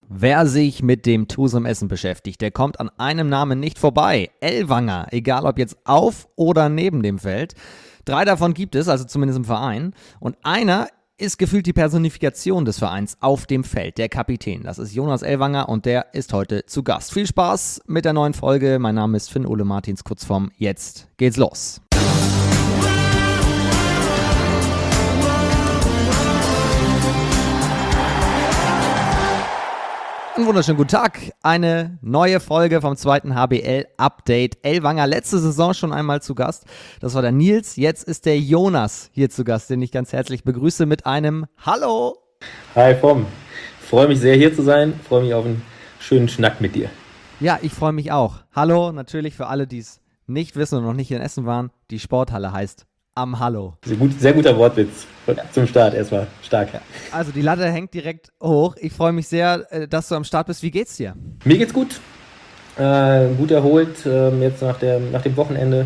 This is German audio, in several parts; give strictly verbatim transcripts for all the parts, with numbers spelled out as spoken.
Wer sich mit dem Tusum Essen beschäftigt, der kommt an einem Namen nicht vorbei. Ellwanger, egal ob jetzt auf oder neben dem Feld. Drei davon gibt es, also zumindest im Verein. Und einer ist gefühlt die Personifikation des Vereins auf dem Feld, der Kapitän. Das ist Jonas Ellwanger und der ist heute zu Gast. Viel Spaß mit der neuen Folge. Mein Name ist Finn Ole Martins, Kurzform. Jetzt geht's los. Einen wunderschönen guten Tag. Eine neue Folge vom zweiten H B L-Update. Ellwanger, letzte Saison schon einmal zu Gast. Das war der Nils. Jetzt ist der Jonas hier zu Gast, den ich ganz herzlich begrüße mit einem Hallo. Hi Vom. Freue mich sehr, hier zu sein. Freue mich auf einen schönen Schnack mit dir. Ja, ich freue mich auch. Hallo, natürlich für alle, die es nicht wissen und noch nicht in Essen waren. Die Sporthalle heißt Am Hallo. Sehr, gut, sehr guter Wortwitz zum Start erstmal. Stark. Also die Latte hängt direkt hoch. Ich freue mich sehr, dass du am Start bist. Wie geht's dir? Mir geht's gut. Äh, gut erholt. Äh, jetzt nach, der, nach dem Wochenende.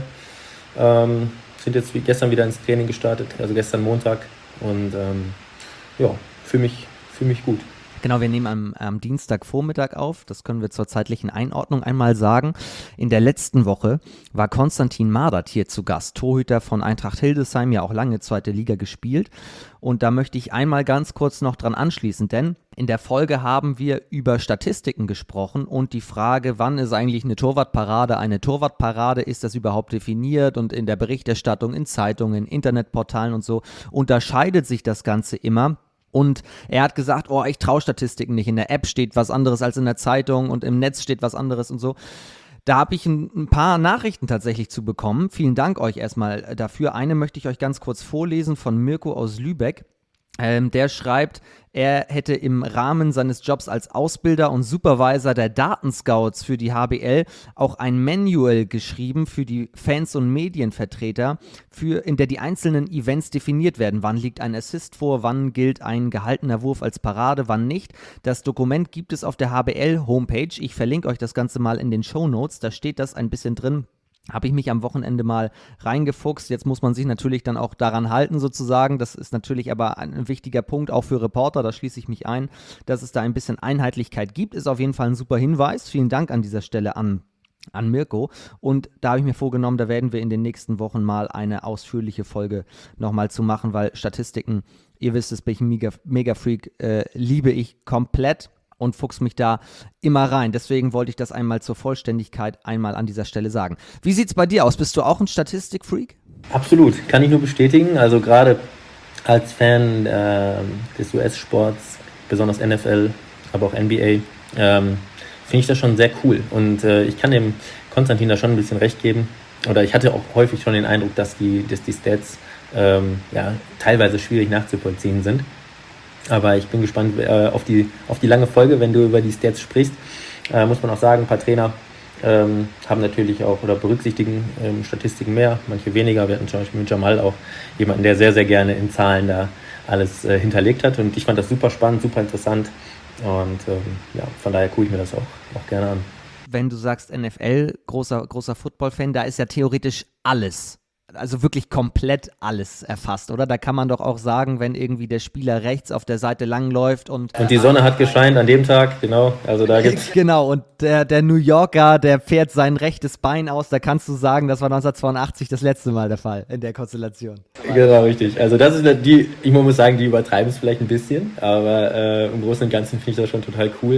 Ähm, sind jetzt wie gestern wieder ins Training gestartet. Also gestern Montag. Und ähm, ja, fühle mich, fühl mich gut. Genau, wir nehmen am, am Dienstagvormittag auf, das können wir zur zeitlichen Einordnung einmal sagen. In der letzten Woche war Konstantin Mardert hier zu Gast, Torhüter von Eintracht Hildesheim, ja auch lange zweite Liga gespielt. Und da möchte ich einmal ganz kurz noch dran anschließen, denn in der Folge haben wir über Statistiken gesprochen und die Frage, wann ist eigentlich eine Torwartparade eine Torwartparade, ist das überhaupt definiert und in der Berichterstattung, in Zeitungen, Internetportalen und so unterscheidet sich das Ganze immer. Und er hat gesagt, oh, ich traue Statistiken nicht. In der App steht was anderes als in der Zeitung und im Netz steht was anderes und so. Da habe ich ein, ein paar Nachrichten tatsächlich zu bekommen. Vielen Dank euch erstmal dafür. Eine möchte ich euch ganz kurz vorlesen von Mirko aus Lübeck. Ähm, der schreibt, er hätte im Rahmen seines Jobs als Ausbilder und Supervisor der Datenscouts für die H B L auch ein Manual geschrieben für die Fans und Medienvertreter, für, in der die einzelnen Events definiert werden. Wann liegt ein Assist vor, wann gilt ein gehaltener Wurf als Parade, wann nicht. Das Dokument gibt es auf der H B L-Homepage. Ich verlinke euch das Ganze mal in den Shownotes. Da steht das ein bisschen drin. Habe ich mich am Wochenende mal reingefuchst. Jetzt muss man sich natürlich dann auch daran halten sozusagen. Das ist natürlich aber ein wichtiger Punkt, auch für Reporter, da schließe ich mich ein, dass es da ein bisschen Einheitlichkeit gibt. Ist auf jeden Fall ein super Hinweis. Vielen Dank an dieser Stelle an, an Mirko. Und da habe ich mir vorgenommen, da werden wir in den nächsten Wochen mal eine ausführliche Folge nochmal zu machen, weil Statistiken, ihr wisst es, bin ich ein Mega, Mega-Freak, äh, liebe ich komplett. Und fuchs mich da immer rein. Deswegen wollte ich das einmal zur Vollständigkeit einmal an dieser Stelle sagen. Wie sieht's bei dir aus? Bist du auch ein Statistikfreak? Absolut, kann ich nur bestätigen. Also gerade als Fan äh, des U S-Sports, besonders N F L, aber auch N B A, ähm, finde ich das schon sehr cool. Und äh, ich kann dem Konstantin da schon ein bisschen recht geben. Oder ich hatte auch häufig schon den Eindruck, dass die, dass die Stats ähm, ja, teilweise schwierig nachzuvollziehen sind. Aber ich bin gespannt äh, auf, die, auf die lange Folge, wenn du über die Stats sprichst. Äh, muss man auch sagen, ein paar Trainer ähm, haben natürlich auch oder berücksichtigen ähm, Statistiken mehr, manche weniger. Wir hatten zum Beispiel mit Jamal auch jemanden, der sehr, sehr gerne in Zahlen da alles äh, hinterlegt hat. Und ich fand das super spannend, super interessant. Und ähm, ja, von daher gucke ich mir das auch, auch gerne an. Wenn du sagst N F L, großer, großer Football-Fan, da ist ja theoretisch alles. Also wirklich komplett alles erfasst, oder? Da kann man doch auch sagen, wenn irgendwie der Spieler rechts auf der Seite langläuft und... Und die Sonne hat gescheint an dem Tag, genau, also da gibt's... Genau, und der, der New Yorker, der fährt sein rechtes Bein aus, da kannst du sagen, das war neunzehnhundertzweiundachtzig das letzte Mal der Fall in der Konstellation. Genau, richtig. Also das ist die, ich muss sagen, die übertreiben es vielleicht ein bisschen, aber äh, im Großen und Ganzen finde ich das schon total cool,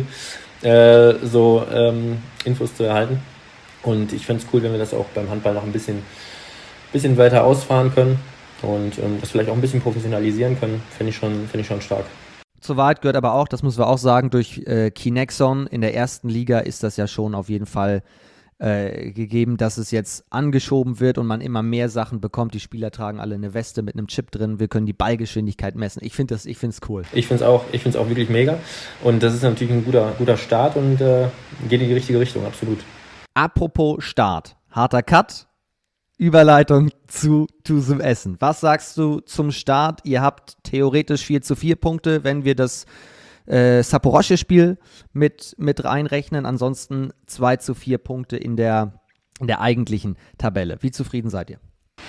äh, so ähm, Infos zu erhalten. Und ich finde es cool, wenn wir das auch beim Handball noch ein bisschen... bisschen weiter ausfahren können und ähm, das vielleicht auch ein bisschen professionalisieren können, finde ich schon, finde ich schon stark. Zur Wahrheit gehört aber auch, das müssen wir auch sagen, durch äh, Kinexon in der ersten Liga ist das ja schon auf jeden Fall äh, gegeben, dass es jetzt angeschoben wird und man immer mehr Sachen bekommt. Die Spieler tragen alle eine Weste mit einem Chip drin, wir können die Ballgeschwindigkeit messen. Ich finde das, ich finde es cool. Ich finde es auch, ich finde es auch wirklich mega und das ist natürlich ein guter, guter Start und äh, geht in die richtige Richtung, absolut. Apropos Start, harter Cut. Überleitung zu Tusum Essen. Was sagst du zum Start? Ihr habt theoretisch vier zu vier Punkte, wenn wir das äh, Saporosche-Spiel mit, mit reinrechnen. Ansonsten zwei zu vier Punkte in der, in der eigentlichen Tabelle. Wie zufrieden seid ihr?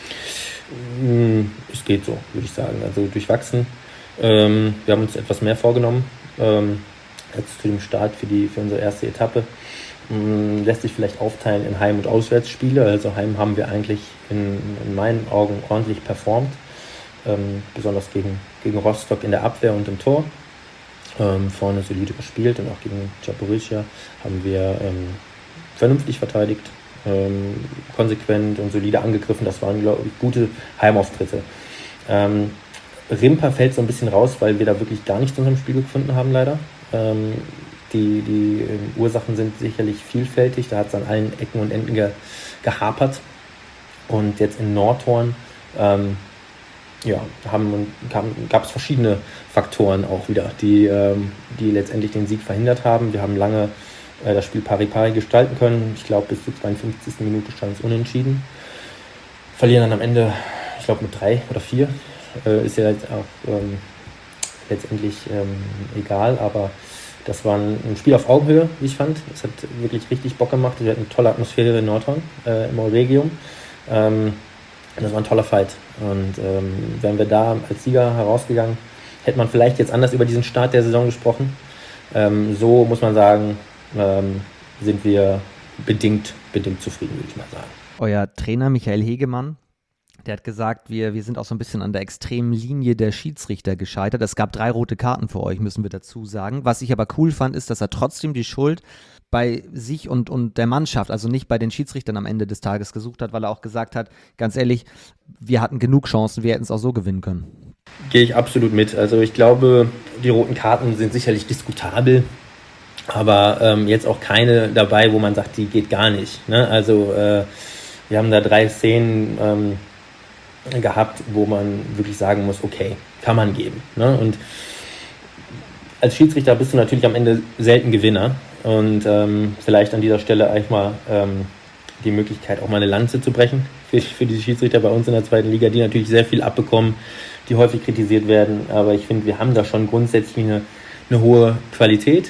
Es geht so, würde ich sagen. Also durchwachsen. Ähm, wir haben uns etwas mehr vorgenommen. Ähm, jetzt zu dem Start für, die, für unsere erste Etappe. Mh, lässt sich vielleicht aufteilen in Heim- und Auswärtsspiele. Also Heim haben wir eigentlich in, in meinen Augen ordentlich performt, ähm, besonders gegen, gegen Rostock in der Abwehr und im Tor. Ähm, vorne solide gespielt und auch gegen Zaporizhzhia haben wir ähm, vernünftig verteidigt, ähm, konsequent und solide angegriffen. Das waren, glaube ich, gute Heimauftritte. Ähm, Rimper fällt so ein bisschen raus, weil wir da wirklich gar nichts in unserem Spiel gefunden haben, leider. Ähm, die die ähm, Ursachen sind sicherlich vielfältig, da hat es an allen Ecken und Enden ge, gehapert. Und jetzt in Nordhorn ähm, ja, haben, gab es verschiedene Faktoren auch wieder, die, ähm, die letztendlich den Sieg verhindert haben. Wir haben lange äh, das Spiel pari-pari gestalten können. Ich glaube, bis zur zweiundfünfzigsten Minute stand es unentschieden. Verlieren dann am Ende, ich glaube, mit drei oder vier. Äh, ist ja jetzt auch ähm, letztendlich ähm, egal, aber das war ein, ein Spiel auf Augenhöhe, wie ich fand. Es hat wirklich richtig Bock gemacht. Wir hatten eine tolle Atmosphäre in Nordhorn, äh, im Euregium. Ähm, das war ein toller Fight. Und ähm, wären wir da als Sieger herausgegangen, hätte man vielleicht jetzt anders über diesen Start der Saison gesprochen. Ähm, so muss man sagen, ähm, sind wir bedingt, bedingt zufrieden, würde ich mal sagen. Euer Trainer Michael Hegemann, der hat gesagt, wir, wir sind auch so ein bisschen an der extremen Linie der Schiedsrichter gescheitert. Es gab drei rote Karten für euch, müssen wir dazu sagen. Was ich aber cool fand, ist, dass er trotzdem die Schuld bei sich und, und der Mannschaft, also nicht bei den Schiedsrichtern am Ende des Tages gesucht hat, weil er auch gesagt hat, ganz ehrlich, wir hatten genug Chancen, wir hätten es auch so gewinnen können. Gehe ich absolut mit. Also ich glaube, die roten Karten sind sicherlich diskutabel, aber ähm, jetzt auch keine dabei, wo man sagt, die geht gar nicht. Ne? Also äh, wir haben da drei Szenen ähm, gehabt, wo man wirklich sagen muss, okay, kann man geben. Ne? Und als Schiedsrichter bist du natürlich am Ende selten Gewinner und ähm, vielleicht an dieser Stelle eigentlich mal ähm, die Möglichkeit, auch mal eine Lanze zu brechen für, für die Schiedsrichter bei uns in der zweiten Liga, die natürlich sehr viel abbekommen, die häufig kritisiert werden, aber ich finde, wir haben da schon grundsätzlich eine, eine hohe Qualität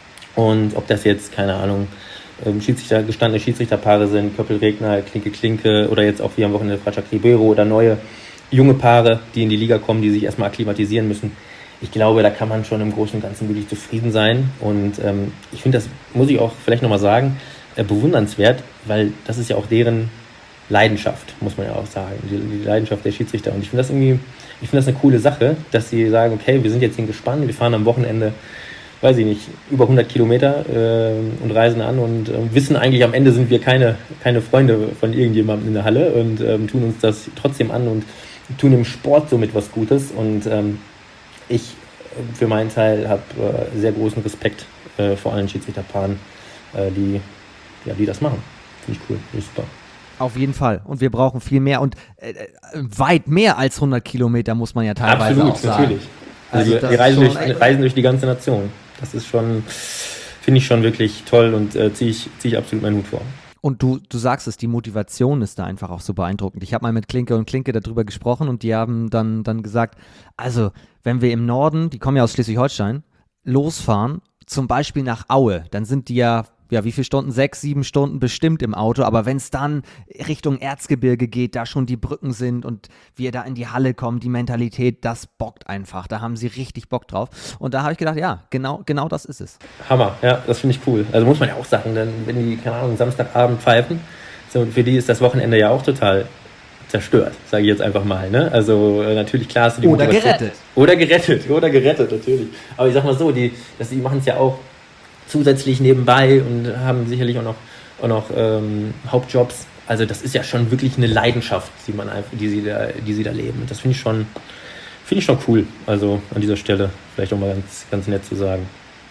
und ob das jetzt, keine Ahnung, Schiedsrichter, gestandene Schiedsrichterpaare sind, Köppel-Regner, Klinke-Klinke oder jetzt auch wie am Wochenende Fracciak Ribeiro oder neue junge Paare, die in die Liga kommen, die sich erstmal akklimatisieren müssen. Ich glaube, da kann man schon im Großen und Ganzen wirklich zufrieden sein und ähm, ich finde, das muss ich auch vielleicht nochmal sagen, äh, bewundernswert, weil das ist ja auch deren Leidenschaft, muss man ja auch sagen, die, die Leidenschaft der Schiedsrichter und ich finde das irgendwie, ich finde das eine coole Sache, dass sie sagen, okay, wir sind jetzt hingespannt, wir fahren am Wochenende weiß ich nicht, über hundert Kilometer äh, und reisen an und äh, wissen eigentlich, am Ende sind wir keine, keine Freunde von irgendjemandem in der Halle und ähm, tun uns das trotzdem an und tun im Sport somit was Gutes. Und ähm, ich äh, für meinen Teil habe äh, sehr großen Respekt äh, vor allen Schiedsrichterpaaren, äh, die, ja, die das machen. Finde ich cool, finde ich super. Auf jeden Fall. Und wir brauchen viel mehr und äh, weit mehr als hundert Kilometer, muss man ja teilweise Absolut, auch sagen. natürlich. Also, also die, die reisen, durch, reisen durch die ganze Nation. Das ist schon, finde ich schon wirklich toll und äh, ziehe ich, zieh ich absolut meinen Hut vor. Und du, du sagst es, die Motivation ist da einfach auch so beeindruckend. Ich habe mal mit Klinke und Klinke darüber gesprochen und die haben dann, dann gesagt, also wenn wir im Norden, die kommen ja aus Schleswig-Holstein, losfahren, zum Beispiel nach Aue, dann sind die ja, ja wie viele Stunden? Sechs, sieben Stunden bestimmt im Auto, aber wenn es dann Richtung Erzgebirge geht, da schon die Brücken sind und wir da in die Halle kommen, die Mentalität, das bockt einfach, da haben sie richtig Bock drauf und da habe ich gedacht, ja, genau, genau das ist es. Hammer, ja, das finde ich cool, also muss man ja auch sagen, denn wenn die, keine Ahnung, Samstagabend pfeifen, so, für die ist das Wochenende ja auch total zerstört, sage ich jetzt einfach mal, ne? Also äh, natürlich, klar hast du die Oder Motivation. gerettet. Oder gerettet, oder gerettet, natürlich. Aber ich sag mal so, die, das, die machen es ja auch zusätzlich nebenbei und haben sicherlich auch noch, auch noch ähm, Hauptjobs. Also das ist ja schon wirklich eine Leidenschaft, die, man einfach, die, sie, da, die sie da leben. Und das finde ich schon, finde ich schon cool. Also an dieser Stelle vielleicht auch mal ganz, ganz nett zu sagen.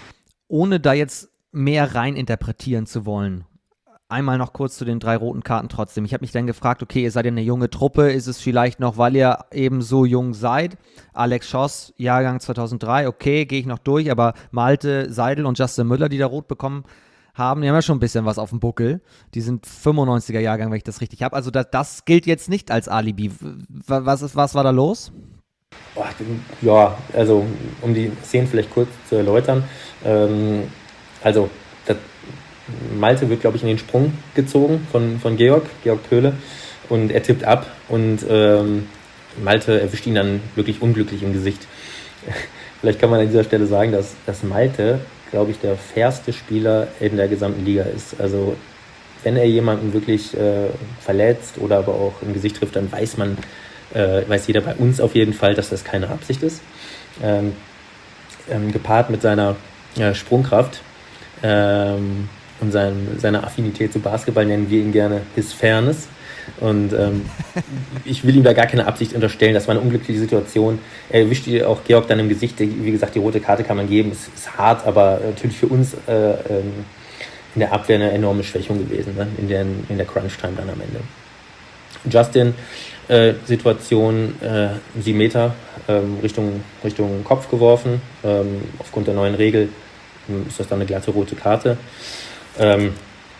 Ohne da jetzt mehr rein interpretieren zu wollen, einmal noch kurz zu den drei roten Karten trotzdem. Ich habe mich dann gefragt, okay, ihr seid ja eine junge Truppe, ist es vielleicht noch, weil ihr eben so jung seid? Alex Schoss, Jahrgang zweitausenddrei, okay, gehe ich noch durch, aber Malte Seidel und Justin Müller, die da rot bekommen haben, die haben ja schon ein bisschen was auf dem Buckel. Die sind fünfundneunziger Jahrgang, wenn ich das richtig habe. Also das, das gilt jetzt nicht als Alibi. Was, ist, was war da los? Ja, also um die Szenen vielleicht kurz zu erläutern. Ähm, also das Malte wird, glaube ich, in den Sprung gezogen von, von Georg, Georg Pöhle, und er tippt ab und ähm, Malte erwischt ihn dann wirklich unglücklich im Gesicht. Vielleicht kann man an dieser Stelle sagen, dass, dass Malte glaube ich, der fairste Spieler in der gesamten Liga ist. Also wenn er jemanden wirklich äh, verletzt oder aber auch im Gesicht trifft, dann weiß man, äh, weiß jeder bei uns auf jeden Fall, dass das keine Absicht ist. Ähm, ähm, gepaart mit seiner äh, Sprungkraft ähm, und sein, seiner Affinität zu Basketball nennen wir ihn gerne His Fairness. Und ähm, ich will ihm da gar keine Absicht unterstellen. Das war eine unglückliche Situation. Er erwischt ihr auch Georg dann im Gesicht. Wie gesagt, die rote Karte kann man geben. Es ist hart, aber natürlich für uns äh, ähm, in der Abwehr eine enorme Schwächung gewesen, ne? in, der, in der Crunch-Time dann am Ende. Justin, äh, Situation, äh, sieben Meter ähm, Richtung, Richtung Kopf geworfen. Ähm, aufgrund der neuen Regel ähm, ist das dann eine glatte rote Karte. Ähm,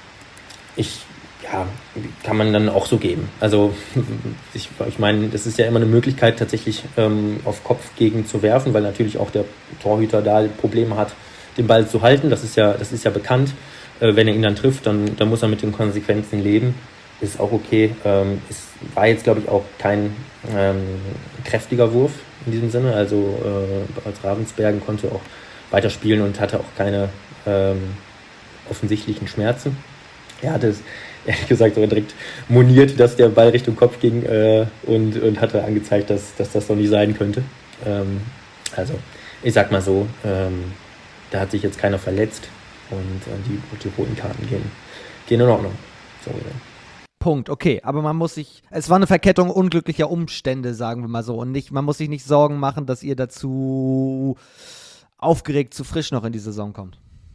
ich Ja, kann man dann auch so geben. Also ich, ich meine, das ist ja immer eine Möglichkeit, tatsächlich ähm, auf Kopf gegen zu werfen, weil natürlich auch der Torhüter da Probleme hat, den Ball zu halten. Das ist ja, das ist ja bekannt. Äh, wenn er ihn dann trifft, dann, dann muss er mit den Konsequenzen leben. Ist auch okay. Ähm, es war jetzt, glaube ich, auch kein ähm, kräftiger Wurf in diesem Sinne. Also äh, als Ravensbergen konnte auch weiterspielen und hatte auch keine ähm, offensichtlichen Schmerzen. Er hatte es ehrlich gesagt sogar direkt moniert, dass der Ball Richtung Kopf ging äh, und, und hatte angezeigt, dass, dass das noch nicht sein könnte. Ähm, also, ich sag mal so, ähm, da hat sich jetzt keiner verletzt und äh, die, die roten Karten gehen, gehen in Ordnung. So, ja. Punkt, okay, aber man muss sich, es war eine Verkettung unglücklicher Umstände, sagen wir mal so, und nicht, man muss sich nicht Sorgen machen, dass ihr dazu aufgeregt zu frisch noch in die Saison kommt.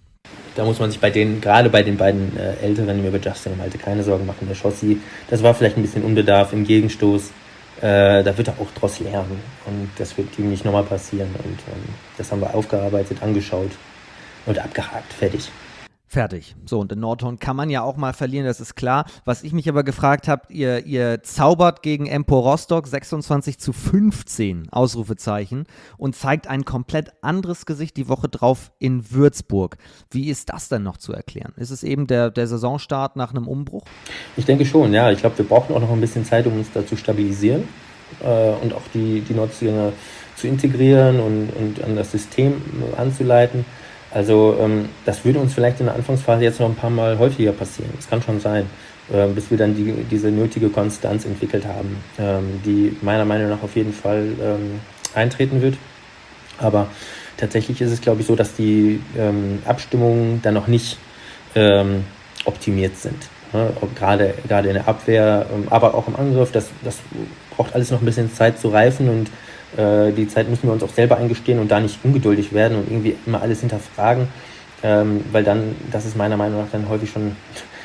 Da muss man sich bei den, gerade bei den beiden äh, Älteren, über Justin und Malte, keine Sorgen machen. Der Schossi, das war vielleicht ein bisschen Unbedarf im Gegenstoß. Äh, da wird er auch draus lernen. Und das wird ihm nicht nochmal passieren. Und ähm, das haben wir aufgearbeitet, angeschaut und abgehakt. Fertig. Fertig. So, und in Nordhorn kann man ja auch mal verlieren, das ist klar. Was ich mich aber gefragt habe, ihr, ihr zaubert gegen Empor Rostock sechsundzwanzig zu fünfzehn, Ausrufezeichen, und zeigt ein komplett anderes Gesicht die Woche drauf in Würzburg. Wie ist das denn noch zu erklären? Ist es eben der, der Saisonstart nach einem Umbruch? Ich denke schon, ja. Ich glaube, wir brauchen auch noch ein bisschen Zeit, um uns da zu stabilisieren äh, und auch die, die Nordzüger zu integrieren und, und an das System anzuleiten. Also ähm, das würde uns vielleicht in der Anfangsphase jetzt noch ein paar Mal häufiger passieren. Das kann schon sein, äh, bis wir dann die, diese nötige Konstanz entwickelt haben, ähm, die meiner Meinung nach auf jeden Fall ähm, eintreten wird. Aber tatsächlich ist es, glaube ich, so, dass die ähm, Abstimmungen dann noch nicht ähm, optimiert sind. Ne? Ob gerade, gerade in der Abwehr, ähm, aber auch im Angriff. Das, das braucht alles noch ein bisschen Zeit zu reifen und die Zeit müssen wir uns auch selber eingestehen und da nicht ungeduldig werden und irgendwie immer alles hinterfragen, ähm, weil dann, das ist meiner Meinung nach dann häufig schon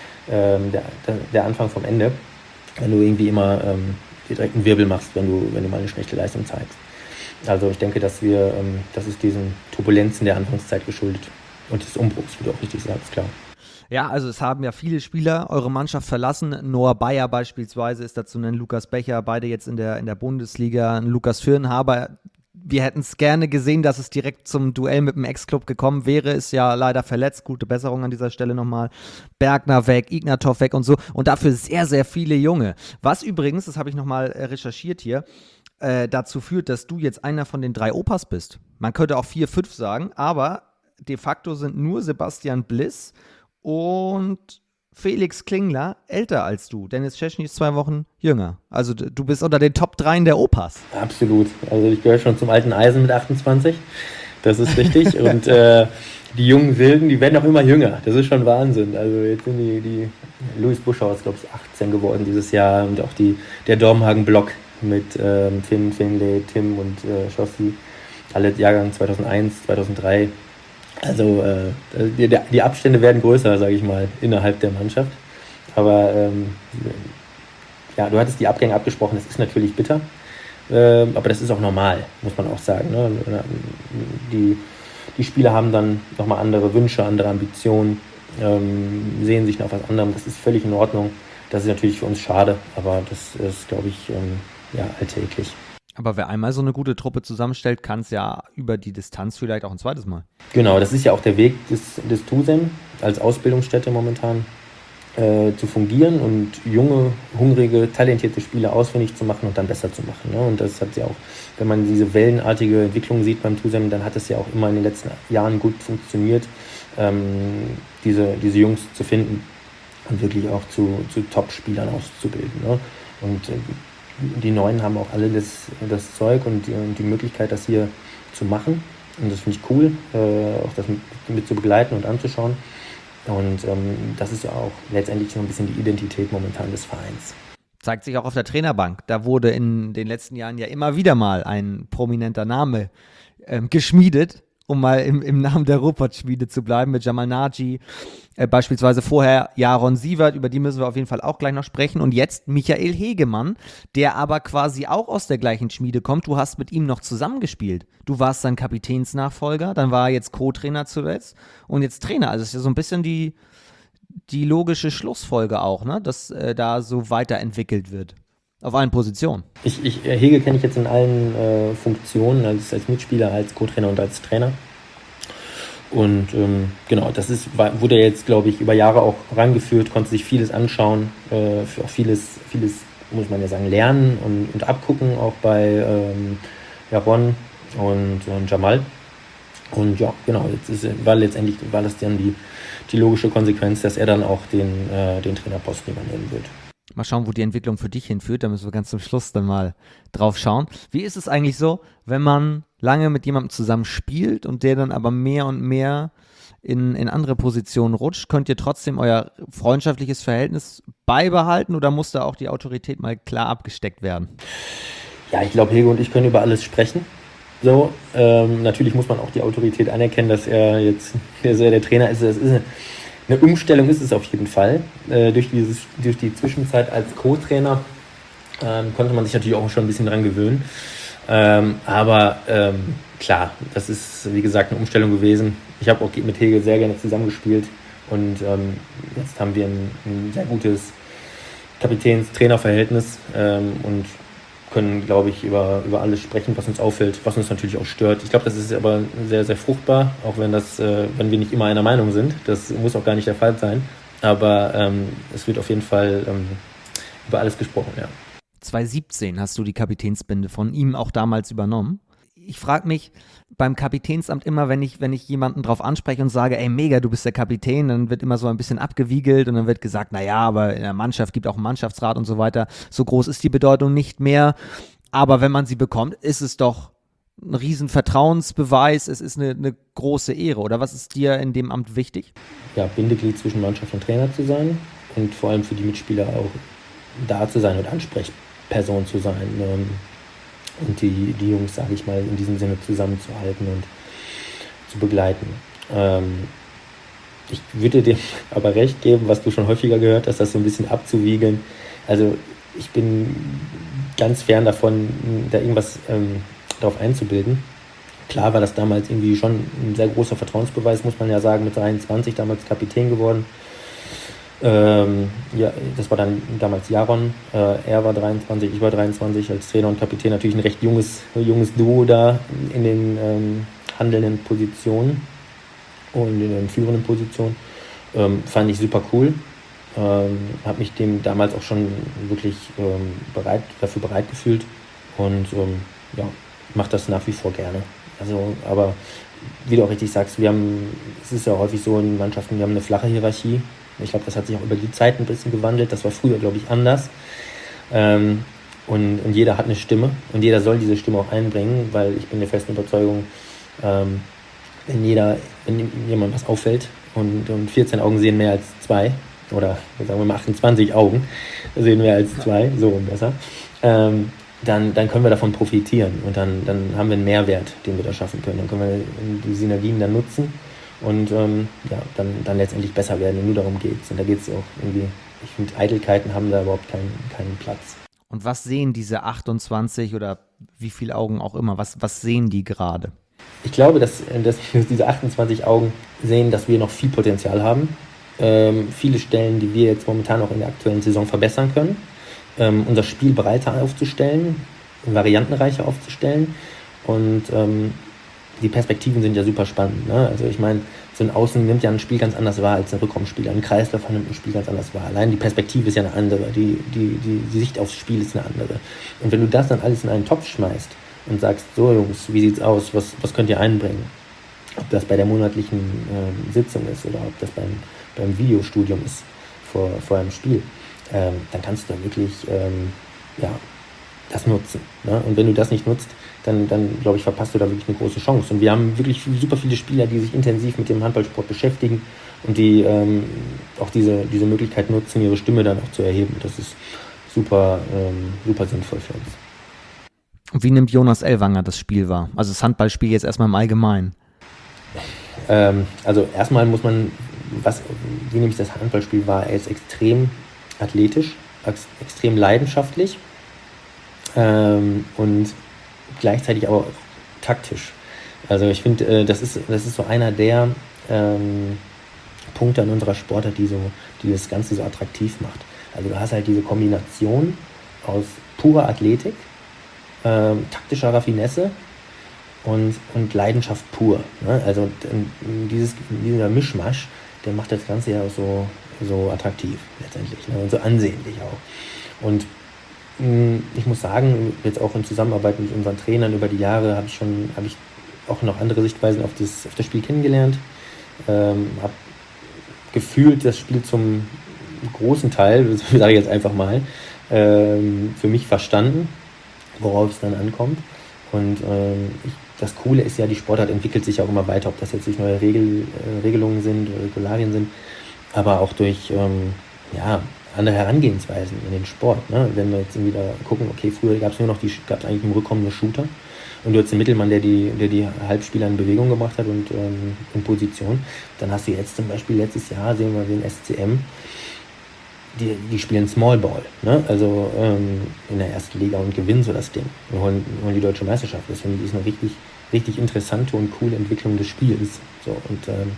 ähm, der, der Anfang vom Ende, wenn du irgendwie immer ähm, direkt einen Wirbel machst, wenn du, wenn du mal eine schlechte Leistung zeigst. Also ich denke, dass wir, ähm, das ist diesen Turbulenzen der Anfangszeit geschuldet und des Umbruchs, wie du auch richtig sagst, klar. Ja, also es haben ja viele Spieler eure Mannschaft verlassen. Noah Bayer beispielsweise ist dazu ein Lukas Becher, beide jetzt in der, in der Bundesliga. Ein Lukas Fürnhaber. Wir hätten es gerne gesehen, dass es direkt zum Duell mit dem Ex-Club gekommen wäre. Ist ja leider verletzt. Gute Besserung an dieser Stelle nochmal. Bergner weg, Ignatov weg und so. Und dafür sehr, sehr viele Junge. Was übrigens, das habe ich nochmal recherchiert hier, äh, dazu führt, dass du jetzt einer von den drei Opas bist. Man könnte auch vier, fünf sagen, aber de facto sind nur Sebastian Bliss und Felix Klingler älter als du. Dennis Szczesny ist zwei Wochen jünger. Also du bist unter den Top drei der Opas. Absolut. Also ich gehöre schon zum alten Eisen mit achtundzwanzig. Das ist richtig. Und äh, die jungen Wilden, die werden auch immer jünger. Das ist schon Wahnsinn. Also jetzt sind die, die Louis Buschauer ist, glaube ich, achtzehn geworden dieses Jahr. Und auch die, der Dormhagen-Block mit ähm, Finn, Finlay, Tim und äh, Schossi. Alle Jahrgang zweitausendeins, zweitausenddrei. Also äh, die, die Abstände werden größer, sage ich mal, innerhalb der Mannschaft. Aber ähm, ja, du hattest die Abgänge abgesprochen, das ist natürlich bitter. Äh, aber das ist auch normal, muss man auch sagen. Ne? Die, die Spieler haben dann nochmal andere Wünsche, andere Ambitionen, ähm, sehen sich nach was anderem. Das ist völlig in Ordnung. Das ist natürlich für uns schade, aber das ist, glaube ich, ähm, ja, alltäglich. Aber wer einmal so eine gute Truppe zusammenstellt, kann es ja über die Distanz vielleicht auch ein zweites Mal. Genau, das ist ja auch der Weg des, des Tusem als Ausbildungsstätte momentan. äh, zu fungieren und junge, hungrige, talentierte Spieler ausfindig zu machen und dann besser zu machen. Ne? Und das hat ja auch, wenn man diese wellenartige Entwicklung sieht beim Tusem, dann hat es ja auch immer in den letzten Jahren gut funktioniert, ähm, diese, diese Jungs zu finden und wirklich auch zu, zu Top-Spielern auszubilden. Ne? Und äh, die Neuen haben auch alle das, das Zeug und die, und die Möglichkeit, das hier zu machen. Und das finde ich cool, äh, auch das mit, mit zu begleiten und anzuschauen. Und ähm, das ist ja auch letztendlich so ein bisschen die Identität momentan des Vereins. Zeigt sich auch auf der Trainerbank. Da wurde in den letzten Jahren ja immer wieder mal ein prominenter Name ähm, geschmiedet, um mal im, im Namen der Ruppert-Schmiede zu bleiben, mit Jamal Naji, äh, beispielsweise vorher Jaron Sievert, über die müssen wir auf jeden Fall auch gleich noch sprechen, und jetzt Michael Hegemann, der aber quasi auch aus der gleichen Schmiede kommt. Du hast mit ihm noch zusammengespielt. Du warst sein Kapitänsnachfolger, dann war er jetzt Co-Trainer zuletzt und jetzt Trainer. Also es ist ja so ein bisschen die, die logische Schlussfolge auch, ne? Dass äh, da so weiterentwickelt wird. Auf allen Positionen. Ich, ich, Hege kenne ich jetzt in allen äh, Funktionen, als, als Mitspieler, als Co-Trainer und als Trainer. Und ähm, genau, das ist, war, wurde jetzt, glaube ich, über Jahre auch rangeführt, konnte sich vieles anschauen, äh, für auch vieles, vieles, muss man ja sagen, lernen und, und abgucken, auch bei ähm, Jaron und, und Jamal. Und ja, genau, jetzt ist, war letztendlich war das dann die, die logische Konsequenz, dass er dann auch den, äh, den Trainerposten übernehmen wird. Mal schauen, wo die Entwicklung für dich hinführt. Da müssen wir ganz zum Schluss dann mal drauf schauen. Wie ist es eigentlich so, wenn man lange mit jemandem zusammen spielt und der dann aber mehr und mehr in, in andere Positionen rutscht? Könnt ihr trotzdem euer freundschaftliches Verhältnis beibehalten oder muss da auch die Autorität mal klar abgesteckt werden? Ja, ich glaube, Hege und ich können über alles sprechen. So, ähm, natürlich muss man auch die Autorität anerkennen, dass er jetzt der, der Trainer ist. Das ist eine, eine Umstellung ist es auf jeden Fall. Äh, durch, dieses, durch die Zwischenzeit als Co-Trainer ähm, konnte man sich natürlich auch schon ein bisschen dran gewöhnen. Ähm, aber ähm, klar, das ist wie gesagt eine Umstellung gewesen. Ich habe auch mit Hege sehr gerne zusammengespielt und ähm, jetzt haben wir ein, ein sehr gutes Kapitäns-Trainer-Verhältnis ähm, und können, glaube ich, über, über alles sprechen, was uns auffällt, was uns natürlich auch stört. Ich glaube, das ist aber sehr, sehr fruchtbar, auch wenn das, äh, wenn wir nicht immer einer Meinung sind. Das muss auch gar nicht der Fall sein. Aber ähm, es wird auf jeden Fall ähm, über alles gesprochen, ja. zwanzig siebzehn hast du die Kapitänsbinde von ihm auch damals übernommen. Ich frage mich beim Kapitänsamt immer, wenn ich, wenn ich jemanden drauf anspreche und sage, ey, mega, du bist der Kapitän, dann wird immer so ein bisschen abgewiegelt und dann wird gesagt, naja, aber in der Mannschaft gibt auch einen Mannschaftsrat und so weiter. So groß ist die Bedeutung nicht mehr. Aber wenn man sie bekommt, ist es doch ein riesen Vertrauensbeweis, es ist eine, eine große Ehre. Oder was ist dir in dem Amt wichtig? Ja, Bindeglied zwischen Mannschaft und Trainer zu sein und vor allem für die Mitspieler auch da zu sein und Ansprechperson zu sein. Ähm, und die, die Jungs, sage ich mal, in diesem Sinne zusammenzuhalten und zu begleiten. Ähm, ich würde dir aber recht geben, was du schon häufiger gehört hast, das so ein bisschen abzuwiegeln. Also ich bin ganz fern davon, da irgendwas ähm, darauf einzubilden. Klar war das damals irgendwie schon ein sehr großer Vertrauensbeweis, muss man ja sagen, mit dreiundzwanzig damals Kapitän geworden. Ähm, ja, das war dann damals Jaron, äh, er war dreiundzwanzig, ich war dreiundzwanzig, als Trainer und Kapitän natürlich ein recht junges, junges Duo da in den ähm, handelnden Positionen und in den führenden Positionen. Ähm, fand ich super cool, ähm, habe mich dem damals auch schon wirklich ähm, bereit, dafür bereit gefühlt und ähm, ja, mache das nach wie vor gerne. Also, aber wie du auch richtig sagst, wir haben, es ist ja häufig so in Mannschaften, wir haben eine flache Hierarchie. Ich glaube, das hat sich auch über die Zeit ein bisschen gewandelt. Das war früher, glaube ich, anders. Ähm, und, und jeder hat eine Stimme und jeder soll diese Stimme auch einbringen, weil ich bin der festen Überzeugung, ähm, wenn jeder, wenn jemand was auffällt und, und vierzehn Augen sehen mehr als zwei, oder sagen wir mal achtundzwanzig Augen sehen mehr als zwei, so besser, ähm, dann, dann können wir davon profitieren und dann, dann haben wir einen Mehrwert, den wir da schaffen können. Dann können wir die Synergien dann nutzen und ähm, ja, dann, dann letztendlich besser werden. Und nur darum geht es. Und da geht es auch irgendwie, ich finde, Eitelkeiten haben da überhaupt keinen, keinen Platz. Und was sehen diese achtundzwanzig oder wie viele Augen auch immer, was, was sehen die gerade? Ich glaube, dass, dass diese achtundzwanzig Augen sehen, dass wir noch viel Potenzial haben. Ähm, viele Stellen, die wir jetzt momentan auch in der aktuellen Saison verbessern können. Ähm, unser Spiel breiter aufzustellen, variantenreicher aufzustellen und ähm, die Perspektiven sind ja super spannend. Ne? Also ich meine, so ein Außen nimmt ja ein Spiel ganz anders wahr als ein Rückraumspieler. Ein Kreisläufer nimmt ein Spiel ganz anders wahr. Allein die Perspektive ist ja eine andere, die, die, die, die Sicht aufs Spiel ist eine andere. Und wenn du das dann alles in einen Topf schmeißt und sagst, so Jungs, wie sieht's aus, was, was könnt ihr einbringen? Ob das bei der monatlichen ähm, Sitzung ist oder ob das beim, beim Videostudium ist vor, vor einem Spiel, ähm, dann kannst du da wirklich ähm, ja, das nutzen. Ne? Und wenn du das nicht nutzt, dann, dann glaube ich, verpasst du da wirklich eine große Chance. Und wir haben wirklich super viele Spieler, die sich intensiv mit dem Handballsport beschäftigen und die ähm, auch diese, diese Möglichkeit nutzen, ihre Stimme dann auch zu erheben. Das ist super, ähm, super sinnvoll für uns. Und wie nimmt Jonas Ellwanger das Spiel wahr? Also das Handballspiel jetzt erstmal im Allgemeinen. Ähm, also erstmal muss man, was, wie nehme ich das Handballspiel wahr? Er ist extrem athletisch, ex- extrem leidenschaftlich ähm, und gleichzeitig aber auch taktisch. Also ich finde, äh, das ist, das ist so einer der ähm, Punkte an unserer Sportart, die, so, die das Ganze so attraktiv macht. Also du hast halt diese Kombination aus purer Athletik, ähm, taktischer Raffinesse und, und Leidenschaft pur. Ne? Also dieses, dieser Mischmasch, der macht das Ganze ja auch so, so attraktiv letztendlich, ne? Und so ansehnlich auch. Und mh, ich muss sagen, jetzt auch in Zusammenarbeit mit unseren Trainern über die Jahre habe ich schon, habe ich auch noch andere Sichtweisen auf das, auf das Spiel kennengelernt. Ähm, habe gefühlt das Spiel zum großen Teil, sage ich jetzt einfach mal, ähm, für mich verstanden, worauf es dann ankommt. Und ähm, ich, das Coole ist ja, die Sportart entwickelt sich auch immer weiter, ob das jetzt durch neue Regel, äh, Regelungen sind oder Regularien sind, aber auch durch ähm, ja, andere Herangehensweisen in den Sport. Ne? Wenn wir jetzt wieder gucken, okay, früher gab es nur noch die, gab es eigentlich im Rückkommen nur Shooter und du hast den Mittelmann, der die, der die Halbspieler in Bewegung gebracht hat und ähm, in Position. Dann hast du jetzt zum Beispiel letztes Jahr, sehen wir den S C M, Die, die spielen Small Ball, ne? Also ähm, in der ersten Liga und gewinnen so das Ding und holen, holen die deutsche Meisterschaft. Das finde ich ist eine richtig, richtig interessante und coole Entwicklung des Spiels. So, und ähm,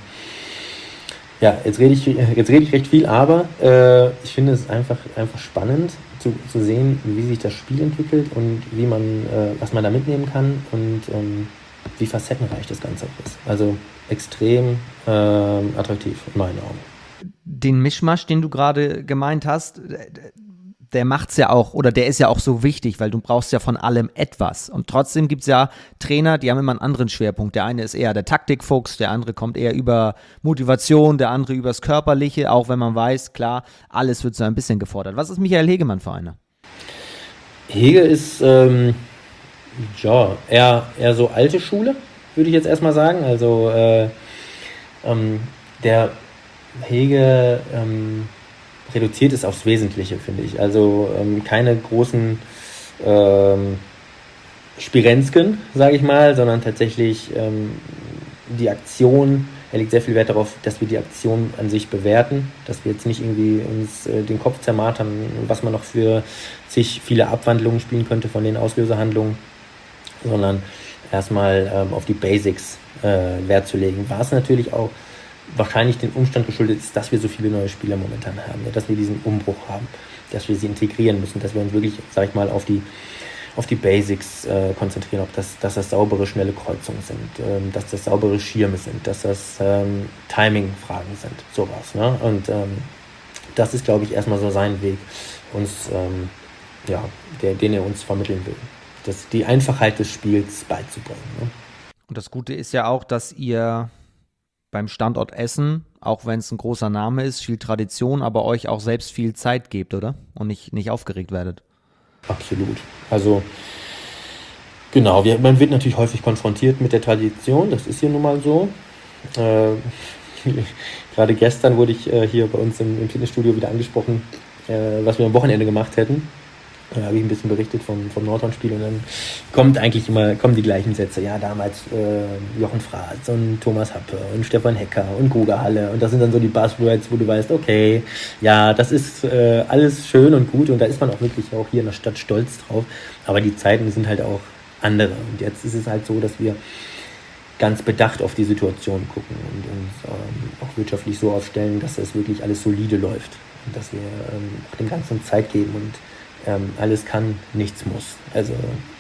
ja, jetzt rede ich, jetzt rede ich recht viel, aber äh, ich finde es einfach, einfach spannend zu, zu sehen, wie sich das Spiel entwickelt und wie man, äh, was man da mitnehmen kann und ähm, wie facettenreich das Ganze auch ist. Also extrem ähm, attraktiv in meinen Augen. Den Mischmasch, den du gerade gemeint hast, der macht's ja auch, oder der ist ja auch so wichtig, weil du brauchst ja von allem etwas. Und trotzdem gibt's ja Trainer, die haben immer einen anderen Schwerpunkt. Der eine ist eher der Taktikfuchs, der andere kommt eher über Motivation, der andere übers Körperliche, auch wenn man weiß, klar, alles wird so ein bisschen gefordert. Was ist Michael Hegemann für einer? Hege ist ähm, ja eher, eher so alte Schule, würde ich jetzt erstmal sagen. Also äh, ähm, der Hege ähm, reduziert es aufs Wesentliche, finde ich. Also ähm, keine großen ähm, Spirenzken, sage ich mal, sondern tatsächlich ähm, die Aktion. Er legt sehr viel Wert darauf, dass wir die Aktion an sich bewerten, dass wir jetzt nicht irgendwie uns äh, den Kopf zermartern, was man noch für zig viele Abwandlungen spielen könnte von den Auslöserhandlungen, sondern erstmal ähm, auf die Basics äh, Wert zu legen. War es natürlich auch wahrscheinlich den Umstand geschuldet ist, dass wir so viele neue Spieler momentan haben, ja, dass wir diesen Umbruch haben, dass wir sie integrieren müssen, dass wir uns wirklich, sag ich mal, auf die, auf die Basics äh, konzentrieren, ob das, dass das saubere, schnelle Kreuzungen sind, ähm, dass das saubere Schirme sind, dass das ähm, Timing-Fragen sind, sowas. Ne? Und ähm, das ist, glaube ich, erstmal so sein Weg, uns, ähm, ja, der, den er uns vermitteln will, das, die Einfachheit des Spiels beizubringen. Ne? Und das Gute ist ja auch, dass ihr beim Standort Essen, auch wenn es ein großer Name ist, viel Tradition, aber euch auch selbst viel Zeit gebt, oder? Und nicht, nicht aufgeregt werdet. Absolut. Also genau, wir, man wird natürlich häufig konfrontiert mit der Tradition, das ist hier nun mal so. Äh, gerade gestern wurde ich äh, hier bei uns im, im Fitnessstudio wieder angesprochen, äh, was wir am Wochenende gemacht hätten. Da habe ich ein bisschen berichtet vom, vom Nordhorn-Spiel und dann kommt eigentlich immer, kommen die gleichen Sätze. Ja, damals äh, Jochen Fratz und Thomas Happe und Stefan Hecker und Grugerhalle. Und das sind dann so die Buzzwords, wo du weißt, okay, ja, das ist äh, alles schön und gut und da ist man auch wirklich auch hier in der Stadt stolz drauf. Aber die Zeiten sind halt auch andere. Und jetzt ist es halt so, dass wir ganz bedacht auf die Situation gucken und uns ähm, auch wirtschaftlich so aufstellen, dass das wirklich alles solide läuft. Und dass wir ähm, dem Ganzen Zeit geben und Ähm, alles kann, nichts muss. Also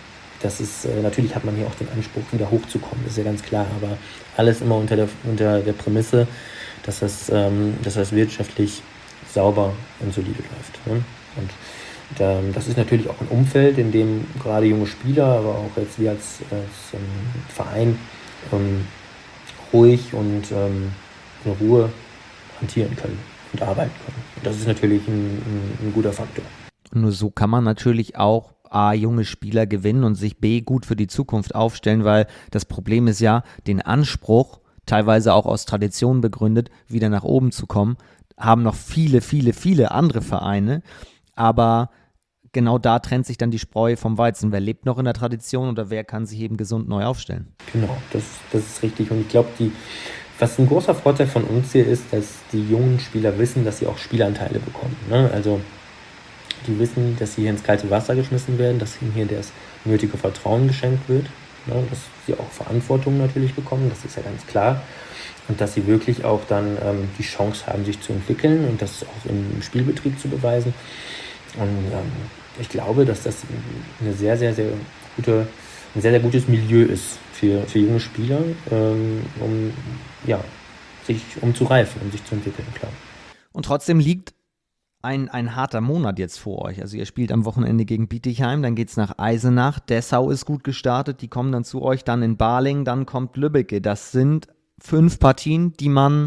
das ist, äh, natürlich hat man hier auch den Anspruch, wieder hochzukommen, das ist ja ganz klar, aber alles immer unter der, unter der Prämisse, dass das, ähm, dass das wirtschaftlich sauber und solide läuft. Ne? Und ähm, das ist natürlich auch ein Umfeld, in dem gerade junge Spieler, aber auch jetzt wir als, als ähm, Verein ähm, ruhig und ähm, in Ruhe hantieren können und arbeiten können. Und das ist natürlich ein, ein, ein guter Faktor. Und nur so kann man natürlich auch A, junge Spieler gewinnen und sich B, gut für die Zukunft aufstellen, weil das Problem ist ja, den Anspruch, teilweise auch aus Tradition begründet, wieder nach oben zu kommen, haben noch viele, viele, viele andere Vereine, aber genau da trennt sich dann die Spreu vom Weizen. Wer lebt noch in der Tradition oder wer kann sich eben gesund neu aufstellen? Genau, das, das ist richtig und ich glaube, die was ein großer Vorteil von uns hier ist, dass die jungen Spieler wissen, dass sie auch Spielanteile bekommen. Ne? Also die wissen, dass sie hier ins kalte Wasser geschmissen werden, dass ihnen hier das nötige Vertrauen geschenkt wird, ne? Dass sie auch Verantwortung natürlich bekommen, das ist ja ganz klar. Und dass sie wirklich auch dann ähm, die Chance haben, sich zu entwickeln und das auch im Spielbetrieb zu beweisen. Und ähm, ich glaube, dass das eine sehr, sehr, sehr gute, ein sehr, sehr gutes Milieu ist für, für junge Spieler, ähm, um, ja, sich, um zu reifen, um sich zu entwickeln, klar. Und trotzdem liegt Ein, ein harter Monat jetzt vor euch. Also ihr spielt am Wochenende gegen Bietigheim, dann geht es nach Eisenach, Dessau ist gut gestartet, die kommen dann zu euch, dann in Balingen, dann kommt Lübbecke. Das sind fünf Partien, die man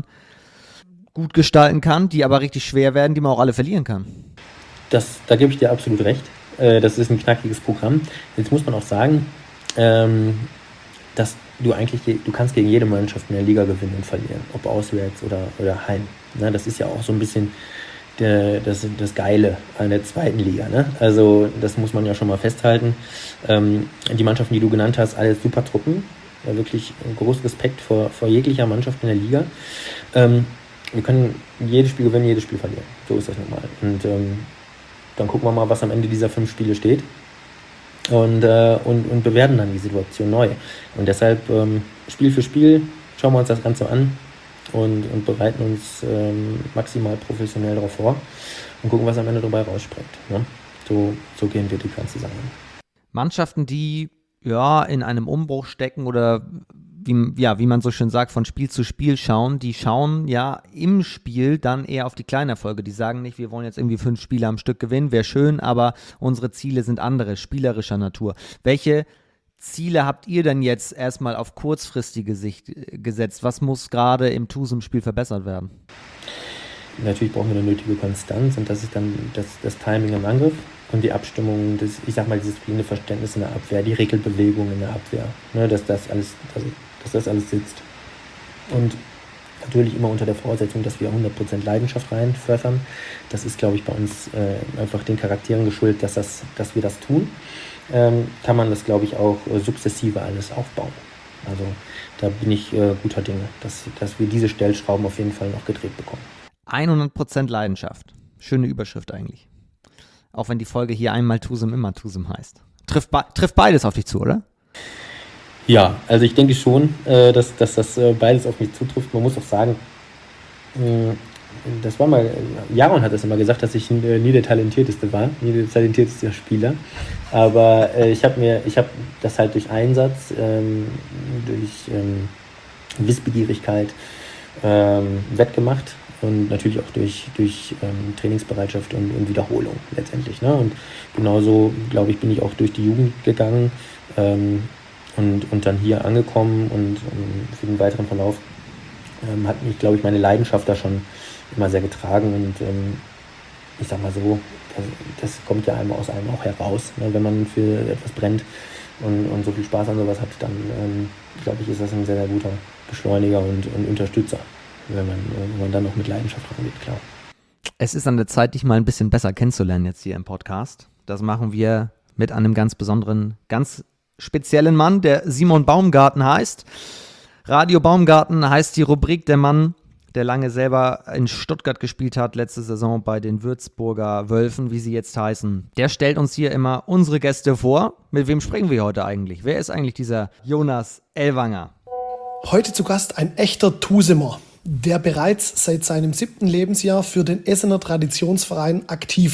gut gestalten kann, die aber richtig schwer werden, die man auch alle verlieren kann. Das, da gebe ich dir absolut recht. Äh, das ist ein knackiges Programm. Jetzt muss man auch sagen, ähm, dass du eigentlich, du kannst gegen jede Mannschaft in der Liga gewinnen und verlieren, ob auswärts oder, oder heim. Ne, das ist ja auch so ein bisschen Der, das, das Geile an der zweiten Liga. Ne? Also das muss man ja schon mal festhalten. Ähm, die Mannschaften, die du genannt hast, alle super Truppen. Ja, wirklich großen Respekt vor, vor jeglicher Mannschaft in der Liga. Ähm, wir können jedes Spiel gewinnen, jedes Spiel verlieren. So ist das nun mal. Und ähm, dann gucken wir mal, was am Ende dieser fünf Spiele steht. Und, äh, und, und bewerten dann die Situation neu. Und deshalb ähm, Spiel für Spiel schauen wir uns das Ganze an. Und, und bereiten uns ähm, maximal professionell darauf vor und gucken, was am Ende dabei rausspringt. Ne? So, so gehen wir die ganze Sache an. Mannschaften, die ja in einem Umbruch stecken oder wie, ja, wie man so schön sagt, von Spiel zu Spiel schauen, die schauen ja im Spiel dann eher auf die Kleinerfolge. Die sagen nicht, wir wollen jetzt irgendwie fünf Spiele am Stück gewinnen, wäre schön, aber unsere Ziele sind andere, spielerischer Natur. Welche Ziele habt ihr denn jetzt erstmal auf kurzfristige Sicht gesetzt? Was muss gerade im Tusum-Spiel verbessert werden? Natürlich brauchen wir eine nötige Konstanz und das ist dann das, das Timing im Angriff und die Abstimmung, des, ich sag mal, dieses fliegende Verständnis in der Abwehr, die Regelbewegung in der Abwehr, ne, dass, das alles, dass, dass das alles sitzt. Und natürlich immer unter der Voraussetzung, dass wir hundert Prozent Leidenschaft reinpfeffern. Das ist, glaube ich, bei uns äh, einfach den Charakteren geschuldet, dass, das, dass wir das tun. Ähm, kann man das, glaube ich, auch äh, sukzessive alles aufbauen. Also da bin ich äh, guter Dinge, dass, dass wir diese Stellschrauben auf jeden Fall noch gedreht bekommen. hundert Prozent Leidenschaft. Schöne Überschrift eigentlich. Auch wenn die Folge hier einmal Tusum, immer Tusum heißt. Trifft, be- trifft beides auf dich zu, oder? Ja, also ich denke schon, äh, dass, dass das äh, beides auf mich zutrifft. Man muss auch sagen, mh, das war mal, Jaron hat das immer gesagt, dass ich äh, nie der Talentierteste war, nie der talentierteste Spieler. Aber äh, ich habe mir, ich habe das halt durch Einsatz, ähm, durch ähm, Wissbegierigkeit ähm, wettgemacht und natürlich auch durch, durch ähm, Trainingsbereitschaft und, und Wiederholung letztendlich. Ne? Und genauso, glaube ich, bin ich auch durch die Jugend gegangen ähm, und, und dann hier angekommen und ähm, für den weiteren Verlauf ähm, hat mich, glaube ich, meine Leidenschaft da schon immer sehr getragen und ähm, ich sag mal so, das, das kommt ja einmal aus einem auch heraus. Ne? Wenn man für etwas brennt und, und so viel Spaß an sowas hat, dann ähm, glaube ich, ist das ein sehr, sehr guter Beschleuniger und, und Unterstützer, wenn man, wenn man dann noch mit Leidenschaft rangeht, klar. Es ist an der Zeit, dich mal ein bisschen besser kennenzulernen jetzt hier im Podcast. Das machen wir mit einem ganz besonderen, ganz speziellen Mann, der Simon Baumgarten heißt. Radio Baumgarten heißt die Rubrik, der Mann, der lange selber in Stuttgart gespielt hat, letzte Saison bei den Würzburger Wölfen, wie sie jetzt heißen. Der stellt uns hier immer unsere Gäste vor. Mit wem sprechen wir heute eigentlich? Wer ist eigentlich dieser Jonas Ellwanger? Heute zu Gast ein echter Tusumer, der bereits seit seinem siebten Lebensjahr für den Essener Traditionsverein aktiv ist.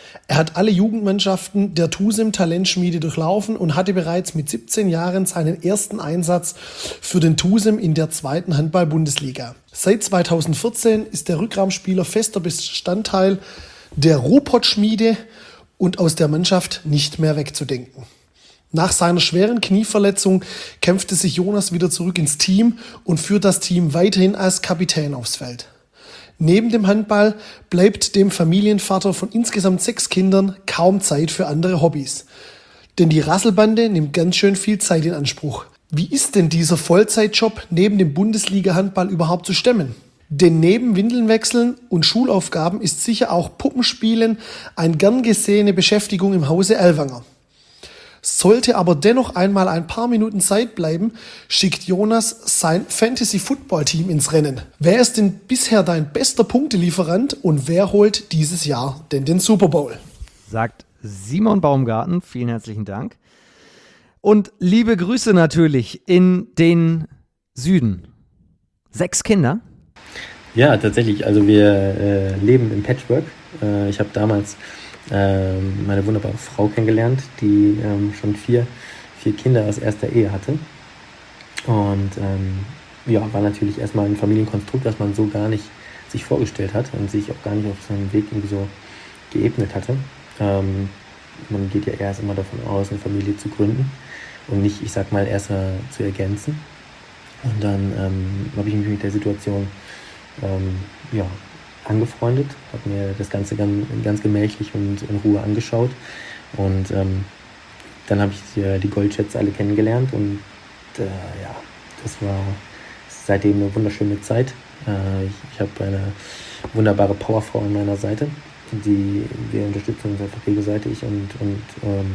Er hat alle Jugendmannschaften der TUSEM Talentschmiede durchlaufen und hatte bereits mit siebzehn Jahren seinen ersten Einsatz für den TUSEM in der zweiten Handball-Bundesliga. Seit zweitausendvierzehn ist der Rückraumspieler fester Bestandteil der Ruhrpott-Schmiede und aus der Mannschaft nicht mehr wegzudenken. Nach seiner schweren Knieverletzung kämpfte sich Jonas wieder zurück ins Team und führt das Team weiterhin als Kapitän aufs Feld. Neben dem Handball bleibt dem Familienvater von insgesamt sechs Kindern kaum Zeit für andere Hobbys. Denn die Rasselbande nimmt ganz schön viel Zeit in Anspruch. Wie ist denn dieser Vollzeitjob neben dem Bundesliga-Handball überhaupt zu stemmen? Denn neben Windeln wechseln und Schulaufgaben ist sicher auch Puppenspielen eine gern gesehene Beschäftigung im Hause Ellwanger. Sollte aber dennoch einmal ein paar Minuten Zeit bleiben, schickt Jonas sein Fantasy-Football-Team ins Rennen. Wer ist denn bisher dein bester Punktelieferant und wer holt dieses Jahr denn den Super Bowl? Sagt Simon Baumgarten, vielen herzlichen Dank. Und liebe Grüße natürlich in den Süden. Sechs Kinder? Ja, tatsächlich. Also wir äh, leben im Patchwork. Äh, ich habe damals ähm, meine wunderbare Frau kennengelernt, die ähm, schon vier, vier Kinder aus erster Ehe hatte. Und ähm, ja, war natürlich erstmal ein Familienkonstrukt, das man so gar nicht sich vorgestellt hat und sich auch gar nicht auf seinem Weg irgendwie so geebnet hatte. Ähm, man geht ja erst immer davon aus, eine Familie zu gründen und nicht, ich sag mal, erst mal zu ergänzen. Und dann ähm, habe ich mich mit der Situation ähm, ja, angefreundet, habe mir das Ganze ganz, ganz gemächlich und in Ruhe angeschaut. Und ähm, dann habe ich die, die Goldschätze alle kennengelernt und äh, ja, das war seitdem eine wunderschöne Zeit. Äh, ich ich habe eine wunderbare Powerfrau an meiner Seite, die wir unterstützen uns einfach gegenseitig und, und ähm,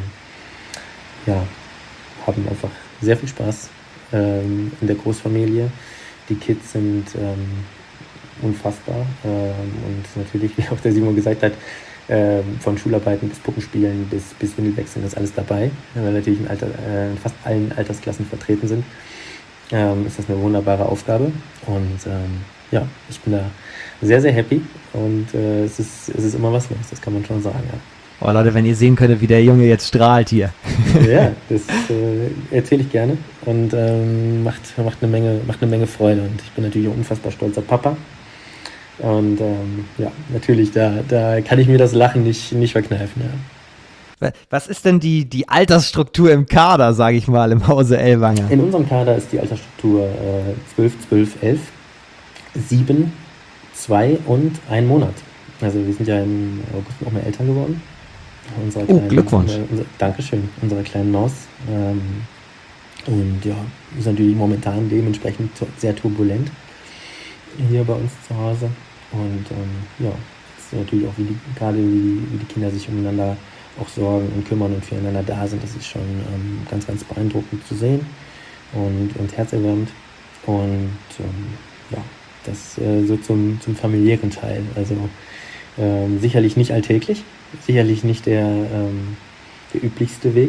ja, haben einfach sehr viel Spaß ähm, in der Großfamilie. Die Kids sind ähm, unfassbar ähm, und natürlich, wie auch der Simon gesagt hat, äh, von Schularbeiten bis Puppenspielen bis, bis Windelwechseln ist alles dabei, weil natürlich in, Alter, äh, in fast allen Altersklassen vertreten sind. Ähm, ist das eine wunderbare Aufgabe und ähm, ja, ich bin da sehr, sehr happy und äh, es, ist, es ist immer was Neues, das kann man schon sagen. Ja. Oh Leute, wenn ihr sehen könntet, wie der Junge jetzt strahlt hier. Ja, das äh, erzähle ich gerne und ähm, macht, macht, eine Menge, macht eine Menge Freude und ich bin natürlich ein unfassbar stolzer Papa. Und ähm, ja, natürlich, da, da kann ich mir das Lachen nicht, nicht verkneifen. Ja. Was ist denn die, die Altersstruktur im Kader, sage ich mal, im Hause Ellwanger? In unserem Kader ist die Altersstruktur äh, zwölf, zwölf, elf, sieben, zwei und ein Monat. Also wir sind ja im August noch mehr Eltern geworden. Unsere Oh, kleinen, Glückwunsch. Äh, unsere, Dankeschön, unsere kleinen Maus. Ähm, und ja, ist natürlich momentan dementsprechend sehr turbulent hier bei uns zu Hause. Und ähm, ja, jetzt natürlich auch, wie die, gerade wie, wie die Kinder sich umeinander auch sorgen und kümmern und füreinander da sind, das ist schon ähm, ganz, ganz beeindruckend zu sehen und, und herzerwärmend. Und ähm, ja, das äh, so zum, zum familiären Teil. Also ähm, sicherlich nicht alltäglich, sicherlich nicht der, ähm, der üblichste Weg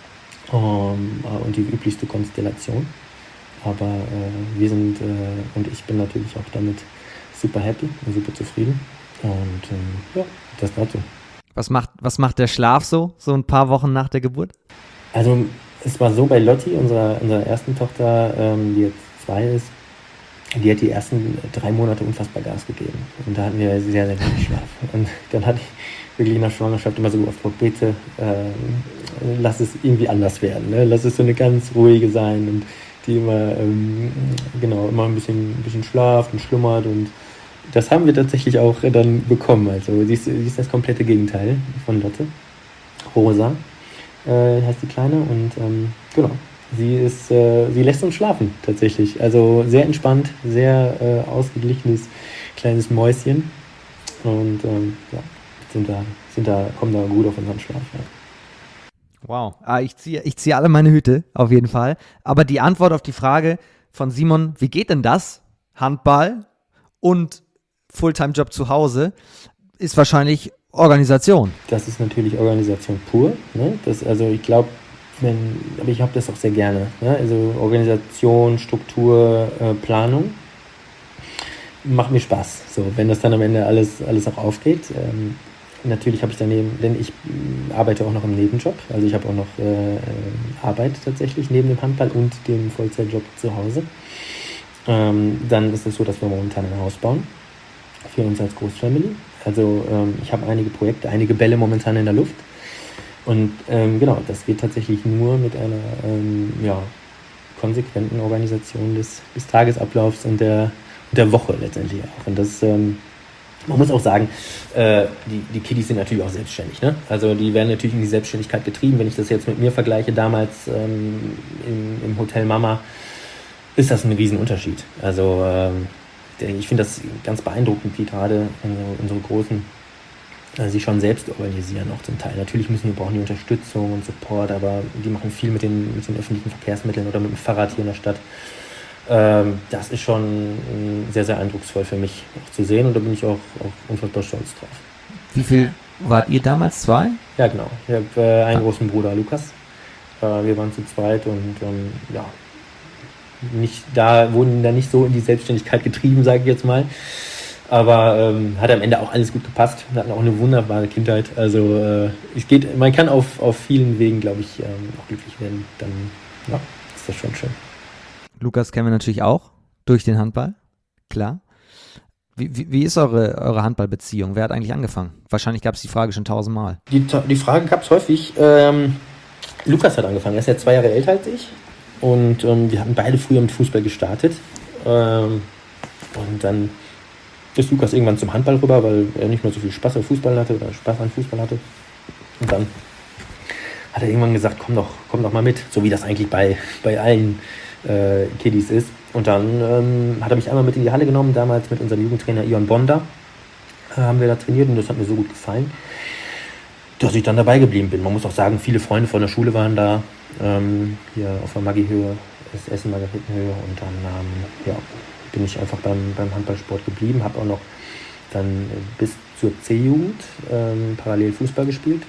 ähm, und die üblichste Konstellation. Aber äh, wir sind äh, und ich bin natürlich auch damit super happy und super zufrieden. Und ähm, ja, das dazu. Was macht, was macht der Schlaf so, so ein paar Wochen nach der Geburt? Also es war so bei Lotti, unserer, unserer ersten Tochter, ähm, die jetzt zwei ist, die hat die ersten drei Monate unfassbar Gas gegeben. Und da hatten wir sehr, sehr wenig Schlaf. Und dann hatte ich wirklich in der Schwangerschaft immer so oft gesagt, bitte äh, lass es irgendwie anders werden. Ne? Lass es so eine ganz ruhige sein und die immer, ähm, genau, immer ein bisschen, ein bisschen schlaft und schlummert und das haben wir tatsächlich auch dann bekommen. Also sie ist, sie ist das komplette Gegenteil von Lotte. Rosa äh, heißt die Kleine und ähm, genau, sie ist, äh, sie lässt uns schlafen tatsächlich. Also sehr entspannt, sehr äh, ausgeglichenes kleines Mäuschen und ähm, ja, sind da, sind da, kommen da gut auf unseren Schlaf. Ja. Wow, ah, ich ziehe ich ziehe alle meine Hüte, auf jeden Fall. Aber die Antwort auf die Frage von Simon, wie geht denn das? Handball und Fulltime-Job zu Hause, ist wahrscheinlich Organisation. Das ist natürlich Organisation pur. Ne? Das, also ich glaube, wenn, aber ich habe das auch sehr gerne. Ne? Also Organisation, Struktur, äh, Planung macht mir Spaß. So, wenn das dann am Ende alles, alles auch aufgeht. Ähm, natürlich habe ich daneben, denn ich äh, arbeite auch noch im Nebenjob, also ich habe auch noch äh, Arbeit tatsächlich neben dem Handball und dem Vollzeitjob zu Hause. Ähm, dann ist es so, dass wir momentan ein Haus bauen für uns als Großfamily. Also ähm, ich habe einige Projekte, einige Bälle momentan in der Luft. Und ähm, genau, das geht tatsächlich nur mit einer ähm, ja, konsequenten Organisation des, des Tagesablaufs und der, und der Woche letztendlich auch. Und das, ähm, man muss auch sagen, äh, die, die Kiddies sind natürlich auch selbstständig. Ne? Also die werden natürlich in die Selbstständigkeit getrieben. Wenn ich das jetzt mit mir vergleiche, damals ähm, im, im Hotel Mama, ist das ein Riesenunterschied. Also ähm, ich finde das ganz beeindruckend, wie gerade unsere, unsere Großen äh, sich schon selbst organisieren, auch zum Teil. Natürlich müssen wir brauchen die Unterstützung und Support, aber die machen viel mit den, mit den öffentlichen Verkehrsmitteln oder mit dem Fahrrad hier in der Stadt. Ähm, das ist schon äh, sehr, sehr eindrucksvoll für mich auch zu sehen und da bin ich auch, auch unfassbar stolz drauf. Wie viel wart ihr damals? Zwei? Ja, genau. Ich habe äh, einen großen Bruder, Lukas. Äh, wir waren zu zweit und ähm, ja, nicht, da wurden da nicht so in die Selbstständigkeit getrieben, sage ich jetzt mal. Aber ähm, hat am Ende auch alles gut gepasst. Wir hatten auch eine wunderbare Kindheit. Also äh, es geht, man kann auf, auf vielen Wegen, glaube ich, ähm, auch glücklich werden. Dann ja, ist das schon schön. Lukas kennen wir natürlich auch durch den Handball, klar. Wie, wie, wie ist eure, eure Handballbeziehung? Wer hat eigentlich angefangen? Wahrscheinlich gab es die Frage schon tausendmal. Die, die Frage gab es häufig. Ähm, Lukas hat angefangen. Er ist ja zwei Jahre älter als ich. Und ähm, wir hatten beide früher mit Fußball gestartet. Ähm, und dann ist Lukas irgendwann zum Handball rüber, weil er nicht mehr so viel Spaß auf Fußball hatte oder Spaß an Fußball hatte. Und dann hat er irgendwann gesagt, komm doch, komm doch mal mit. So wie das eigentlich bei, bei allen äh, Kiddies ist. Und dann ähm, hat er mich einmal mit in die Halle genommen, damals mit unserem Jugendtrainer Ion Bonda. Äh, haben wir da trainiert und das hat mir so gut gefallen, dass ich dann dabei geblieben bin. Man muss auch sagen, viele Freunde von der Schule waren da, ähm, hier auf der Maggi-Höhe, Essen-Margaritenhöhe und dann ähm, ja, bin ich einfach beim, beim Handballsport geblieben, habe auch noch dann bis zur C-Jugend ähm, parallel Fußball gespielt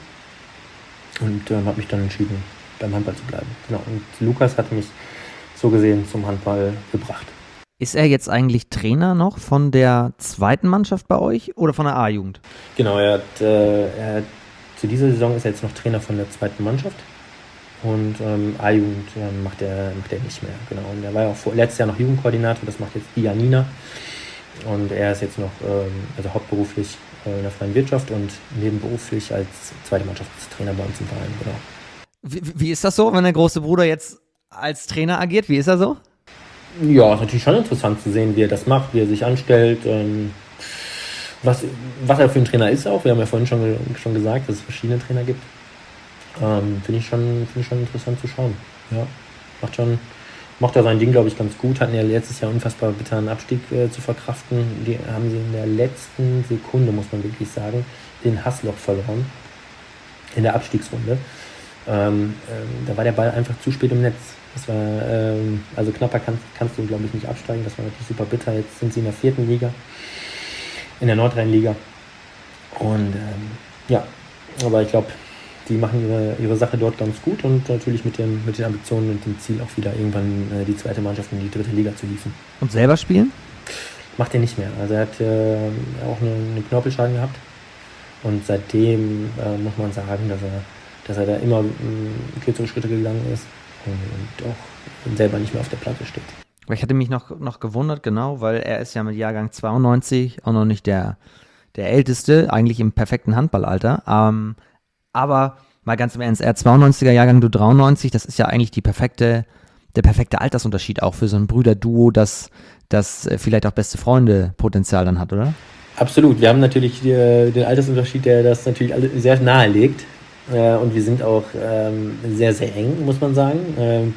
und ähm, habe mich dann entschieden, beim Handball zu bleiben. Genau. Und Lukas hat mich so gesehen zum Handball gebracht. Ist er jetzt eigentlich Trainer noch von der zweiten Mannschaft bei euch oder von der A-Jugend? Genau, er hat, äh, er hat zu dieser Saison ist er jetzt noch Trainer von der zweiten Mannschaft und ähm, A-Jugend äh, macht, er, macht er nicht mehr. Genau. Und er war ja auch vor, letztes Jahr noch Jugendkoordinator, das macht jetzt die Janina. Und er ist jetzt noch ähm, also hauptberuflich äh, in der freien Wirtschaft und nebenberuflich als zweite Mannschaftstrainer bei uns im Verein. Genau. Wie, wie ist das so, wenn der große Bruder jetzt als Trainer agiert? Wie ist er so? Ja, ist natürlich schon interessant zu sehen, wie er das macht, wie er sich anstellt. Ähm, Was, was er für ein Trainer ist auch, wir haben ja vorhin schon, schon gesagt, dass es verschiedene Trainer gibt, ähm, finde ich, schon, find ich schon interessant zu schauen. Ja, macht schon, macht er sein Ding, glaube ich, ganz gut, hatten ja letztes Jahr unfassbar bitteren Abstieg äh, zu verkraften, die haben sie in der letzten Sekunde, muss man wirklich sagen, den Hassloch verloren, in der Abstiegsrunde. Ähm, ähm, da war der Ball einfach zu spät im Netz. Das war, ähm, also knapper kann, kannst du, glaube ich, nicht absteigen, das war natürlich super bitter, jetzt sind sie in der vierten Liga. In der Nordrhein-Liga. Und ähm, ja, aber ich glaube, die machen ihre, ihre Sache dort ganz gut und natürlich mit, dem, mit den Ambitionen und dem Ziel auch wieder irgendwann äh, die zweite Mannschaft in die dritte Liga zu hieven. Und selber spielen? Macht er nicht mehr. Also er hat äh, auch eine, eine Knorpelschaden gehabt und seitdem äh, muss man sagen, dass er, dass er da immer äh, kürzere Schritte gegangen ist und, und auch selber nicht mehr auf der Platte steht. Ich hatte mich noch, noch gewundert, genau, weil er ist ja mit Jahrgang zweiundneunzig auch noch nicht der, der Älteste, eigentlich im perfekten Handballalter. Ähm, aber mal ganz im Ernst, er zweiundneunziger Jahrgang, du dreiundneunzig, das ist ja eigentlich die perfekte, der perfekte Altersunterschied auch für so ein Brüderduo, das, das vielleicht auch beste Freunde-Potenzial dann hat, oder? Absolut, wir haben natürlich die, den Altersunterschied, der das natürlich sehr nahe legt. Äh, und wir sind auch ähm, sehr, sehr eng, muss man sagen. Ähm,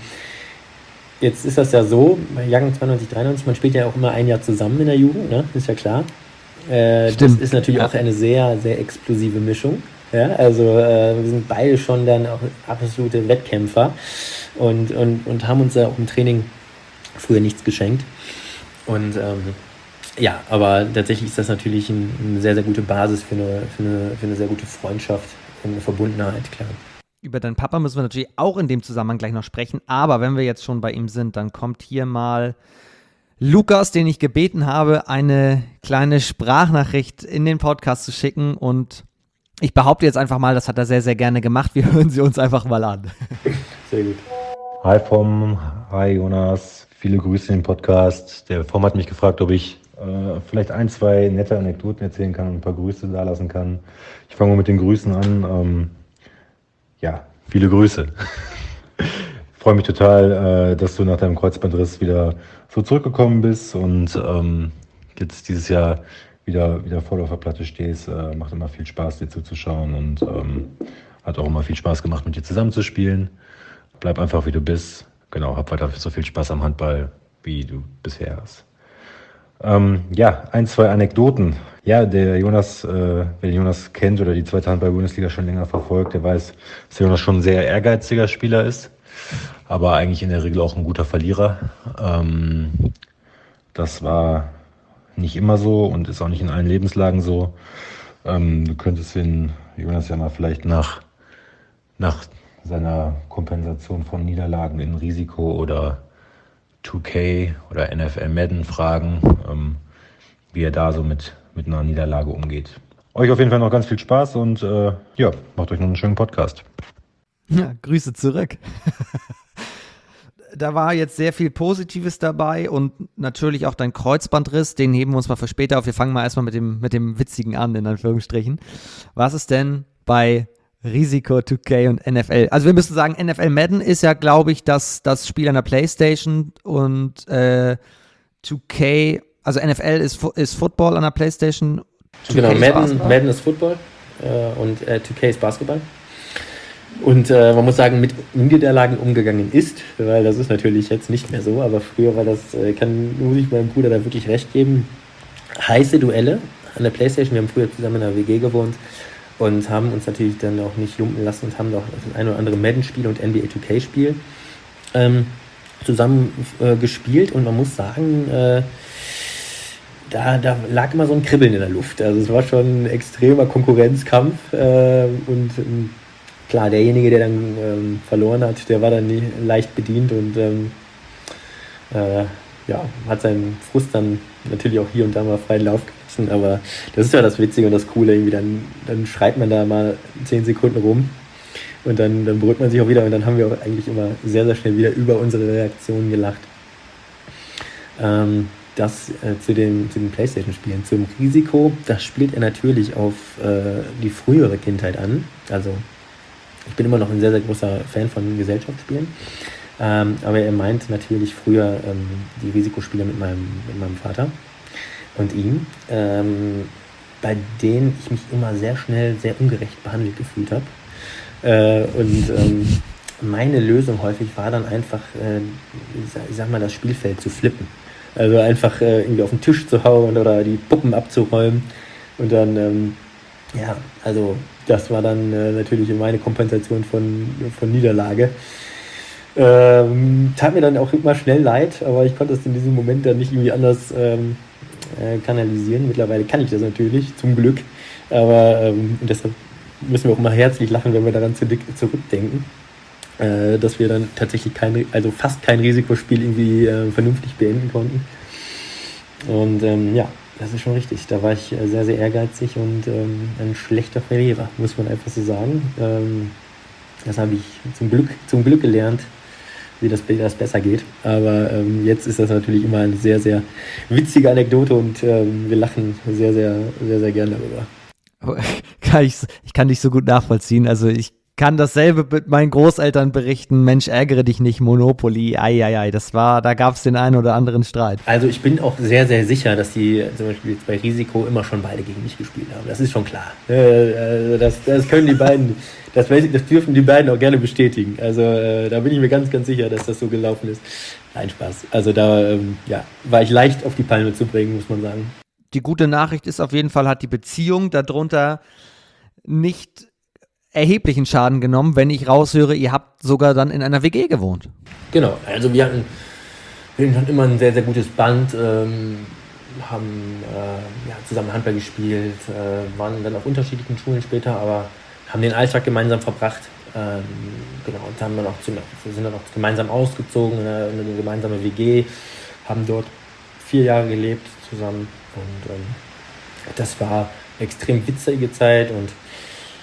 Jetzt ist das ja so, bei Jahrgang zweiundneunzig, dreiundneunzig, man spielt ja auch immer ein Jahr zusammen in der Jugend, ne? Ist ja klar. Äh, Stimmt. Das ist natürlich Ja. auch eine sehr, sehr explosive Mischung. Ja? Also äh, wir sind beide schon dann auch absolute Wettkämpfer und, und, und haben uns ja auch im Training früher nichts geschenkt. Und ähm, ja, aber tatsächlich ist das natürlich ein, eine sehr, sehr gute Basis für eine, für eine, für eine sehr gute Freundschaft und eine Verbundenheit, klar. Über deinen Papa müssen wir natürlich auch in dem Zusammenhang gleich noch sprechen, aber wenn wir jetzt schon bei ihm sind, dann kommt hier mal Lukas, den ich gebeten habe, eine kleine Sprachnachricht in den Podcast zu schicken und Ich behaupte jetzt einfach mal, das hat er sehr, sehr gerne gemacht. Wir hören sie uns einfach mal an. Sehr gut. Hi Vom, hi Jonas, viele Grüße in den Podcast. Der Vom hat mich gefragt, ob ich äh, vielleicht ein, zwei nette Anekdoten erzählen kann und ein paar Grüße da lassen kann. Ich fange mal mit den Grüßen an. Ähm, ja, viele Grüße. Ich freue mich total, äh, dass du nach deinem Kreuzbandriss wieder so zurückgekommen bist und ähm, jetzt dieses Jahr wieder, wieder voll auf der Platte stehst. Äh, macht immer viel Spaß, dir zuzuschauen und ähm, hat auch immer viel Spaß gemacht, mit dir zusammenzuspielen. Bleib einfach, wie du bist. Genau, hab weiter so viel Spaß am Handball, wie du bisher hast. Ähm, ja, ein, zwei Anekdoten. Ja, der Jonas, äh, wer den Jonas kennt oder die zweite Handball-Bundesliga schon länger verfolgt, der weiß, dass der Jonas schon ein sehr ehrgeiziger Spieler ist, aber eigentlich in der Regel auch ein guter Verlierer. Ähm, das war nicht immer so und ist auch nicht in allen Lebenslagen so. Ähm, du könntest den Jonas ja mal vielleicht nach, nach seiner Kompensation von Niederlagen in Risiko oder zwei K oder N F L Madden fragen, ähm, wie er da so mit, mit einer Niederlage umgeht. Euch auf jeden Fall noch ganz viel Spaß und äh, ja, macht euch noch einen schönen Podcast. Ja, Grüße zurück. Da war jetzt sehr viel Positives dabei und natürlich auch dein Kreuzbandriss, den heben wir uns mal für später auf. Wir fangen mal erstmal mit dem, mit dem Witzigen an, in Anführungsstrichen. Was ist denn bei Risiko, zwei K und N F L? Also wir müssen sagen, N F L Madden ist ja, glaube ich, das, das Spiel an der PlayStation und äh, zwei K, also N F L ist, ist Football an der PlayStation. Genau, Madden, Madden ist Football äh, und äh, zwei K ist Basketball. Und äh, man muss sagen, mit Niederlagen umgegangen ist, weil das ist natürlich jetzt nicht mehr so, aber früher war das, äh, kann, muss ich meinem Bruder da wirklich recht geben, heiße Duelle an der PlayStation. Wir haben früher zusammen in einer W G gewohnt und haben uns natürlich dann auch nicht lumpen lassen und haben auch das ein oder andere Madden-Spiel und N B A zwei K-Spiel ähm, zusammen äh, gespielt. Und man muss sagen, äh, da, da lag immer so ein Kribbeln in der Luft. Also es war schon ein extremer Konkurrenzkampf äh, und ähm, klar, derjenige, der dann ähm, verloren hat, der war dann nie leicht bedient und ähm, äh, ja, hat seinen Frust dann natürlich auch hier und da mal freien Lauf gelassen, aber das ist ja das Witzige und das Coole, irgendwie dann, dann schreit man da mal zehn Sekunden rum und dann, dann beruhigt man sich auch wieder und dann haben wir auch eigentlich immer sehr, sehr schnell wieder über unsere Reaktionen gelacht. Ähm, das äh, zu den, zu den PlayStation-Spielen. Zum Risiko, das spielt er natürlich auf äh, die frühere Kindheit an, also ich bin immer noch ein sehr, sehr großer Fan von Gesellschaftsspielen. Ähm, aber er meint natürlich früher ähm, die Risikospiele mit meinem, mit meinem Vater und ihm, ähm, bei denen ich mich immer sehr schnell sehr ungerecht behandelt gefühlt habe. Äh, und ähm, meine Lösung häufig war dann einfach, äh, ich, sag, ich sag mal, das Spielfeld zu flippen. Also einfach äh, irgendwie auf den Tisch zu hauen oder die Puppen abzuräumen und dann, ähm, ja, also das war dann äh, natürlich meine Kompensation von, von Niederlage. Ähm, tat mir dann auch immer schnell leid, aber ich konnte es in diesem Moment dann nicht irgendwie anders ähm, äh, kanalisieren. Mittlerweile kann ich das natürlich, zum Glück. Aber ähm, deshalb müssen wir auch mal herzlich lachen, wenn wir daran zu, zurückdenken, äh, dass wir dann tatsächlich kein, also fast kein Risikospiel irgendwie äh, vernünftig beenden konnten. Und ähm, ja, das ist schon richtig. Da war ich sehr, sehr ehrgeizig und ähm, ein schlechter Verlierer, muss man einfach so sagen. Ähm, das habe ich zum Glück, zum Glück gelernt, wie das, wie das besser geht. Aber ähm, jetzt ist das natürlich immer eine sehr, sehr witzige Anekdote und ähm, wir lachen sehr, sehr, sehr, sehr gern darüber. Kann ich, ich kann dich so gut nachvollziehen. Also ich kann dasselbe mit meinen Großeltern berichten. Mensch, ärgere dich nicht, Monopoly. Eieiei, das war, da gab es den einen oder anderen Streit. Also ich bin auch sehr, sehr sicher, dass die zum Beispiel jetzt bei Risiko immer schon beide gegen mich gespielt haben. Das ist schon klar. Äh, das, das können die beiden, das, das dürfen die beiden auch gerne bestätigen. Also äh, da bin ich mir ganz, ganz sicher, dass das so gelaufen ist. Nein, Spaß. Also da ähm, ja, war ich leicht auf die Palme zu bringen, muss man sagen. Die gute Nachricht ist auf jeden Fall, hat die Beziehung darunter nicht erheblichen Schaden genommen, wenn ich raushöre, ihr habt sogar dann in einer W G gewohnt. Genau, also wir hatten, wir hatten immer ein sehr, sehr gutes Band, ähm, haben äh, ja, zusammen Handball gespielt, äh, waren dann auf unterschiedlichen Schulen später, aber haben den Alltag gemeinsam verbracht. Ähm, genau, und haben dann auch zu, sind dann auch gemeinsam ausgezogen in eine, in eine gemeinsame W G, haben dort vier Jahre gelebt zusammen und ähm, das war eine extrem witzige Zeit und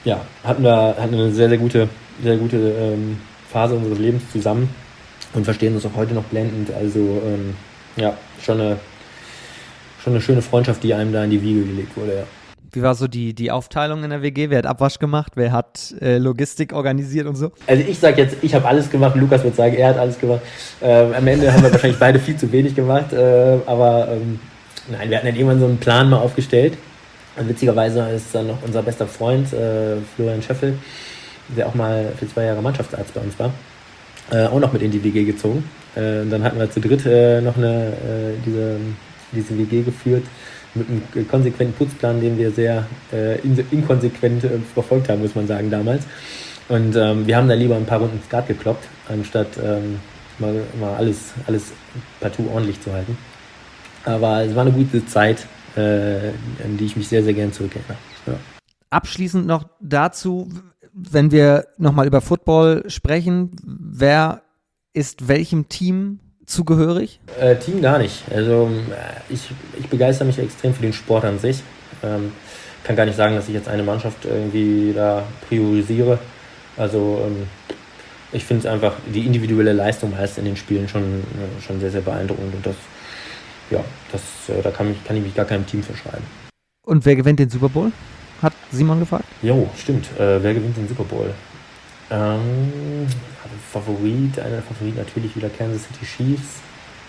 ja, hatten wir hatten eine sehr, sehr gute, sehr gute ähm, Phase unseres Lebens zusammen und verstehen uns auch heute noch blendend. Also ähm, ja, schon eine, schon eine schöne Freundschaft, die einem da in die Wiege gelegt wurde, ja. Wie war so die, die Aufteilung in der W G? Wer hat Abwasch gemacht? Wer hat äh, Logistik organisiert und so? Also ich sage jetzt, ich habe alles gemacht, Lukas wird sagen, er hat alles gemacht. Ähm, am Ende haben wir wahrscheinlich beide viel zu wenig gemacht, äh, aber ähm, nein, wir hatten dann irgendwann so einen Plan mal aufgestellt. Und witzigerweise ist dann noch unser bester Freund, äh, Florian Schöffel, der auch mal für zwei Jahre Mannschaftsarzt bei uns war, äh, auch noch mit in die W G gezogen. Äh, und dann hatten wir zu dritt äh, noch eine, äh, diese, diese W G geführt, mit einem konsequenten Putzplan, den wir sehr äh, in, inkonsequent äh, verfolgt haben, muss man sagen, damals. Und ähm, wir haben da lieber ein paar Runden Skat gekloppt, anstatt ähm, mal, mal alles, alles partout ordentlich zu halten. Aber es war eine gute Zeit, äh, an die ich mich sehr, sehr gern zurückerinnere. Ja. Abschließend noch dazu, wenn wir nochmal über Football sprechen, wer ist welchem Team zugehörig? Äh, Team gar nicht. Also ich, ich begeister mich extrem für den Sport an sich. Ähm, kann gar nicht sagen, dass ich jetzt eine Mannschaft irgendwie da priorisiere. Also ähm, ich finde es einfach, die individuelle Leistung meist in den Spielen schon, äh, schon sehr, sehr beeindruckend. Und das, ja, das, äh, da kann, mich, kann ich mich gar keinem Team verschreiben. Und wer gewinnt den Super Bowl? Hat Simon gefragt. Jo, stimmt. Äh, wer gewinnt den Super Bowl? Ähm, Favorit, einer der Favoriten natürlich wieder Kansas City Chiefs.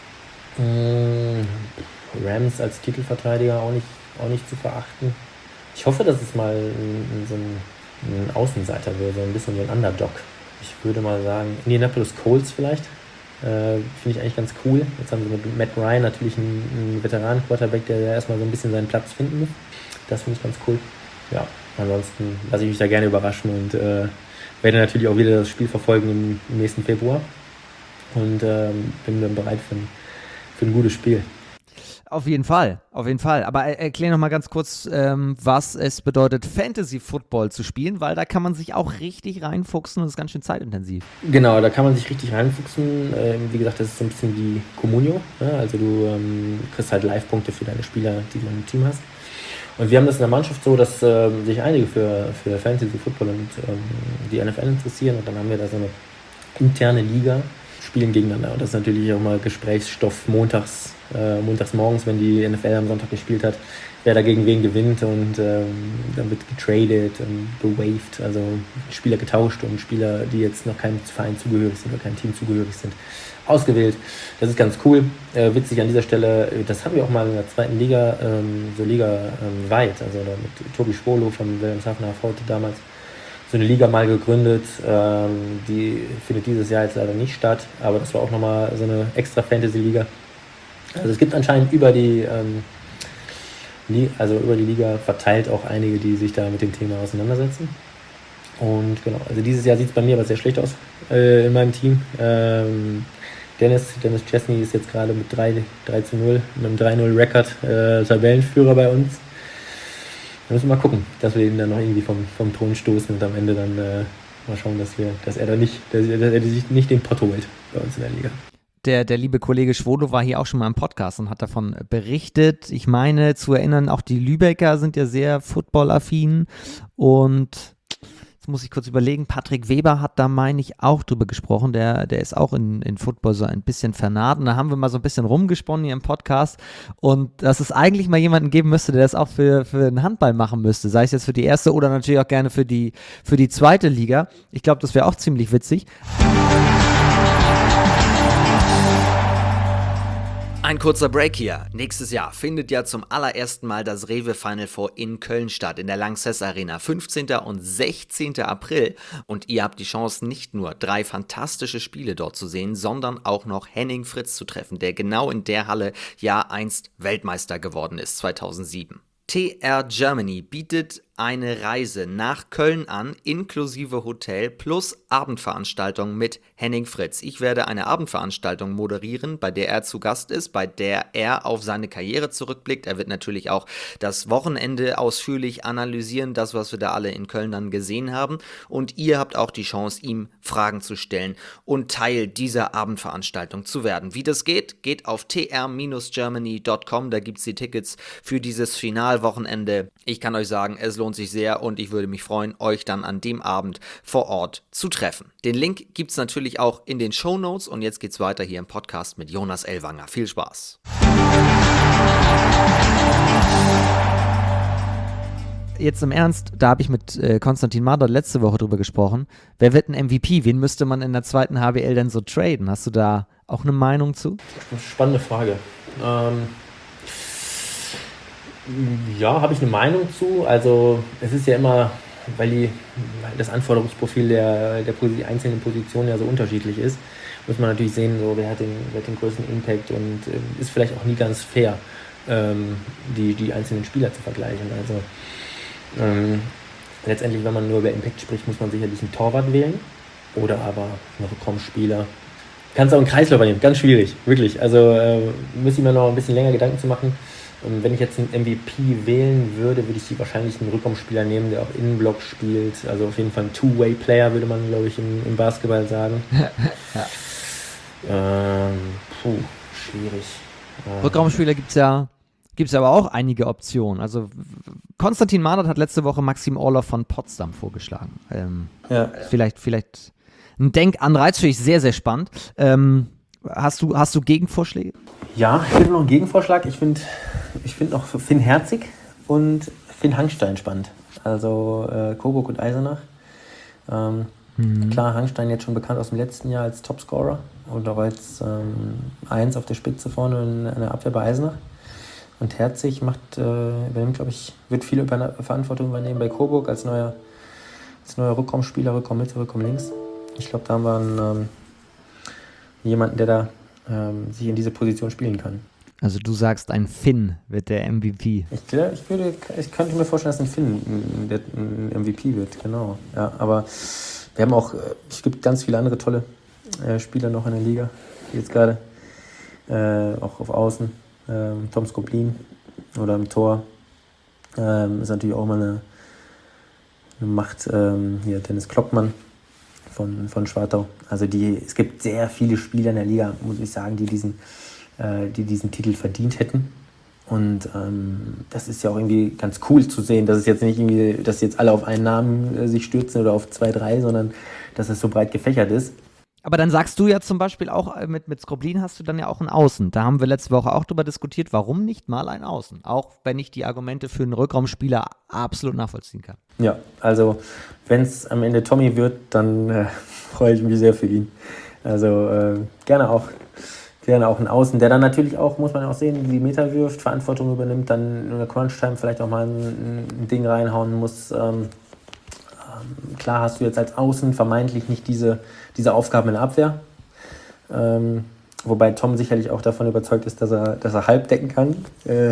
Ähm, Rams als Titelverteidiger auch nicht, auch nicht zu verachten. Ich hoffe, dass es mal ein, so ein, ein Außenseiter wird, so ein bisschen so ein Underdog. Ich würde mal sagen, Indianapolis Colts vielleicht. Äh, Finde ich eigentlich ganz cool. Jetzt haben sie mit Matt Ryan natürlich einen, einen Veteranen-Quarterback, der erstmal so ein bisschen seinen Platz finden muss. Das finde ich ganz cool. Ja, ansonsten lasse ich mich da gerne überraschen und äh, werde natürlich auch wieder das Spiel verfolgen im, im nächsten Februar und ähm, bin dann bereit für ein, für ein gutes Spiel. Auf jeden Fall, auf jeden Fall. Aber er, erklär noch mal ganz kurz, ähm, was es bedeutet, Fantasy-Football zu spielen, weil da kann man sich auch richtig reinfuchsen und ist ganz schön zeitintensiv. Genau, da kann man sich richtig reinfuchsen. Ähm, wie gesagt, das ist so ein bisschen wie Communio. Ne? Also du ähm, kriegst halt Live-Punkte für deine Spieler, die du im Team hast. Und wir haben das in der Mannschaft so, dass ähm, sich einige für, für Fantasy Football und ähm, die N F L interessieren. Und dann haben wir da so eine interne Liga, spielen gegeneinander. Und das ist natürlich auch mal Gesprächsstoff montags, äh, montags morgens, wenn die N F L am Sonntag gespielt hat, wer dagegen wen gewinnt. Und ähm, dann wird getradet und gewaved, also Spieler getauscht und Spieler, die jetzt noch keinem Verein zugehörig sind oder keinem Team zugehörig sind, ausgewählt. Das ist ganz cool. Äh, witzig an dieser Stelle, das haben wir auch mal in der zweiten Liga, ähm, so Liga ähm, weit, also mit Tobi Schwolo von Wilhelmshavener Pforte damals, so eine Liga mal gegründet. Ähm, die findet dieses Jahr jetzt leider nicht statt, aber das war auch nochmal so eine extra Fantasy-Liga. Also es gibt anscheinend über die, ähm, Li- also über die Liga verteilt auch einige, die sich da mit dem Thema auseinandersetzen. Und genau, also dieses Jahr sieht es bei mir aber sehr schlecht aus äh, in meinem Team. Ähm, Dennis, Dennis Chesney ist jetzt gerade mit drei zu null, mit einem drei null Record äh, Tabellenführer bei uns. Da müssen wir mal gucken, dass wir ihn dann noch irgendwie vom, vom Thron stoßen und am Ende dann äh, mal schauen, dass wir, dass er da nicht, dass, dass er sich nicht den Pott holt bei uns in der Liga. Der, der liebe Kollege Schwodo war hier auch schon mal im Podcast und hat davon berichtet. Ich meine, zu erinnern, auch die Lübecker sind ja sehr footballaffin und jetzt muss ich kurz überlegen, Patrick Weber hat da, meine ich, auch drüber gesprochen. Der, der ist auch in, in Football so ein bisschen vernarrt und da haben wir mal so ein bisschen rumgesponnen hier im Podcast und dass es eigentlich mal jemanden geben müsste, der das auch für, für den Handball machen müsste, sei es jetzt für die erste oder natürlich auch gerne für die, für die zweite Liga. Ich glaube, das wäre auch ziemlich witzig. Ein kurzer Break hier. Nächstes Jahr findet ja zum allerersten Mal das Rewe Final Four in Köln statt, in der Lanxess Arena, fünfzehnten und sechzehnten April. Und ihr habt die Chance, nicht nur drei fantastische Spiele dort zu sehen, sondern auch noch Henning Fritz zu treffen, der genau in der Halle ja einst Weltmeister geworden ist, zweitausendsieben. T R Germany bietet eine Reise nach Köln an, inklusive Hotel plus Abendveranstaltung mit Henning Fritz. Ich werde eine Abendveranstaltung moderieren, bei der er zu Gast ist, bei der er auf seine Karriere zurückblickt. Er wird natürlich auch das Wochenende ausführlich analysieren, das, was wir da alle in Köln dann gesehen haben. Und ihr habt auch die Chance, ihm Fragen zu stellen und Teil dieser Abendveranstaltung zu werden. Wie das geht, geht auf t r Germany Punkt com, da gibt es die Tickets für dieses Finalwochenende. Ich kann euch sagen, es lohnt lohnt sich sehr und ich würde mich freuen, euch dann an dem Abend vor Ort zu treffen. Den Link gibt es natürlich auch in den Shownotes und jetzt geht's weiter hier im Podcast mit Jonas Ellwanger. Viel Spaß! Jetzt im Ernst, da habe ich mit äh, Konstantin Marder letzte Woche drüber gesprochen. Wer wird ein M V P? Wen müsste man in der zweiten H B L denn so traden? Hast du da auch eine Meinung zu? Spannende Frage. Ähm, ja, habe ich eine Meinung zu. Also es ist ja immer, weil, die, weil das Anforderungsprofil der, der Posi- einzelnen Positionen ja so unterschiedlich ist, muss man natürlich sehen, so, wer, hat den, wer hat den größten Impact und äh, ist vielleicht auch nie ganz fair, ähm, die, die einzelnen Spieler zu vergleichen. Also Ähm, letztendlich, wenn man nur über Impact spricht, muss man sicherlich einen Torwart wählen oder aber einen Rückraumspieler. Kannst auch einen Kreisläufer nehmen, ganz schwierig, wirklich. Also äh, müsste ich mir noch ein bisschen länger Gedanken zu machen. Und wenn ich jetzt einen M V P wählen würde, würde ich wahrscheinlich einen Rückraumspieler nehmen, der auch Innenblock spielt. Also auf jeden Fall ein Two-Way-Player, würde man, glaube ich, im, im Basketball sagen. ja. ähm, puh, schwierig. Ähm, Rückraumspieler gibt es ja Gibt es aber auch einige Optionen. Also Konstantin Mahnert hat letzte Woche Maxim Orlov von Potsdam vorgeschlagen. Ähm, ja. Vielleicht, vielleicht ein Denkanreiz, finde ich sehr, sehr spannend. Ähm, hast du, hast du Gegenvorschläge? Ja, ich finde noch einen Gegenvorschlag. Ich finde ich find noch Finn Herzig und Finn Hangstein spannend. Also äh, Coburg und Eisenach. Ähm, mhm. Klar, Hangstein jetzt schon bekannt aus dem letzten Jahr als Topscorer und auch als ähm, Eins auf der Spitze vorne in, in der Abwehr bei Eisenach. Und Herzig macht, äh, übernimmt, glaube ich, wird viel über Verantwortung übernehmen bei Coburg als neuer, als neuer Rückraumspieler, Rückraum Mitte, Rückraum links. Ich glaube, da haben wir einen, ähm, jemanden, der da ähm, sich in diese Position spielen kann. Also du sagst, ein Finn wird der M V P. Ich, ich, würde, ich könnte mir vorstellen, dass ein Finn ein, ein M V P wird, genau. Ja, aber wir haben auch, es gibt ganz viele andere tolle äh, Spieler noch in der Liga, jetzt gerade äh, auch auf Außen. Ähm, Tom Skoplin oder im Tor ähm, ist natürlich auch mal eine, eine Macht. Ähm, hier Dennis Klockmann von, von Schwartau. Also die, es gibt sehr viele Spieler in der Liga, muss ich sagen, die diesen, äh, die diesen Titel verdient hätten. Und ähm, das ist ja auch irgendwie ganz cool zu sehen, dass es jetzt nicht irgendwie, dass jetzt alle auf einen Namen äh, sich stürzen oder auf zwei, drei, sondern dass es so breit gefächert ist. Aber dann sagst du ja zum Beispiel auch, mit, mit Skoplin hast du dann ja auch ein Außen. Da haben wir letzte Woche auch drüber diskutiert, warum nicht mal ein Außen? Auch wenn ich die Argumente für einen Rückraumspieler absolut nachvollziehen kann. Ja, also wenn es am Ende Tommy wird, dann äh, freue ich mich sehr für ihn. Also äh, gerne auch gerne auch ein Außen, der dann natürlich auch, muss man auch sehen, die Meter wirft, Verantwortung übernimmt, dann in der Crunch-Time vielleicht auch mal ein, ein Ding reinhauen muss. Ähm, Klar hast du jetzt als Außen vermeintlich nicht diese, diese Aufgaben in der Abwehr. Ähm, wobei Tom sicherlich auch davon überzeugt ist, dass er, dass er halb decken kann. Äh,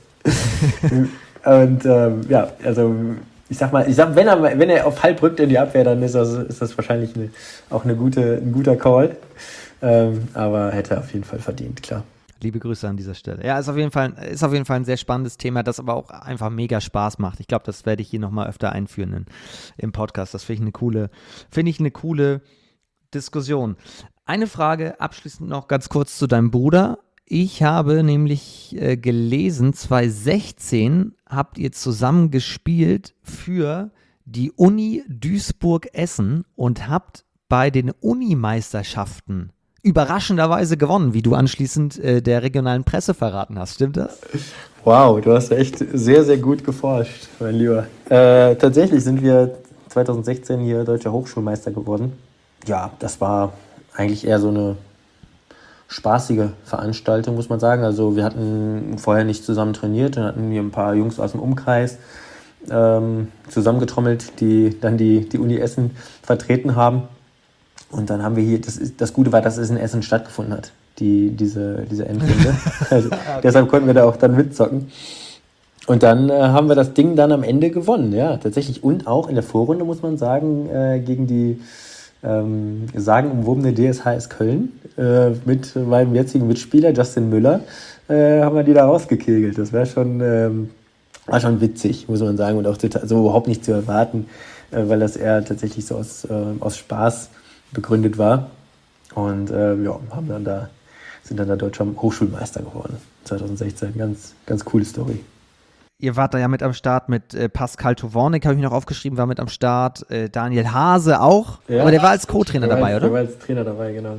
und ähm, ja, also ich sag mal, ich sag, wenn er, wenn er auf halb rückt in die Abwehr, dann ist das, ist das wahrscheinlich eine, auch eine gute, ein guter Call. Ähm, aber hätte er auf jeden Fall verdient, klar. Liebe Grüße an dieser Stelle. Ja, ist auf jeden Fall, ist auf jeden Fall ein sehr spannendes Thema, das aber auch einfach mega Spaß macht. Ich glaube, das werde ich hier nochmal öfter einführen in, im Podcast. Das finde ich eine coole, finde ich eine coole Diskussion. Eine Frage abschließend noch ganz kurz zu deinem Bruder. Ich habe nämlich äh, gelesen, zwanzig sechzehn habt ihr zusammen gespielt für die Uni Duisburg-Essen und habt bei den Unimeisterschaften überraschenderweise gewonnen, wie du anschließend äh, der regionalen Presse verraten hast. Stimmt das? Wow, du hast echt sehr, sehr gut geforscht, mein Lieber. Äh, tatsächlich sind wir zwanzig sechzehn hier Deutscher Hochschulmeister geworden. Ja, das war eigentlich eher so eine spaßige Veranstaltung, muss man sagen. Also wir hatten vorher nicht zusammen trainiert, dann hatten wir ein paar Jungs aus dem Umkreis ähm, zusammengetrommelt, die dann die, die Uni Essen vertreten haben. Und dann haben wir hier, das, ist, das Gute war, dass es in Essen stattgefunden hat, die, diese, diese Endrunde. Also, okay. Deshalb konnten wir da auch dann mitzocken. Und dann äh, haben wir das Ding dann am Ende gewonnen, ja, tatsächlich. Und auch in der Vorrunde, muss man sagen, äh, gegen die ähm, sagenumwobene D S H S Köln äh, mit meinem jetzigen Mitspieler Justin Müller äh, haben wir die da rausgekegelt. Das war schon, ähm, war schon witzig, muss man sagen. Und auch total, also überhaupt nicht zu erwarten, äh, weil das eher tatsächlich so aus, äh, aus Spaß begründet war. Und äh, ja, haben dann da, sind dann da Deutscher Hochschulmeister geworden. zwanzig sechzehn. Ganz, ganz coole Story. ihr wart da ja mit am Start mit äh, Pascal Towornik, habe ich mir noch aufgeschrieben, war mit am Start. Äh, Daniel Hase auch. Ja. Aber der war als Co-Trainer dabei, als, oder? Der war als Trainer dabei, genau.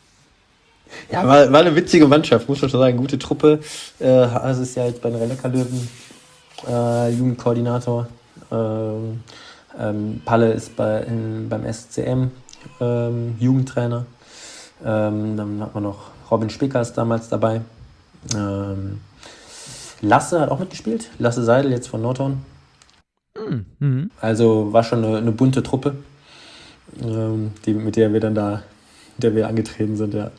Ja, war, war eine witzige Mannschaft, muss man schon sagen. Gute Truppe. Äh, Hase ist ja jetzt bei den Rhein-Neckar-Löwen äh, Jugendkoordinator. Ähm, ähm, Palle ist bei, in, beim S C M ähm, Jugendtrainer. Ähm, dann hat man noch Robin Spickers damals dabei. Ähm, Lasse hat auch mitgespielt. Lasse Seidel jetzt von Nordhorn. Mhm. Also war schon eine, eine bunte Truppe, ähm, die, mit der wir dann da, mit der wir angetreten sind, ja.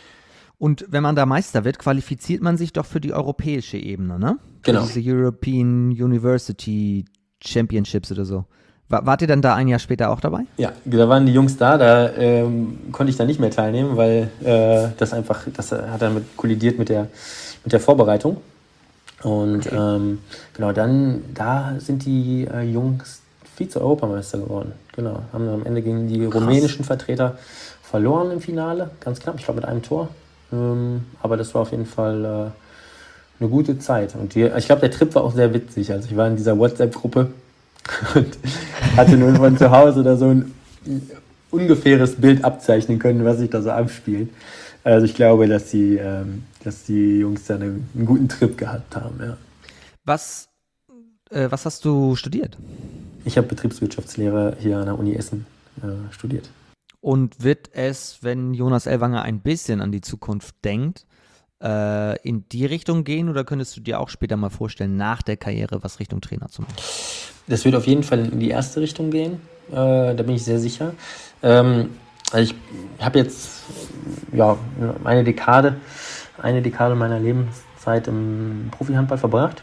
Und wenn man da Meister wird, qualifiziert man sich doch für die europäische Ebene, ne? Genau. Für diese European University Championships oder so. War, wart ihr dann da ein Jahr später auch dabei? Ja, da waren die Jungs da, da ähm, konnte ich dann nicht mehr teilnehmen, weil äh, das einfach, das hat dann mit, kollidiert mit der, mit der Vorbereitung. Und okay. ähm, genau, dann, da sind die äh, Jungs Vize-Europameister geworden. Genau, haben am Ende gegen die Krass. rumänischen Vertreter verloren im Finale, ganz knapp, ich glaube mit einem Tor. Ähm, aber das war auf jeden Fall äh, eine gute Zeit. Und die, ich glaube, der Trip war auch sehr witzig. Also ich war in dieser WhatsApp-Gruppe und hatte nur von zu Hause da so ein ungefähres Bild abzeichnen können, was sich da so abspielt. Also ich glaube, dass die, ähm, dass die Jungs da einen, einen guten Trip gehabt haben. Ja. Was, äh, was hast du studiert? Ich habe Betriebswirtschaftslehre hier an der Uni Essen äh, studiert. Und wird es, wenn Jonas Ellwanger ein bisschen an die Zukunft denkt, äh, in die Richtung gehen oder könntest du dir auch später mal vorstellen, nach der Karriere was Richtung Trainer zu machen? Das wird auf jeden Fall in die erste Richtung gehen, äh, da bin ich sehr sicher. Ähm, also ich habe jetzt ja, eine Dekade, eine Dekade meiner Lebenszeit im Profihandball verbracht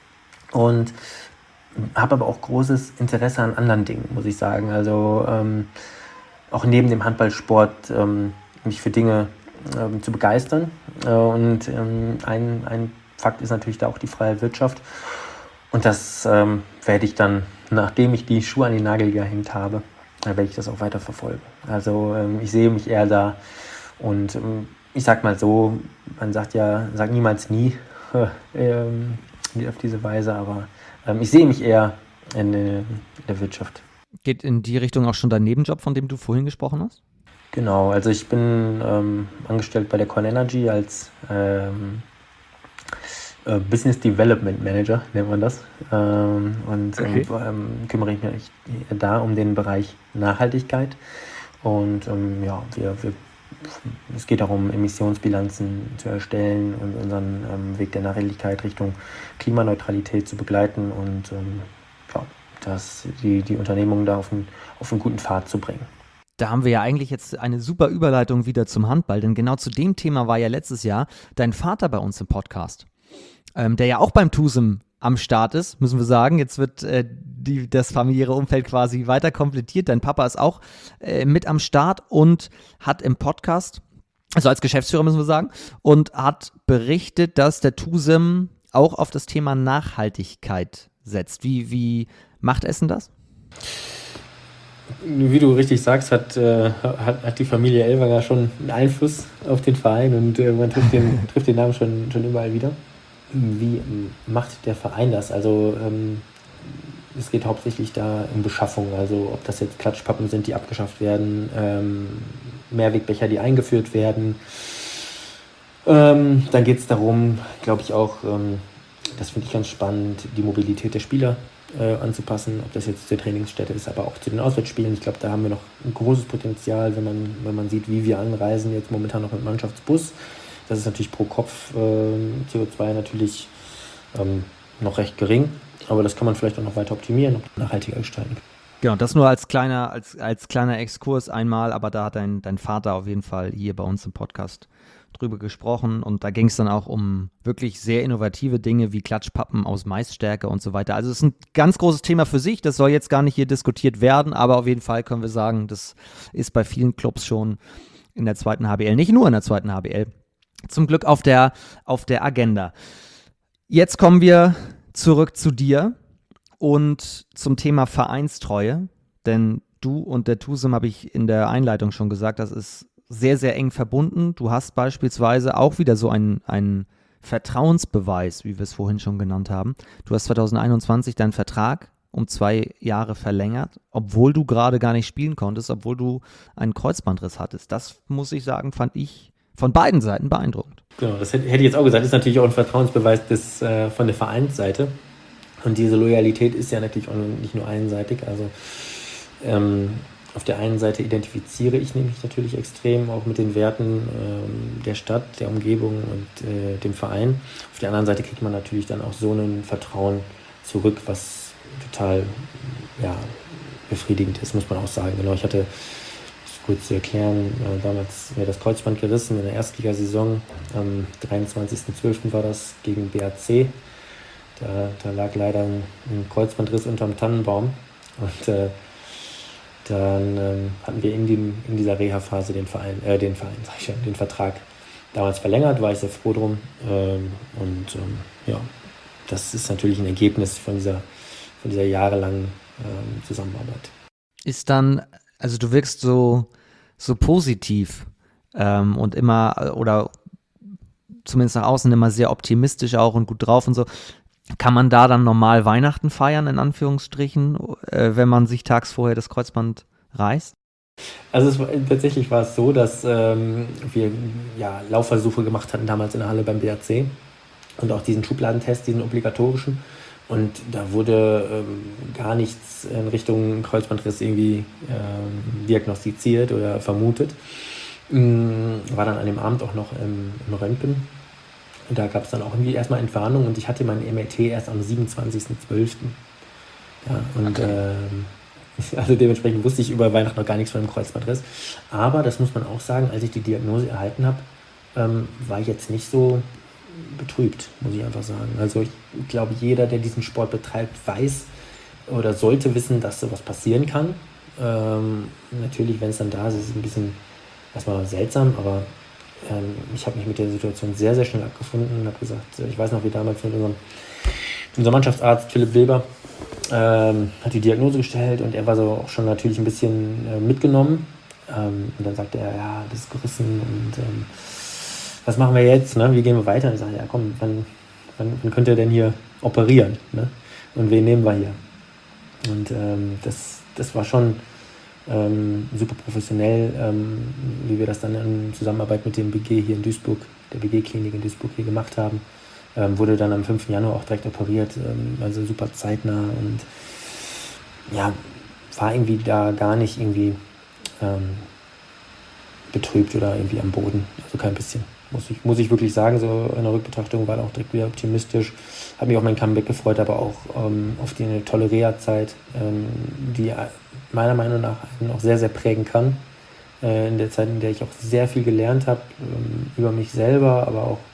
und habe aber auch großes Interesse an anderen Dingen, muss ich sagen. Also ähm, auch neben dem Handballsport ähm, mich für Dinge ähm, zu begeistern. Äh, und ähm, ein, ein Fakt ist natürlich da auch die freie Wirtschaft. Und das ähm, werde ich dann, nachdem ich die Schuhe an den Nagel gehängt habe, äh, werde ich das auch weiter verfolgen. Also ähm, ich sehe mich eher da und ähm, ich sag mal so, man sagt ja, sag niemals nie äh, ähm, auf diese Weise, aber ähm, ich sehe mich eher in, äh, in der Wirtschaft. Geht in die Richtung auch schon dein Nebenjob, von dem du vorhin gesprochen hast? Genau, also ich bin ähm, angestellt bei der Con Energy als ähm, äh, Business Development Manager, nennt man das. Ähm, und okay. ähm, kümmere ich mich da um den Bereich Nachhaltigkeit. Und ähm, ja, wir, wir, es geht darum, Emissionsbilanzen zu erstellen und unseren ähm, Weg der Nachhaltigkeit Richtung Klimaneutralität zu begleiten und ähm, ja, das, die, die Unternehmung da auf einen, auf einen guten Pfad zu bringen. Da haben wir ja eigentlich jetzt eine super Überleitung wieder zum Handball, denn genau zu dem Thema war ja letztes Jahr dein Vater bei uns im Podcast, ähm, der ja auch beim TUSEM am Start ist, müssen wir sagen. Jetzt wird äh, die, das familiäre Umfeld quasi weiter komplettiert. Dein Papa ist auch äh, mit am Start und hat im Podcast, also als Geschäftsführer müssen wir sagen, und hat berichtet, dass der TUSEM auch auf das Thema Nachhaltigkeit setzt. Wie, wie macht Essen das? Wie du richtig sagst, hat, äh, hat, hat die Familie Ellwanger schon einen Einfluss auf den Verein und äh, man trifft den, trifft den Namen schon, schon überall wieder. Wie ähm, macht der Verein das? Also ähm, es geht hauptsächlich da um Beschaffung, also ob das jetzt Klatschpappen sind, die abgeschafft werden, ähm, Mehrwegbecher, die eingeführt werden. Ähm, dann geht es darum, glaube ich auch, ähm, das finde ich ganz spannend, die Mobilität der Spieler äh, anzupassen, ob das jetzt zur Trainingsstätte ist, aber auch zu den Auswärtsspielen. Ich glaube, da haben wir noch ein großes Potenzial, wenn man, wenn man sieht, wie wir anreisen, jetzt momentan noch mit Mannschaftsbus. Das ist natürlich pro Kopf äh, C O zwei natürlich ähm, noch recht gering, aber das kann man vielleicht auch noch weiter optimieren und nachhaltiger gestalten. Genau, das nur als kleiner, als, als kleiner Exkurs einmal, aber da hat dein, dein Vater auf jeden Fall hier bei uns im Podcast drüber gesprochen und da ging es dann auch um wirklich sehr innovative Dinge wie Klatschpappen aus Maisstärke und so weiter. Also es ist ein ganz großes Thema für sich, das soll jetzt gar nicht hier diskutiert werden, aber auf jeden Fall können wir sagen, das ist bei vielen Clubs schon in der zweiten H B L, nicht nur in der zweiten H B L, zum Glück auf der, auf der Agenda. Jetzt kommen wir zurück zu dir und zum Thema Vereinstreue, denn du und der TUSEM, habe ich in der Einleitung schon gesagt, das ist sehr, sehr eng verbunden. Du hast beispielsweise auch wieder so einen, einen Vertrauensbeweis, wie wir es vorhin schon genannt haben. Du hast zwanzig einundzwanzig deinen Vertrag um zwei Jahre verlängert, obwohl du gerade gar nicht spielen konntest, obwohl du einen Kreuzbandriss hattest. Das, muss ich sagen, fand ich von beiden Seiten beeindruckend. Genau, das hätte ich jetzt auch gesagt. Das ist natürlich auch ein Vertrauensbeweis des, äh, von der Vereinsseite. Und diese Loyalität ist ja natürlich auch nicht nur einseitig. Also ähm, auf der einen Seite identifiziere ich nämlich natürlich extrem auch mit den Werten ähm, der Stadt, der Umgebung und äh, dem Verein. Auf der anderen Seite kriegt man natürlich dann auch so ein Vertrauen zurück, was total ja, befriedigend ist, muss man auch sagen. Genau, ich hatte, das kurz zu erklären, äh, damals mir das Kreuzband gerissen in der Erstligasaison. Am dreiundzwanzigsten zwölften war das gegen B A C. Da, da lag leider ein, ein Kreuzbandriss unterm Tannenbaum. Und äh, dann ähm, hatten wir in, dem, in dieser Reha-Phase den Verein, äh, den Verein, sag ich schon, den Vertrag damals verlängert, war ich sehr froh drum. Ähm, und ähm, ja, das ist natürlich ein Ergebnis von dieser, von dieser jahrelangen ähm, Zusammenarbeit. Ist dann, also du wirkst so, so positiv ähm, und immer, oder zumindest nach außen immer sehr optimistisch auch und gut drauf und so. Kann man da dann normal Weihnachten feiern, in Anführungsstrichen, äh, wenn man sich tags vorher das Kreuzband reißt? Also es war, tatsächlich war es so, dass ähm, wir ja, Laufversuche gemacht hatten damals in der Halle beim B A C und auch diesen Schubladentest, diesen obligatorischen. Und da wurde ähm, gar nichts in Richtung Kreuzbandriss irgendwie ähm, diagnostiziert oder vermutet. Ähm, war dann an dem Abend auch noch im, im Röntgen. Und da gab es dann auch irgendwie erstmal Entwarnung und ich hatte mein M R T erst am siebenundzwanzigsten zwölften Ja, und okay. ähm, also dementsprechend wusste ich über Weihnachten noch gar nichts von dem Kreuzbandriss. Aber das muss man auch sagen, als ich die Diagnose erhalten habe, ähm, war ich jetzt nicht so betrübt, muss ich einfach sagen. Also ich glaube, jeder, der diesen Sport betreibt, weiß oder sollte wissen, dass sowas passieren kann. Ähm, natürlich, wenn es dann da ist, ist es ein bisschen erstmal seltsam, aber ähm, ich habe mich mit der Situation sehr, sehr schnell abgefunden und habe gesagt, ich weiß noch, wie damals mit unserem, unser Mannschaftsarzt Philipp Wilber ähm, hat die Diagnose gestellt und er war so auch schon natürlich ein bisschen äh, mitgenommen. Ähm, und dann sagte er, ja, das ist gerissen und ähm, was machen wir jetzt, ne? Wie gehen wir weiter? Und ich sage, ja komm, wann, wann, wann könnt ihr denn hier operieren? Ne? Und wen nehmen wir hier? Und ähm, das, das war schon ähm, super professionell, ähm, wie wir das dann in Zusammenarbeit mit dem B G hier in Duisburg, der B G-Klinik in Duisburg hier gemacht haben. Ähm, wurde dann am fünften Januar auch direkt operiert, ähm, also super zeitnah und ja, war irgendwie da gar nicht irgendwie ähm, betrübt oder irgendwie am Boden, also kein bisschen. Muss ich, muss ich wirklich sagen, so in der Rückbetrachtung war auch direkt wieder optimistisch. Habe mich auf mein Comeback gefreut, aber auch ähm, auf die eine tolle Reha-Zeit, ähm, die meiner Meinung nach einen auch sehr, sehr prägen kann. Äh, in der Zeit, in der ich auch sehr viel gelernt habe, ähm, über mich selber, aber auch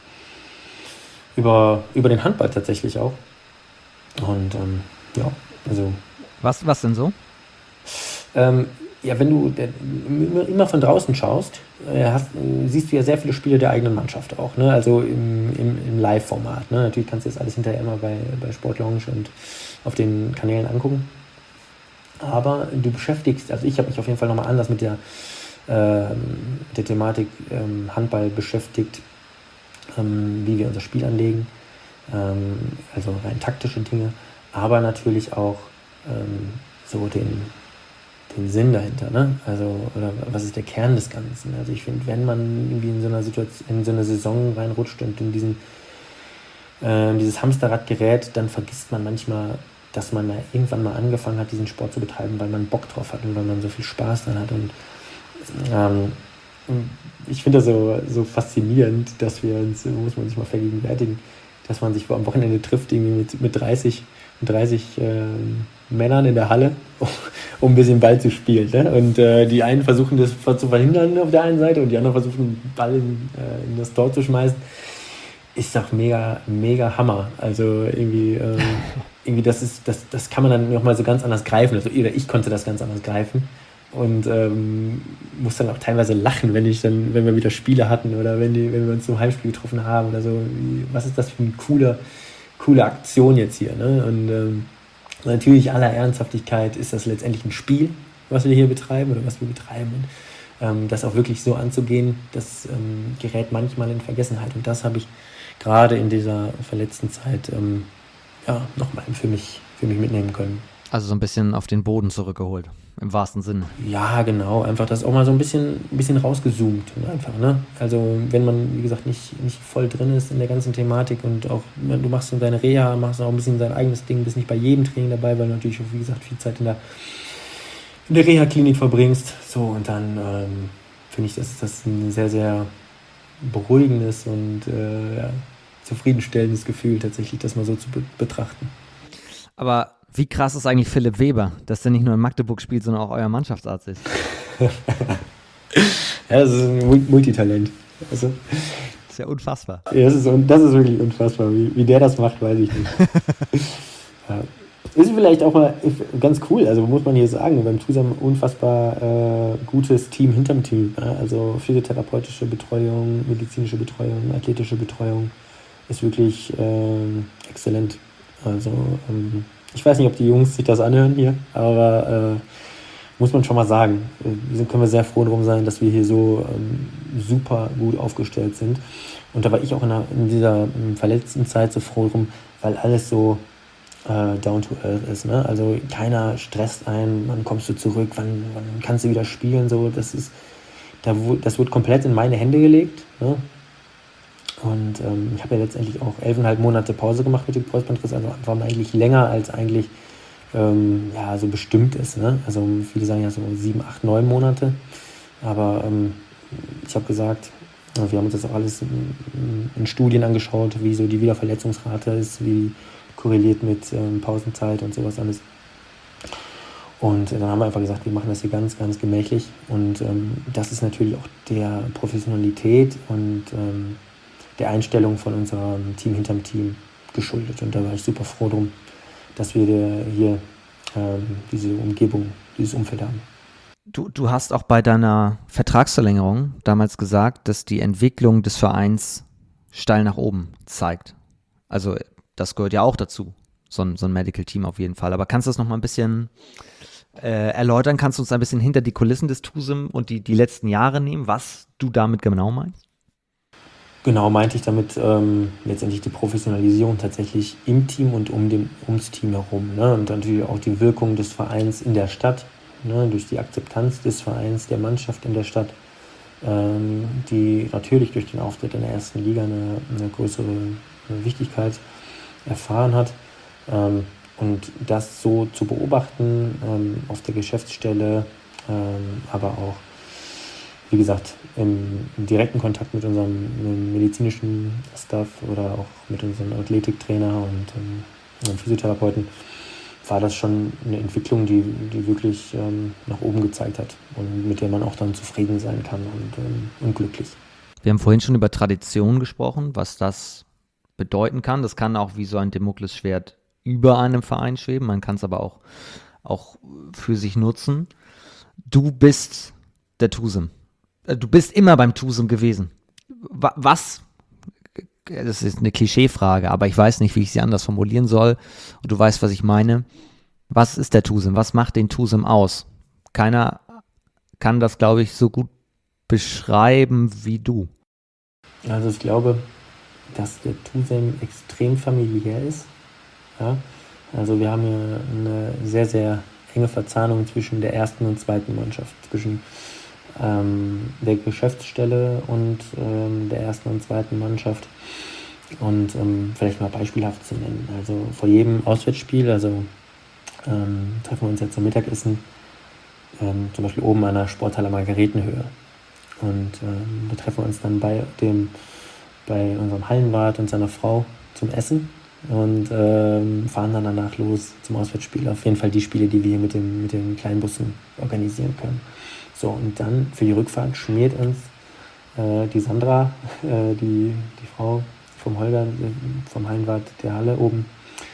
über, über den Handball tatsächlich auch. Und ähm, ja, also... Was, was denn so? Ähm, Ja, wenn du der, immer von draußen schaust, äh, hast, siehst du ja sehr viele Spiele der eigenen Mannschaft auch, ne? Also im, im, im Live-Format. Ne? Natürlich kannst du das alles hinterher immer bei, bei Sportlounge und auf den Kanälen angucken. Aber du beschäftigst, also ich habe mich auf jeden Fall nochmal anders mit der, äh, mit der Thematik ähm, Handball beschäftigt, ähm, wie wir unser Spiel anlegen, ähm, also rein taktische Dinge, aber natürlich auch ähm, so den den Sinn dahinter, ne? Also, oder was ist der Kern des Ganzen? Also ich finde, wenn man irgendwie in so einer Situation, in so eine Saison reinrutscht und in diesen äh, dieses Hamsterrad gerät, dann vergisst man manchmal, dass man da irgendwann mal angefangen hat, diesen Sport zu betreiben, weil man Bock drauf hat und weil man so viel Spaß dran hat. Und ähm, ich finde das so, so faszinierend, dass wir uns, muss man sich mal vergegenwärtigen, dass man sich am Wochenende trifft, irgendwie mit, mit dreißig äh, Männern in der Halle, um ein bisschen Ball zu spielen. Ne? Und äh, die einen versuchen das zu verhindern auf der einen Seite und die anderen versuchen, den Ball in, äh, in das Tor zu schmeißen. Ist doch mega, mega Hammer. Also irgendwie, äh, irgendwie das ist, das, das kann man dann nochmal so ganz anders greifen. Also ich konnte das ganz anders greifen. Und ähm, muss dann auch teilweise lachen, wenn ich dann, wenn wir wieder Spiele hatten oder wenn, die, wenn wir uns zum Heimspiel getroffen haben oder so. Was ist das für eine coole, coole Aktion jetzt hier? Ne? Und ähm, natürlich aller Ernsthaftigkeit ist das letztendlich ein Spiel, was wir hier betreiben oder was wir betreiben. Und, ähm, das auch wirklich so anzugehen, das ähm, gerät manchmal in Vergessenheit. Und das habe ich gerade in dieser verletzten Zeit ähm, ja, nochmal für mich, für mich mitnehmen können. Also so ein bisschen auf den Boden zurückgeholt, im wahrsten Sinne. Ja, genau, einfach das auch mal so ein bisschen, ein bisschen rausgezoomt einfach, ne? Also wenn man, wie gesagt, nicht, nicht voll drin ist in der ganzen Thematik und auch, ne, du machst so deine Reha, machst auch ein bisschen dein eigenes Ding, bist nicht bei jedem Training dabei, weil du natürlich auch, wie gesagt, viel Zeit in der, in der Reha-Klinik verbringst. So, und dann ähm, finde ich, dass das ein sehr, sehr beruhigendes und äh, ja, zufriedenstellendes Gefühl, tatsächlich das mal so zu be- betrachten. Aber wie krass ist eigentlich Philipp Weber, dass der nicht nur in Magdeburg spielt, sondern auch euer Mannschaftsarzt ist? Ja, das ist ein Multitalent. Also, Das ist ja unfassbar. ja, das, ist, das ist wirklich unfassbar. Wie, wie der das macht, weiß ich nicht. Ja. Ist vielleicht auch mal ganz cool, also muss man hier sagen, beim TUSAM unfassbar äh, gutes Team hinterm Team. Ja? Also physiotherapeutische Betreuung, medizinische Betreuung, athletische Betreuung ist wirklich ähm, exzellent. Also ähm, ich weiß nicht, ob die Jungs sich das anhören hier, aber äh, muss man schon mal sagen, wir sind, können wir sehr froh drum sein, dass wir hier so ähm, super gut aufgestellt sind. Und da war ich auch in, der, in dieser in verletzten Zeit so froh drum, weil alles so äh, down to earth ist. Ne? Also keiner stresst einen, wann kommst du zurück, wann, wann kannst du wieder spielen. So, das ist, da, das wird komplett in meine Hände gelegt. Ne? Und ähm, ich habe ja letztendlich auch elfeinhalb Monate Pause gemacht mit dem Kreuzbandriss, also war man eigentlich länger als eigentlich ähm, ja, so bestimmt ist. Ne? Also viele sagen ja so sieben, acht, neun Monate. Aber ähm, ich habe gesagt, wir haben uns das auch alles in, in Studien angeschaut, wie so die Wiederverletzungsrate ist, wie korreliert mit ähm, Pausenzeit und sowas alles. Und dann haben wir einfach gesagt, wir machen das hier ganz, ganz gemächlich. Und ähm, das ist natürlich auch der Professionalität und ähm, der Einstellung von unserem Team hinterm Team geschuldet. Und da war ich super froh drum, dass wir hier ähm, diese Umgebung, dieses Umfeld haben. Du, du hast auch bei deiner Vertragsverlängerung damals gesagt, dass die Entwicklung des Vereins steil nach oben zeigt. Also das gehört ja auch dazu, so ein, so ein Medical Team auf jeden Fall. Aber kannst du das nochmal ein bisschen äh, erläutern? Kannst du uns ein bisschen hinter die Kulissen des TUSIM und die, die letzten Jahre nehmen, was du damit genau meinst? Genau, meinte ich damit ähm, letztendlich die Professionalisierung tatsächlich im Team und um dem, ums Team herum. Ne? Und natürlich auch die Wirkung des Vereins in der Stadt, ne? Durch die Akzeptanz des Vereins, der Mannschaft in der Stadt, ähm, die natürlich durch den Auftritt in der ersten Liga eine, eine größere eine Wichtigkeit erfahren hat. Ähm, und das so zu beobachten ähm, auf der Geschäftsstelle, ähm, aber auch wie gesagt, im, im direkten Kontakt mit unserem medizinischen Staff oder auch mit unserem Athletiktrainer und ähm, Physiotherapeuten war das schon eine Entwicklung, die, die wirklich ähm, nach oben gezeigt hat und mit der man auch dann zufrieden sein kann und, ähm, und glücklich. Wir haben vorhin schon über Tradition gesprochen, was das bedeuten kann. Das kann auch wie so ein Damoklesschwert über einem Verein schweben, man kann es aber auch, auch für sich nutzen. Du bist der TUSIM. Du bist immer beim TUSIM gewesen. Was, das ist eine Klischeefrage, aber ich weiß nicht, wie ich sie anders formulieren soll und du weißt, was ich meine. Was ist der TUSIM? Was macht den TUSIM aus? Keiner kann das, glaube ich, so gut beschreiben wie du. Also ich glaube, dass der TUSIM extrem familiär ist. Ja? Also wir haben hier eine sehr, sehr enge Verzahnung zwischen der ersten und zweiten Mannschaft, zwischen Ähm, der Geschäftsstelle und ähm, der ersten und zweiten Mannschaft. Und ähm, vielleicht mal beispielhaft zu nennen. Also vor jedem Auswärtsspiel, also ähm, treffen wir uns jetzt zum Mittagessen, ähm, zum Beispiel oben an der Sporthalle Margaretenhöhe. Und ähm, da treffen wir uns dann bei dem, bei unserem Hallenwart und seiner Frau zum Essen und ähm, fahren dann danach los zum Auswärtsspiel. Auf jeden Fall die Spiele, die wir hier mit, dem, mit den kleinen Bussen organisieren können. So, und dann für die Rückfahrt schmiert uns äh, die Sandra, äh, die, die Frau vom Holger, vom Hallenwart der Halle oben,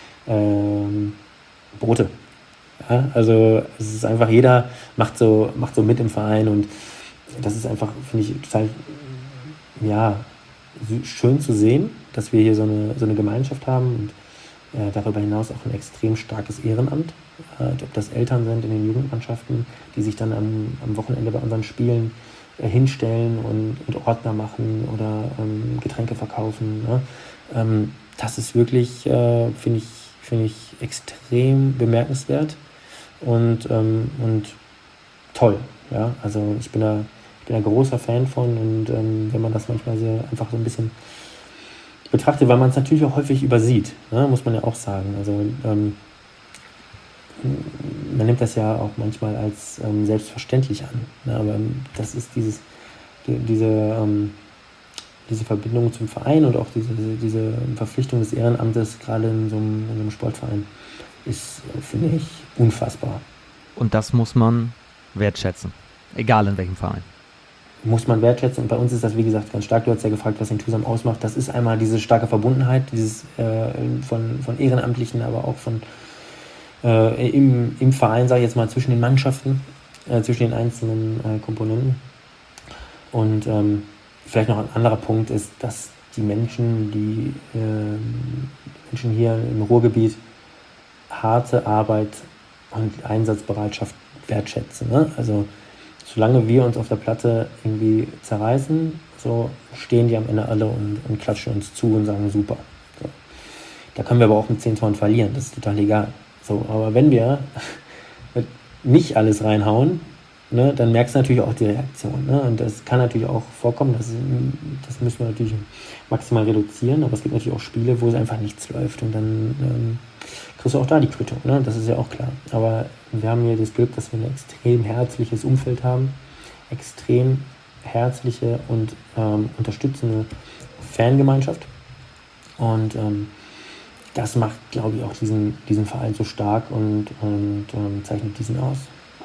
ähm, Brote. Ja, also es ist einfach, jeder macht so, macht so mit im Verein und das ist einfach, finde ich, total ja, schön zu sehen, dass wir hier so eine, so eine Gemeinschaft haben und äh, darüber hinaus auch ein extrem starkes Ehrenamt. Ob das Eltern sind in den Jugendmannschaften, die sich dann am, am Wochenende bei unseren Spielen äh, hinstellen und, und Ordner machen oder ähm, Getränke verkaufen. Ne? Ähm, das ist wirklich, äh, finde ich, finde ich extrem bemerkenswert und, ähm, und toll. Ja? Also ich bin da, ich bin ein großer Fan von und ähm, wenn man das manchmal so einfach so ein bisschen betrachtet, weil man es natürlich auch häufig übersieht, ne? Muss man ja auch sagen. Also ähm, man nimmt das ja auch manchmal als ähm, selbstverständlich an, ne? Aber das ist dieses, die, diese, ähm, diese Verbindung zum Verein und auch diese, diese Verpflichtung des Ehrenamtes, gerade in so einem, in so einem Sportverein, ist, finde ich, unfassbar. Und das muss man wertschätzen, egal in welchem Verein. Muss man wertschätzen und bei uns ist das, wie gesagt, ganz stark. Du hast ja gefragt, was den TuSam ausmacht. Das ist einmal diese starke Verbundenheit, dieses äh, von, von Ehrenamtlichen, aber auch von äh, im, im Verein, sage ich jetzt mal, zwischen den Mannschaften, äh, zwischen den einzelnen äh, Komponenten. Und ähm, vielleicht noch ein anderer Punkt ist, dass die Menschen, die äh, Menschen hier im Ruhrgebiet harte Arbeit und Einsatzbereitschaft wertschätzen. Ne? Also solange wir uns auf der Platte irgendwie zerreißen, so stehen die am Ende alle und, und klatschen uns zu und sagen super. So. Da können wir aber auch mit zehn Toren verlieren, das ist total egal. So, aber wenn wir nicht alles reinhauen, ne, dann merkst du natürlich auch die Reaktion. Ne? Und das kann natürlich auch vorkommen, das, das müssen wir natürlich maximal reduzieren, aber es gibt natürlich auch Spiele, wo es einfach nichts läuft und dann ähm, kriegst du auch da die Quittung, ne? Das ist ja auch klar. Aber wir haben hier das Glück, dass wir ein extrem herzliches Umfeld haben, extrem herzliche und ähm, unterstützende Fangemeinschaft und ähm, das macht, glaube ich, auch diesen, diesen Verein so stark und, und ähm, zeichnet diesen aus.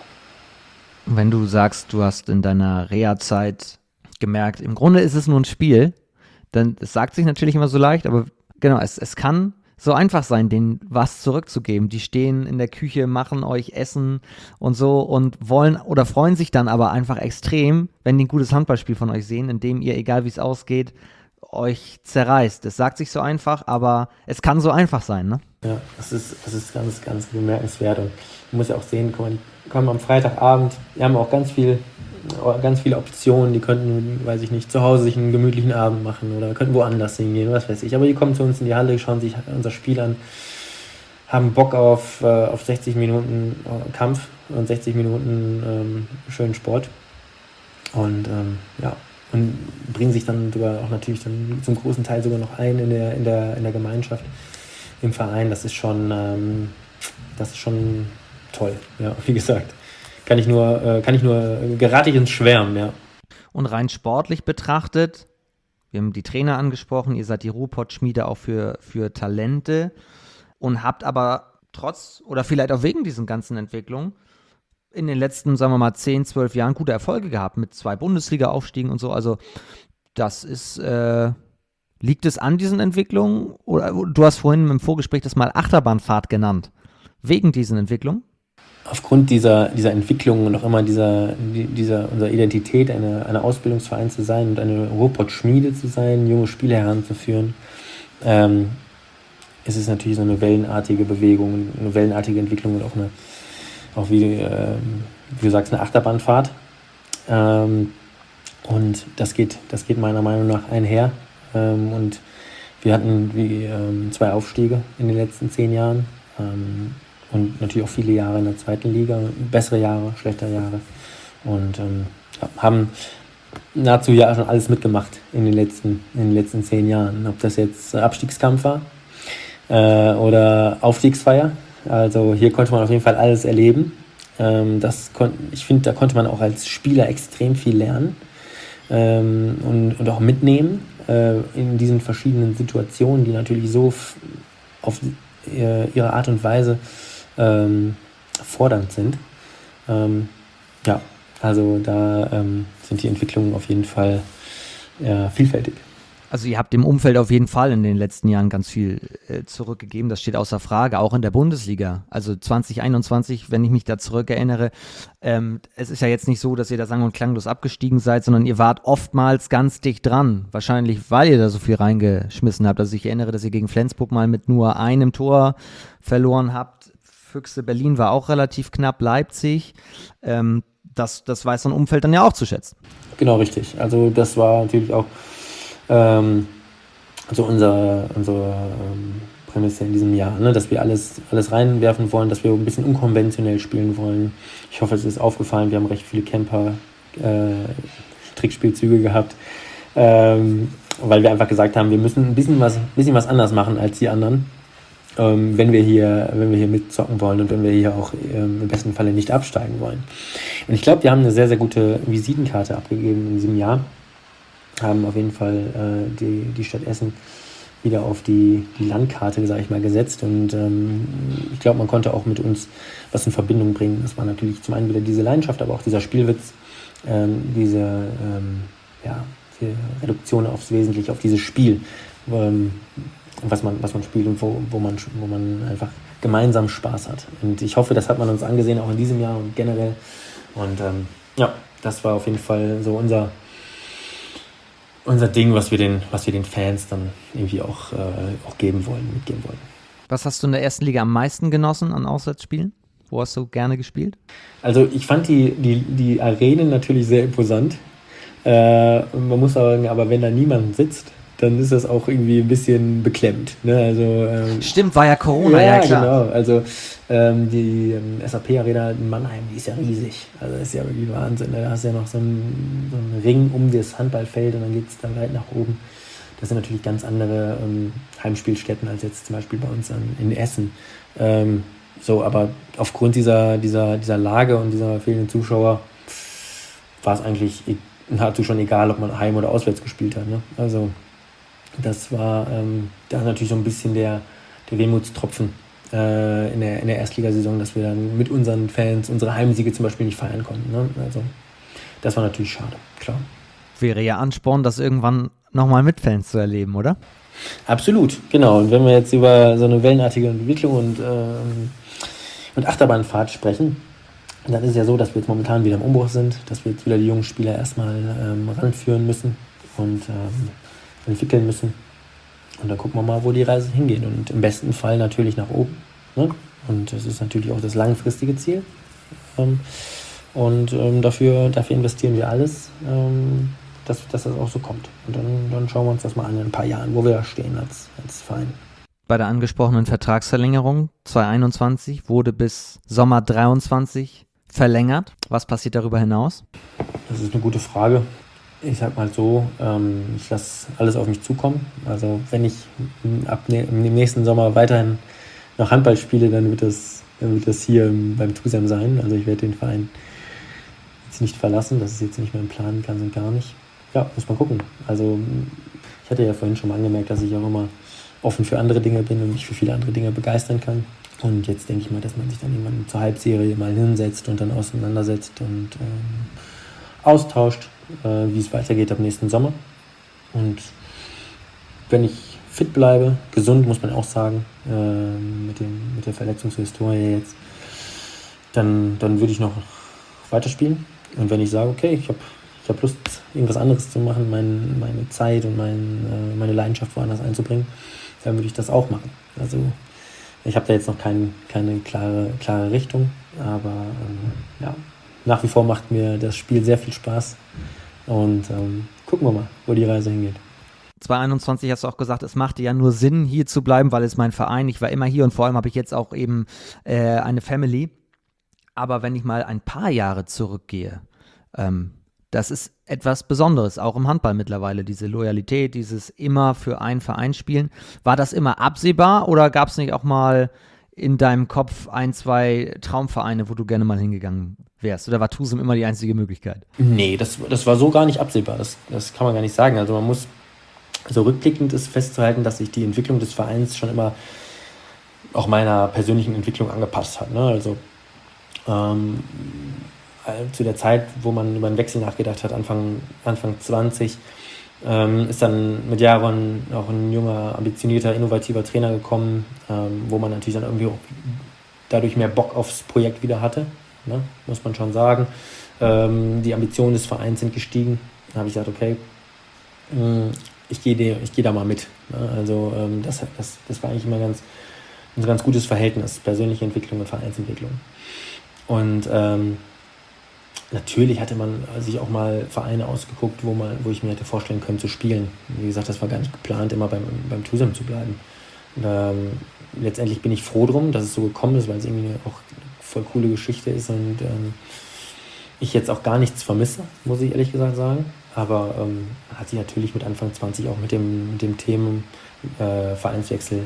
Wenn du sagst, du hast in deiner Reha-Zeit gemerkt, im Grunde ist es nur ein Spiel, dann, es sagt sich natürlich immer so leicht, aber genau, es, es kann so einfach sein, denen was zurückzugeben. Die stehen in der Küche, machen euch Essen und so und wollen oder freuen sich dann aber einfach extrem, wenn die ein gutes Handballspiel von euch sehen, in dem ihr, egal wie es ausgeht, euch zerreißt. Es sagt sich so einfach, aber es kann so einfach sein, ne? Ja, das ist, das ist ganz, ganz bemerkenswert und man muss ja auch sehen, guck mal, die kommen am Freitagabend, die haben auch ganz viel, ganz viele Optionen, die könnten, weiß ich nicht, zu Hause sich einen gemütlichen Abend machen oder könnten woanders hingehen, was weiß ich, aber die kommen zu uns in die Halle, schauen sich unser Spiel an, haben Bock auf, äh, auf sechzig Minuten Kampf und sechzig Minuten ähm, schönen Sport und ähm, ja, und bringen sich dann sogar auch natürlich dann zum großen Teil sogar noch ein in der, in der, in der Gemeinschaft, im Verein. Das ist schon, ähm, das ist schon toll, ja, wie gesagt. Kann ich nur, äh, kann ich nur, gerate ich ins Schwärmen, ja. Und rein sportlich betrachtet, wir haben die Trainer angesprochen, ihr seid die Ruhrpott-Schmiede auch für, für Talente und habt aber trotz oder vielleicht auch wegen diesen ganzen Entwicklungen in den letzten, sagen wir mal, zehn, zwölf Jahren gute Erfolge gehabt mit zwei Bundesliga-Aufstiegen und so. Also das ist, äh, liegt es an diesen Entwicklungen? Oder du hast vorhin im Vorgespräch das mal Achterbahnfahrt genannt. Wegen diesen Entwicklungen? Aufgrund dieser, dieser Entwicklung und auch immer dieser, dieser unserer Identität, eine, eine Ausbildungsverein zu sein und eine Ruhrpott-Schmiede zu sein, junge Spieler heranzuführen, ähm, ist es natürlich so eine wellenartige Bewegung, eine wellenartige Entwicklung und auch eine auch wie, äh, wie du sagst, eine Achterbahnfahrt. Ähm, und das geht, das geht meiner Meinung nach einher. Ähm, und wir hatten wie, ähm, zwei Aufstiege in den letzten zehn Jahren. Ähm, und natürlich auch viele Jahre in der zweiten Liga. Bessere Jahre, schlechtere Jahre. Und ähm, ja, haben nahezu ja schon alles mitgemacht in den letzten, in den letzten zehn Jahren. Ob das jetzt Abstiegskampf war äh, oder Aufstiegsfeier. Also hier konnte man auf jeden Fall alles erleben. Ähm, das kon- ich finde, da konnte man auch als Spieler extrem viel lernen ähm, und, und auch mitnehmen äh, in diesen verschiedenen Situationen, die natürlich so f- auf äh, ihre Art und Weise ähm, fordernd sind. Ähm, ja, also da ähm, sind die Entwicklungen auf jeden Fall äh, vielfältig. Also ihr habt dem Umfeld auf jeden Fall in den letzten Jahren ganz viel äh, zurückgegeben, das steht außer Frage, auch in der Bundesliga. Also zwanzig einundzwanzig, wenn ich mich da zurückerinnere, ähm, es ist ja jetzt nicht so, dass ihr da sang- und klanglos abgestiegen seid, sondern ihr wart oftmals ganz dicht dran, wahrscheinlich weil ihr da so viel reingeschmissen habt. Also ich erinnere, dass ihr gegen Flensburg mal mit nur einem Tor verloren habt. Füchse Berlin war auch relativ knapp, Leipzig. Ähm, das, das weiß so ein Umfeld dann ja auch zu schätzen. Genau, richtig. Also das war natürlich auch Ähm, so unser, unsere ähm, Prämisse in diesem Jahr, ne? Dass wir alles, alles reinwerfen wollen, dass wir ein bisschen unkonventionell spielen wollen. Ich hoffe, es ist aufgefallen, wir haben recht viele Camper äh, Trickspielzüge gehabt, ähm, weil wir einfach gesagt haben, wir müssen ein bisschen was, ein bisschen was anders machen als die anderen, ähm, wenn wir hier, wenn wir hier mitzocken wollen und wenn wir hier auch ähm, im besten Falle nicht absteigen wollen. Und ich glaube, wir haben eine sehr, sehr gute Visitenkarte abgegeben in diesem Jahr, haben auf jeden Fall äh, die, die Stadt Essen wieder auf die, die Landkarte, sage ich mal, gesetzt. Und ähm, ich glaube, man konnte auch mit uns was in Verbindung bringen. Das war natürlich zum einen wieder diese Leidenschaft, aber auch dieser Spielwitz, ähm, diese, ähm, ja, diese Reduktion aufs Wesentliche, auf dieses Spiel, ähm, was man, was man spielt und wo, wo, man, wo man einfach gemeinsam Spaß hat. Und ich hoffe, das hat man uns angesehen, auch in diesem Jahr und generell. Und ähm, ja, das war auf jeden Fall so unser unser Ding, was wir den, was wir den Fans dann irgendwie auch, äh, auch geben wollen, mitgeben wollen. Was hast du in der ersten Liga am meisten genossen an Auswärtsspielen? Wo hast du gerne gespielt? Also ich fand die, die, die Arenen natürlich sehr imposant. Äh, man muss sagen, aber wenn da niemand sitzt, dann ist das auch irgendwie ein bisschen beklemmt. Ne? Also, ähm, Stimmt, war ja Corona, ja, ja klar. Genau. Also ähm, die ähm, S A P-Arena in Mannheim, die ist ja riesig. Also das ist ja wirklich Wahnsinn. Da hast du ja noch so einen, so einen Ring um das Handballfeld und dann geht es dann weit nach oben. Das sind natürlich ganz andere ähm, Heimspielstätten als jetzt zum Beispiel bei uns an, in Essen. Ähm, so, aber aufgrund dieser, dieser, dieser Lage und dieser fehlenden Zuschauer war es eigentlich nahezu schon egal, ob man heim- oder auswärts gespielt hat. Ne? Also das war ähm, da natürlich so ein bisschen der, der Wehmutstropfen äh, in, der, in der Erstligasaison, dass wir dann mit unseren Fans unsere Heimsiege zum Beispiel nicht feiern konnten. Ne? Also das war natürlich schade, klar. Wäre ja Ansporn, das irgendwann nochmal mit Fans zu erleben, oder? Absolut, genau. Und wenn wir jetzt über so eine wellenartige Entwicklung und, ähm, und Achterbahnfahrt sprechen, dann ist es ja so, dass wir jetzt momentan wieder im Umbruch sind, dass wir jetzt wieder die jungen Spieler erstmal ähm, ranführen müssen und ähm, entwickeln müssen. Und dann gucken wir mal, wo die Reise hingeht. Und im besten Fall natürlich nach oben. Ne? Und das ist natürlich auch das langfristige Ziel. Ähm, und ähm, dafür, dafür investieren wir alles, ähm, dass, dass das auch so kommt. Und dann, dann schauen wir uns das mal an in ein paar Jahren, wo wir da stehen als, als Verein. Bei der angesprochenen Vertragsverlängerung zwanzig einundzwanzig wurde bis Sommer dreiundzwanzig verlängert. Was passiert darüber hinaus? Das ist eine gute Frage. Ich sag mal so, ähm, ich lasse alles auf mich zukommen. Also wenn ich ab ne- im nächsten Sommer weiterhin noch Handball spiele, dann wird das, dann wird das hier beim TUSEM sein. Also ich werde den Verein jetzt nicht verlassen. Das ist jetzt nicht mein Plan, ganz und gar nicht. Ja, muss man gucken. Also ich hatte ja vorhin schon mal angemerkt, dass ich auch immer offen für andere Dinge bin und mich für viele andere Dinge begeistern kann. Und jetzt denke ich mal, dass man sich dann irgendwann zur Halbserie mal hinsetzt und dann auseinandersetzt und ähm, austauscht, äh, wie es weitergeht ab nächsten Sommer. Und wenn ich fit bleibe, gesund muss man auch sagen, äh, mit, dem, mit der Verletzungshistorie jetzt, dann, dann würde ich noch weiterspielen. Und wenn ich sage, okay, ich habe ich hab Lust, irgendwas anderes zu machen, mein, meine Zeit und mein, äh, meine Leidenschaft woanders einzubringen, dann würde ich das auch machen. Also ich habe da jetzt noch kein, keine klare, klare Richtung, aber ähm, ja, nach wie vor macht mir das Spiel sehr viel Spaß und ähm, gucken wir mal, wo die Reise hingeht. zwanzig einundzwanzig hast du auch gesagt, es machte ja nur Sinn, hier zu bleiben, weil es mein Verein, ich war immer hier und vor allem habe ich jetzt auch eben äh, eine Family. Aber wenn ich mal ein paar Jahre zurückgehe, ähm, das ist etwas Besonderes, auch im Handball mittlerweile, diese Loyalität, dieses immer für einen Verein spielen. War das immer absehbar oder gab es nicht auch mal in deinem Kopf ein, zwei Traumvereine, wo du gerne mal hingegangen wärst? Oder war TUSEM immer die einzige Möglichkeit? Nee, das, das war so gar nicht absehbar, das, das kann man gar nicht sagen. Also man muss, also rückblickend ist festzuhalten, dass sich die Entwicklung des Vereins schon immer auch meiner persönlichen Entwicklung angepasst hat. Ne? Also ähm, zu der Zeit, wo man über einen Wechsel nachgedacht hat, Anfang, Anfang zwanzig, ähm, ist dann mit Jaron auch ein junger, ambitionierter, innovativer Trainer gekommen, ähm, wo man natürlich dann irgendwie auch dadurch mehr Bock aufs Projekt wieder hatte, ne? Muss man schon sagen. Ähm, die Ambitionen des Vereins sind gestiegen. Da habe ich gesagt, okay, mh, ich gehe ich geh da mal mit. Ne? Also ähm, das, das, das war eigentlich immer ganz, ein ganz gutes Verhältnis, persönliche Entwicklung und Vereinsentwicklung. Und ähm, natürlich hatte man sich auch mal Vereine ausgeguckt, wo, man, wo ich mir hätte vorstellen können zu spielen. Wie gesagt, das war gar nicht geplant, immer beim, beim TuSim zu bleiben. Und, ähm, letztendlich bin ich froh drum, dass es so gekommen ist, weil es irgendwie auch eine voll coole Geschichte ist und ähm, ich jetzt auch gar nichts vermisse, muss ich ehrlich gesagt sagen. Aber ähm, hat sich natürlich mit Anfang zwanzig auch mit dem, mit dem Themen äh, Vereinswechsel,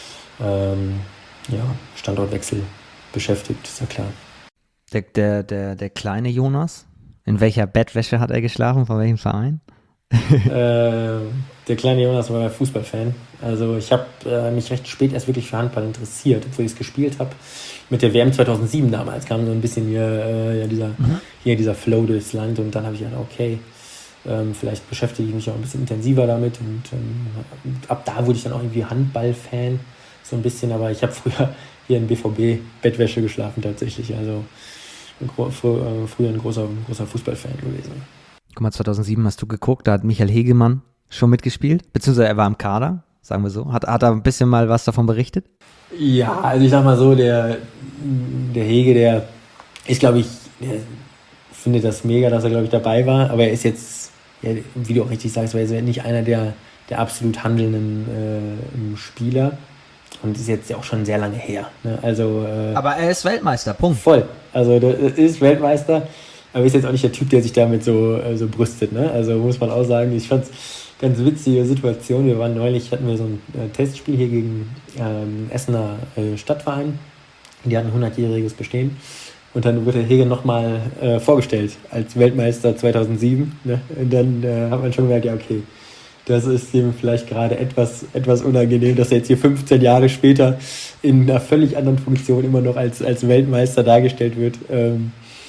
ähm, ja, Standortwechsel beschäftigt, ist ja klar. Der, der, der, der kleine Jonas, in welcher Bettwäsche hat er geschlafen, von welchem Verein? äh, der kleine Jonas war Fußballfan. Also ich habe äh, mich recht spät erst wirklich für Handball interessiert, obwohl ich es gespielt habe. Mit der W M zweitausendsieben damals kam so ein bisschen hier, äh, ja, dieser, mhm. hier dieser Flow durchs Land und dann habe ich gedacht, okay, ähm, vielleicht beschäftige ich mich auch ein bisschen intensiver damit und ähm, ab da wurde ich dann auch irgendwie Handballfan, so ein bisschen, aber ich habe früher hier in B V B-Bettwäsche geschlafen tatsächlich, also ein gro- fr- äh, früher ein großer, großer Fußballfan gewesen. Guck mal, zweitausendsieben hast du geguckt, da hat Michael Hegemann schon mitgespielt, beziehungsweise er war im Kader, sagen wir so. Hat, hat er ein bisschen mal was davon berichtet? Ja, also ich sag mal so, der, der Hege, der ist, glaube ich, der findet das mega, dass er, glaube ich, dabei war, aber er ist jetzt, ja, wie du auch richtig sagst, er ist nicht einer der, der absolut handelnden äh, Spieler und ist jetzt ja auch schon sehr lange her. Ne? Also, äh, aber er ist Weltmeister, Punkt. Voll, also der ist Weltmeister, aber ist jetzt auch nicht der Typ, der sich damit so, äh, so brüstet. Ne? Also muss man auch sagen, ich fand's ganz witzige Situation. Wir waren neulich, hatten wir so ein äh, Testspiel hier gegen ähm, Essener äh, Stadtverein. Die hatten ein hundertjähriges Bestehen. Und dann wurde Hege nochmal äh, vorgestellt als Weltmeister zweitausendsieben. Ne? Und dann äh, hat man schon gemerkt, ja okay, das ist ihm vielleicht gerade etwas, etwas unangenehm, dass er jetzt hier fünfzehn Jahre später in einer völlig anderen Funktion immer noch als, als Weltmeister dargestellt wird. Ähm,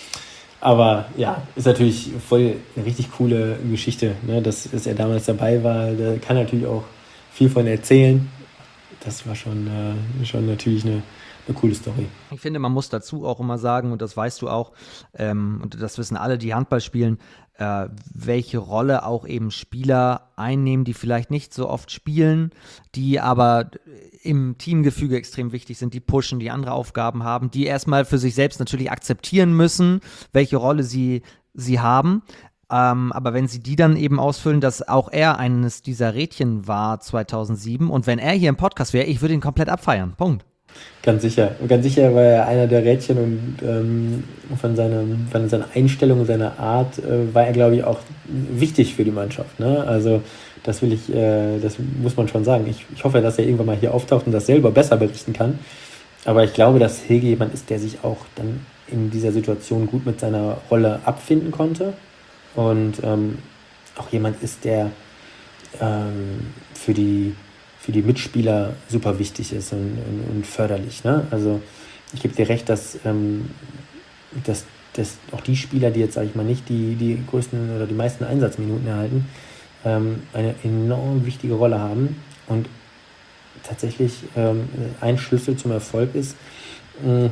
Aber ja, ist natürlich voll eine richtig coole Geschichte, ne? dass, dass er damals dabei war. Da kann natürlich auch viel von erzählen. Das war schon, äh, schon natürlich eine, eine coole Story. Ich finde, man muss dazu auch immer sagen, und das weißt du auch, ähm, und das wissen alle, die Handball spielen, äh, welche Rolle auch eben Spieler einnehmen, die vielleicht nicht so oft spielen, die aber im Teamgefüge extrem wichtig sind, die pushen, die andere Aufgaben haben, die erstmal für sich selbst natürlich akzeptieren müssen, welche Rolle sie, sie haben. Ähm, aber wenn sie die dann eben ausfüllen, dass auch er eines dieser Rädchen war zweitausendsieben und wenn er hier im Podcast wäre, ich würde ihn komplett abfeiern. Punkt. Ganz sicher. Und ganz sicher war er einer der Rädchen und ähm, von, seinem, von seiner Einstellung, seiner Art äh, war er, glaube ich, auch wichtig für die Mannschaft. Ne? Also das will ich, äh, das muss man schon sagen. Ich, ich hoffe, dass er irgendwann mal hier auftaucht und das selber besser berichten kann. Aber ich glaube, dass Hege jemand ist, der sich auch dann in dieser Situation gut mit seiner Rolle abfinden konnte und ähm, auch jemand ist, der ähm, für die für die Mitspieler super wichtig ist und, und, und förderlich. Ne? Also ich gebe dir recht, dass, ähm, dass, dass auch die Spieler, die jetzt, sage ich mal, nicht die, die größten oder die meisten Einsatzminuten erhalten, ähm, eine enorm wichtige Rolle haben und tatsächlich ähm, ein Schlüssel zum Erfolg ist, äh,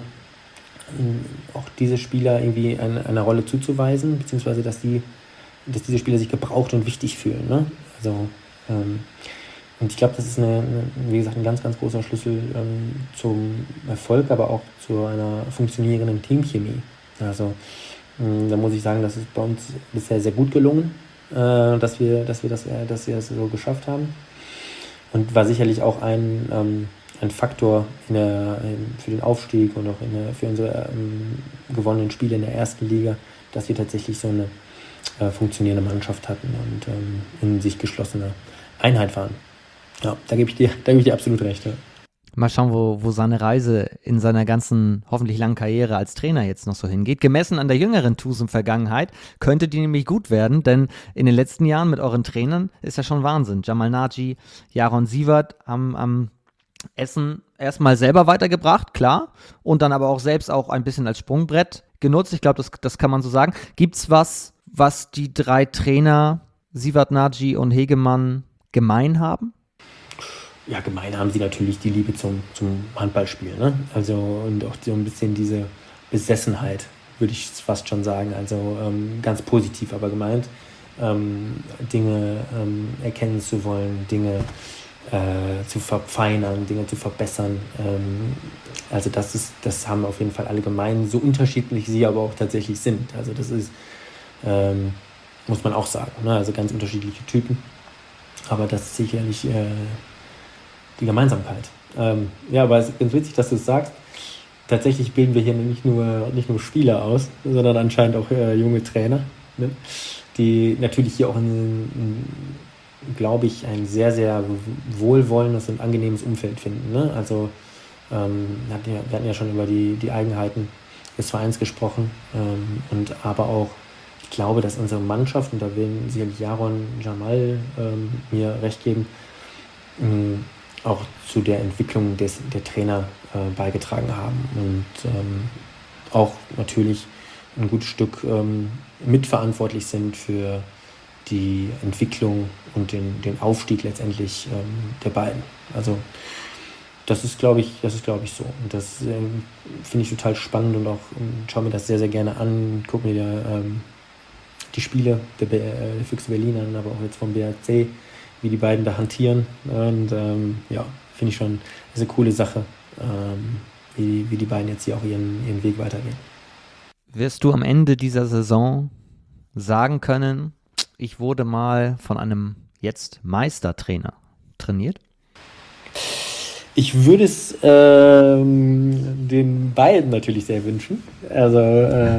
auch diese Spieler irgendwie eine, eine Rolle zuzuweisen, beziehungsweise dass, die, dass diese Spieler sich gebraucht und wichtig fühlen. Ne? Also ähm, Und ich glaube, das ist, eine, eine, wie gesagt, ein ganz, ganz großer Schlüssel ähm, zum Erfolg, aber auch zu einer funktionierenden Teamchemie. Also mh, da muss ich sagen, das ist bei uns bisher sehr gut gelungen, äh, dass, wir, dass, wir das, äh, dass wir das so geschafft haben. Und war sicherlich auch ein, ähm, ein Faktor in der, in, für den Aufstieg und auch in der, für unsere ähm, gewonnenen Spiele in der ersten Liga, dass wir tatsächlich so eine äh, funktionierende Mannschaft hatten und ähm, in sich geschlossene Einheit waren. Ja, da gebe ich dir, da gebe ich dir absolut recht. Ja. Mal schauen, wo, wo seine Reise in seiner ganzen, hoffentlich langen Karriere als Trainer jetzt noch so hingeht. Gemessen an der jüngeren TuSim-Vergangenheit könnte die nämlich gut werden, denn in den letzten Jahren mit euren Trainern ist ja schon Wahnsinn. Jamal Naji, Jaron Sievert haben am Essen erstmal selber weitergebracht, klar, und dann aber auch selbst auch ein bisschen als Sprungbrett genutzt. Ich glaube, das, das kann man so sagen. Gibt's was, was die drei Trainer, Sievert, Naji und Hegemann, gemein haben? Ja, gemein haben sie natürlich die Liebe zum, zum Handballspiel, ne? Also und auch so ein bisschen diese Besessenheit, würde ich fast schon sagen. Also ähm, ganz positiv aber gemeint, ähm, Dinge ähm, erkennen zu wollen, Dinge äh, zu verfeinern, Dinge zu verbessern. Ähm, also das ist, das haben auf jeden Fall alle gemein, so unterschiedlich sie aber auch tatsächlich sind. Also das ist, ähm, muss man auch sagen, ne? Also ganz unterschiedliche Typen. Aber das ist sicherlich äh, die Gemeinsamkeit. Ähm, ja, aber es ist ganz witzig, dass du es sagst. Tatsächlich bilden wir hier nicht nur, nicht nur Spieler aus, sondern anscheinend auch äh, junge Trainer, ne? Die natürlich hier auch, glaube ich, ein sehr, sehr wohlwollendes und angenehmes Umfeld finden. Ne? Also ähm, wir, hatten ja, wir hatten ja schon über die, die Eigenheiten des Vereins gesprochen ähm, und aber auch, ich glaube, dass unsere Mannschaft, und da werden sicherlich Jaron, Jamal ähm, mir recht geben, mh, auch zu der Entwicklung des, der Trainer äh, beigetragen haben und ähm, auch natürlich ein gutes Stück ähm, mitverantwortlich sind für die Entwicklung und den, den Aufstieg letztendlich ähm, der beiden. Also das ist, glaube ich, das ist, glaube ich, so. Und das ähm, finde ich total spannend und auch ähm, schaue mir das sehr, sehr gerne an, gucke mir da, ähm, die Spiele der, B- äh, der Füchse Berlin an, aber auch jetzt vom B R C, wie die beiden da hantieren. Und ähm, ja, finde ich schon eine coole Sache, ähm, wie, wie die beiden jetzt hier auch ihren, ihren Weg weitergehen. Wirst du am Ende dieser Saison sagen können, ich wurde mal von einem jetzt Meistertrainer trainiert? Ich würde es ähm, den beiden natürlich sehr wünschen. Also äh,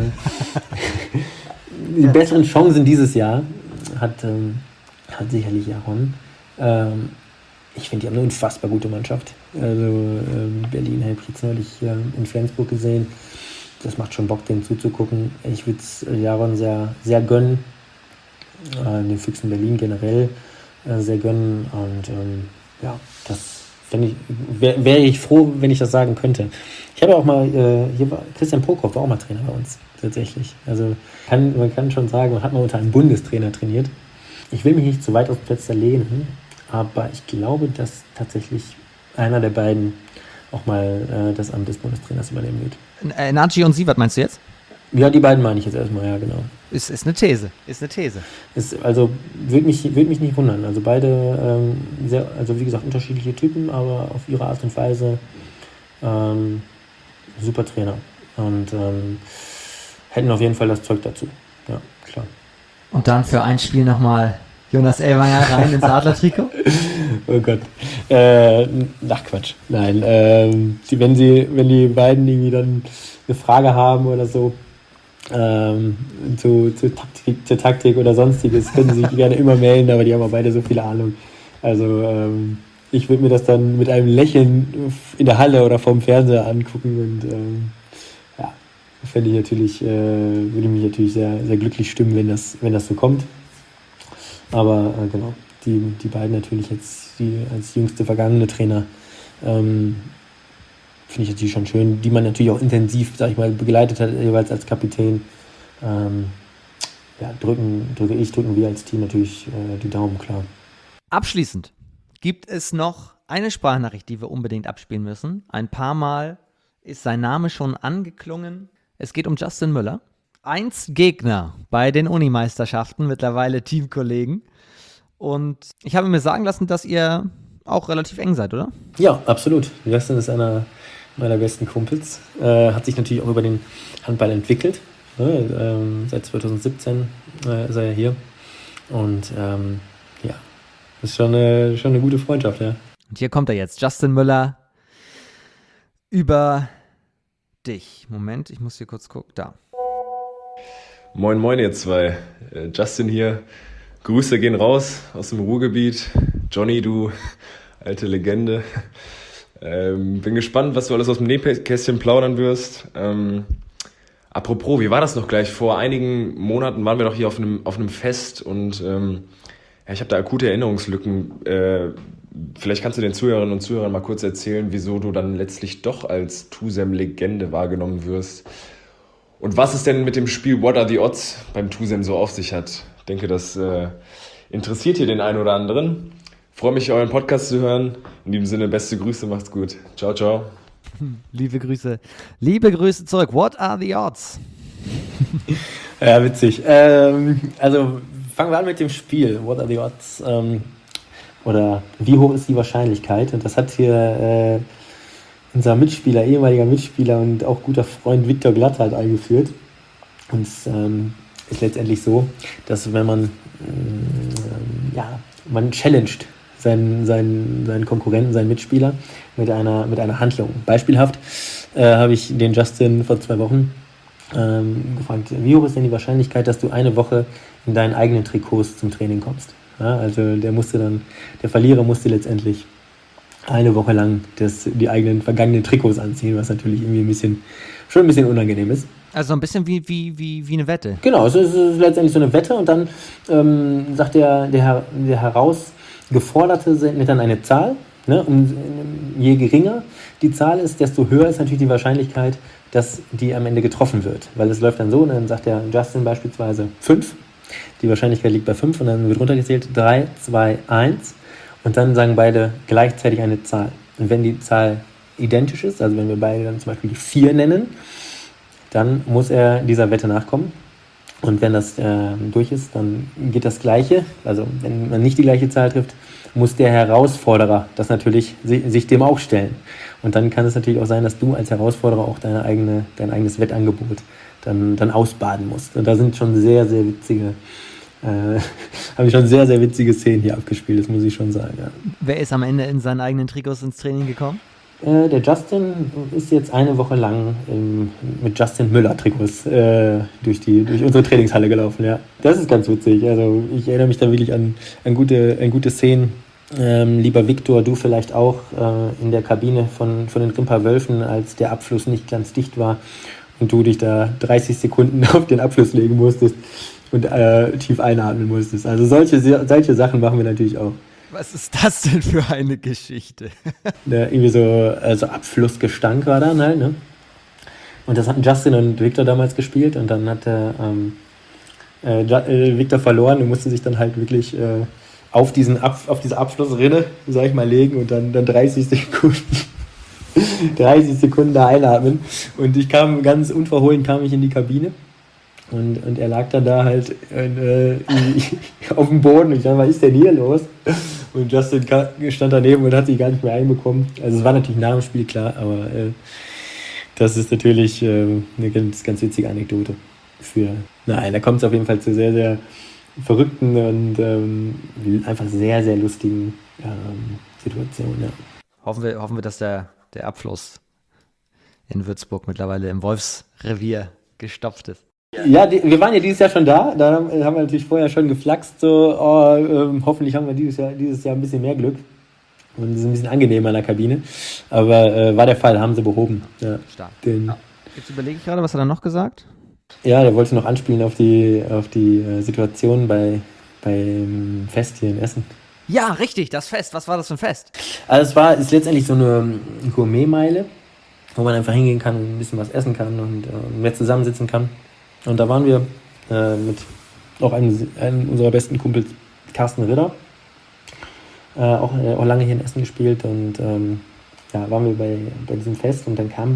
die besseren Chancen dieses Jahr hat, ähm, hat sicherlich Jaron. Ähm, ich finde, die haben eine unfassbar gute Mannschaft. Also ähm, Berlin habe ich jetzt neulich äh, in Flensburg gesehen. Das macht schon Bock, denen zuzugucken. Ich würde es Jaron sehr, sehr gönnen. Äh, den Füchsen Berlin generell äh, sehr gönnen. Und ähm, ja, das wäre wär ich froh, wenn ich das sagen könnte. Ich habe auch mal, äh, hier war Christian Prokop, war auch mal Trainer bei uns, tatsächlich. Also kann, man kann schon sagen, man hat mal unter einem Bundestrainer trainiert. Ich will mich nicht zu weit aus dem Fenster lehnen, aber ich glaube, dass tatsächlich einer der beiden auch mal äh, das Amt des Bundestrainers übernehmen wird. Äh, Naji und Sievert meinst du jetzt? Ja, die beiden meine ich jetzt erstmal, ja, genau. Ist, ist eine These, ist eine These. Ist, also würde mich, würd mich nicht wundern. Also beide, ähm, sehr, also wie gesagt, unterschiedliche Typen, aber auf ihre Art und Weise ähm, super Trainer. Und ähm, hätten auf jeden Fall das Zeug dazu. Ja, klar. Und dann für ein Spiel nochmal Jonas Ellwanger rein ins Adler-Trikot? Oh Gott. Äh, ach Quatsch. Nein. Ähm, die, wenn, sie, wenn die beiden irgendwie dann eine Frage haben oder so, Ähm, zu, zu Taktik, zur Taktik oder sonstiges, können sie sich gerne immer melden, aber die haben auch beide so viel Ahnung. Also ähm, ich würde mir das dann mit einem Lächeln in der Halle oder vorm Fernseher angucken und ähm, ja, fände ich natürlich, äh, würde mich natürlich sehr, sehr glücklich stimmen, wenn das, wenn das so kommt. Aber äh, genau, die, die beiden natürlich jetzt die, als jüngste vergangene Trainer ähm, finde ich natürlich schon schön, die man natürlich auch intensiv, sag ich mal, begleitet hat, jeweils als Kapitän. Ähm, ja, drücken, drücke ich, drücken wir als Team natürlich äh, die Daumen, klar. Abschließend gibt es noch eine Sprachnachricht, die wir unbedingt abspielen müssen. Ein paar Mal ist sein Name schon angeklungen. Es geht um Justin Müller. Einst Gegner bei den Unimeisterschaften, mittlerweile Teamkollegen. Und ich habe mir sagen lassen, dass ihr auch relativ eng seid, oder? Ja, absolut. Justin ist einer meiner besten Kumpels. Äh, hat sich natürlich auch über den Handball entwickelt. Ne? Ähm, seit zwanzig siebzehn äh, ist er ja hier. Und ähm, ja, ist schon eine, schon eine gute Freundschaft, ja. Und hier kommt er jetzt, Justin Müller, über dich. Moment, ich muss hier kurz gucken. Da. Moin, moin, ihr zwei. Äh, Justin hier. Grüße gehen raus aus dem Ruhrgebiet. Johnny, du alte Legende. Ähm, bin gespannt, was du alles aus dem Nähkästchen plaudern wirst. Ähm, apropos, wie war das noch gleich? Vor einigen Monaten waren wir doch hier auf einem, auf einem Fest und ähm, ja, ich habe da akute Erinnerungslücken. Äh, vielleicht kannst du den Zuhörerinnen und Zuhörern mal kurz erzählen, wieso du dann letztlich doch als Tusem-Legende wahrgenommen wirst. Und was es denn mit dem Spiel What Are the Odds beim Tusem so auf sich hat. Ich denke, das äh, interessiert hier den einen oder anderen. Freue mich, euren Podcast zu hören. In diesem Sinne, beste Grüße, macht's gut. Ciao, ciao. Liebe Grüße. Liebe Grüße zurück. What are the odds? Ja, witzig. Ähm, also fangen wir an mit dem Spiel. What are the odds? Ähm, Oder wie hoch ist die Wahrscheinlichkeit? Und das hat hier äh, unser Mitspieler, ehemaliger Mitspieler und auch guter Freund Viktor Glatthardt eingeführt. Und es ähm, ist letztendlich so, dass wenn man, ähm, ja, man challenged seinen, seinen, seinen Konkurrenten, seinen Mitspieler mit einer, mit einer Handlung. Beispielhaft äh, habe ich den Justin vor zwei Wochen ähm, gefragt, wie hoch ist denn die Wahrscheinlichkeit, dass du eine Woche in deinen eigenen Trikots zum Training kommst? Ja, also der musste dann, der Verlierer musste letztendlich eine Woche lang das, die eigenen vergangenen Trikots anziehen, was natürlich irgendwie ein bisschen, schon ein bisschen unangenehm ist. Also ein bisschen wie, wie, wie, wie eine Wette. Genau, es ist, es ist letztendlich so eine Wette und dann ähm, sagt der, der, der Herausgeforderte nennt dann eine Zahl. Ne? Um, je geringer die Zahl ist, desto höher ist natürlich die Wahrscheinlichkeit, dass die am Ende getroffen wird. Weil es läuft dann so, und dann sagt der Justin beispielsweise fünf. Die Wahrscheinlichkeit liegt bei fünf und dann wird runtergezählt drei, zwei, eins und dann sagen beide gleichzeitig eine Zahl. Und wenn die Zahl identisch ist, also wenn wir beide dann zum Beispiel die vier nennen, dann muss er dieser Wette nachkommen. Und wenn das äh, durch ist, dann geht das Gleiche. Also wenn man nicht die gleiche Zahl trifft, muss der Herausforderer das natürlich sich dem auch stellen. Und dann kann es natürlich auch sein, dass du als Herausforderer auch deine eigene, dein eigenes Wettangebot dann, dann ausbaden musst. Und da sind schon sehr, sehr witzige, äh, habe ich schon sehr, sehr witzige Szenen hier abgespielt, das muss ich schon sagen. Ja. Wer ist am Ende in seinen eigenen Trikots ins Training gekommen? Äh, der Justin ist jetzt eine Woche lang ähm, mit Justin Müller-Trikots äh, durch, die, durch unsere Trainingshalle gelaufen. Ja. Das ist ganz witzig. Also ich erinnere mich da wirklich an, an, gute, an gute Szenen. Ähm, lieber Viktor, du vielleicht auch äh, in der Kabine von, von den Rimper Wölfen, als der Abfluss nicht ganz dicht war und du dich da dreißig Sekunden auf den Abfluss legen musstest und äh, tief einatmen musstest. Also solche, solche Sachen machen wir natürlich auch. Was ist das denn für eine Geschichte? Ja, irgendwie so also Abflussgestank war dann halt, ne? Und das hatten Justin und Viktor damals gespielt und dann hat der ähm, äh, Viktor verloren und musste sich dann halt wirklich äh, auf, diesen Ab, auf diese Abflussrinne, sag ich mal, legen und dann, dann dreißig Sekunden dreißig Sekunden da einatmen. Und ich kam ganz unverhohlen kam ich in die Kabine. Und, und er lag dann da halt äh, auf dem Boden. Und ich dachte, was ist denn hier los? Und Justin stand daneben und hat sich gar nicht mehr einbekommen. Also es war natürlich nach dem Spiel klar, aber äh, das ist natürlich äh, eine ganz, ganz witzige Anekdote. Für, nein, da kommt es auf jeden Fall zu sehr, sehr verrückten und ähm, einfach sehr, sehr lustigen ähm, Situationen. Ja. Hoffen wir, hoffen wir, dass der, der Abfluss in Würzburg mittlerweile im Wolfsrevier gestopft ist. Ja, die, wir waren ja dieses Jahr schon da, da haben wir natürlich vorher schon geflaxt, so, oh, ähm, hoffentlich haben wir dieses Jahr, dieses Jahr ein bisschen mehr Glück und es ist ein bisschen angenehmer in der Kabine, aber äh, war der Fall, haben sie behoben. Ja, stark. Den, ja. Jetzt überlege ich gerade, was hat er noch gesagt? Ja, der wollte noch anspielen auf die, auf die äh, Situation bei, beim Fest hier in Essen. Ja, richtig, das Fest, was war das für ein Fest? Also es war, ist letztendlich so eine Gourmetmeile, wo man einfach hingehen kann und ein bisschen was essen kann und äh, mehr zusammensitzen kann. Und da waren wir äh, mit auch einem, einem unserer besten Kumpels, Carsten Ritter, äh, auch, äh, auch lange hier in Essen gespielt. Und ähm, ja, waren wir bei, bei diesem Fest und dann kam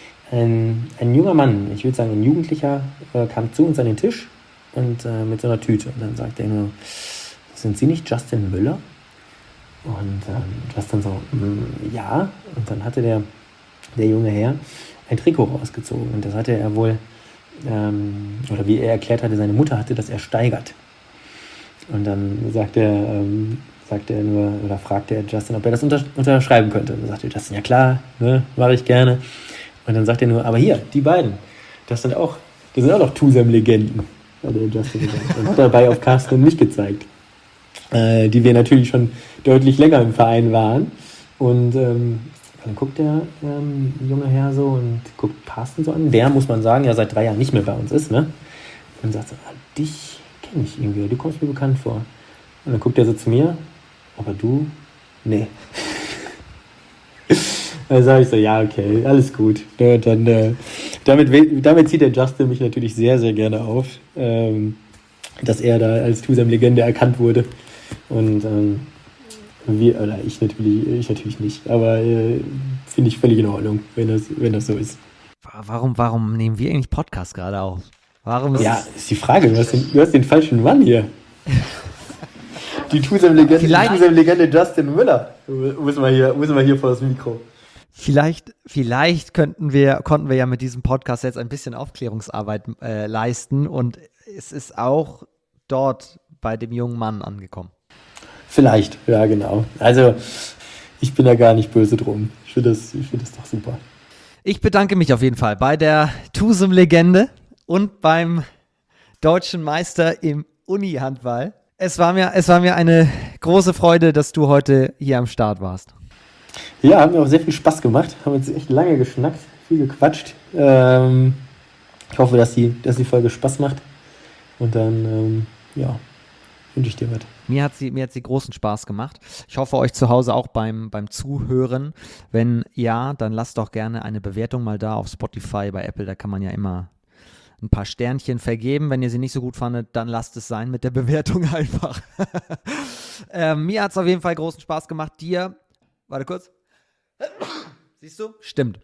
ein, ein junger Mann, ich würde sagen ein Jugendlicher, äh, kam zu uns an den Tisch und äh, mit so einer Tüte. Und dann sagte er nur, sind Sie nicht Justin Müller? Und ähm, Justin so, ja. Und dann hatte der, der junge Herr ein Trikot rausgezogen. Und das hatte er wohl, ähm, oder wie er erklärt hatte, seine Mutter hatte das ersteigert. Und dann sagte er, ähm, sagte er nur, oder fragte er Justin, ob er das unter, unterschreiben könnte. Und dann sagte Justin, ja klar, ne, mache ich gerne. Und dann sagt er nur, aber hier, die beiden, das sind auch, das sind auch noch Tusem-Legenden, hat der Justin gesagt. Und hat dabei auf Carsten und mich gezeigt. Äh, die wir natürlich schon deutlich länger im Verein waren. Und ähm, dann guckt der ähm, junge Herr so und guckt Carsten so an. Der, muss man sagen, ja seit drei Jahren nicht mehr bei uns ist, ne? Und sagt so, ah, dich kenne ich irgendwie, du kommst mir bekannt vor. Und dann guckt er so zu mir, aber du, nee. Dann sage ich so, ja, okay, alles gut. Ja, dann, äh, damit, damit zieht der Justin mich natürlich sehr, sehr gerne auf, ähm, dass er da als Tusem-Legende erkannt wurde. Und ähm, wir, oder ich natürlich, ich natürlich nicht, aber äh, finde ich völlig in Ordnung, wenn das, wenn das so ist. Warum, warum nehmen wir eigentlich Podcast gerade auf? Warum ist ja, ist die Frage, du hast den, du hast den falschen Mann hier. Die Tusem-Legende, Vielleicht- die Tusem-Legende Justin Müller. Müssen wir hier, müssen wir hier vor das Mikro. Vielleicht, vielleicht könnten wir, konnten wir ja mit diesem Podcast jetzt ein bisschen Aufklärungsarbeit äh, leisten und es ist auch dort bei dem jungen Mann angekommen. Vielleicht, ja genau. Also ich bin da gar nicht böse drum. Ich finde das, ich finde das doch super. Ich bedanke mich auf jeden Fall bei der Tusem-Legende und beim deutschen Meister im Uni-Handball. Es war mir, es war mir eine große Freude, dass du heute hier am Start warst. Ja, hat mir auch sehr viel Spaß gemacht. Haben jetzt echt lange geschnackt, viel gequatscht. Ähm, ich hoffe, dass die, dass die Folge Spaß macht. Und dann, ähm, ja, wünsche ich dir was. Mir hat sie, mir hat sie großen Spaß gemacht. Ich hoffe, euch zu Hause auch beim, beim Zuhören. Wenn ja, dann lasst doch gerne eine Bewertung mal da auf Spotify, bei Apple. Da kann man ja immer ein paar Sternchen vergeben. Wenn ihr sie nicht so gut fandet, dann lasst es sein mit der Bewertung einfach. ähm, mir hat es auf jeden Fall großen Spaß gemacht. Dir, warte kurz. Siehst du? Stimmt.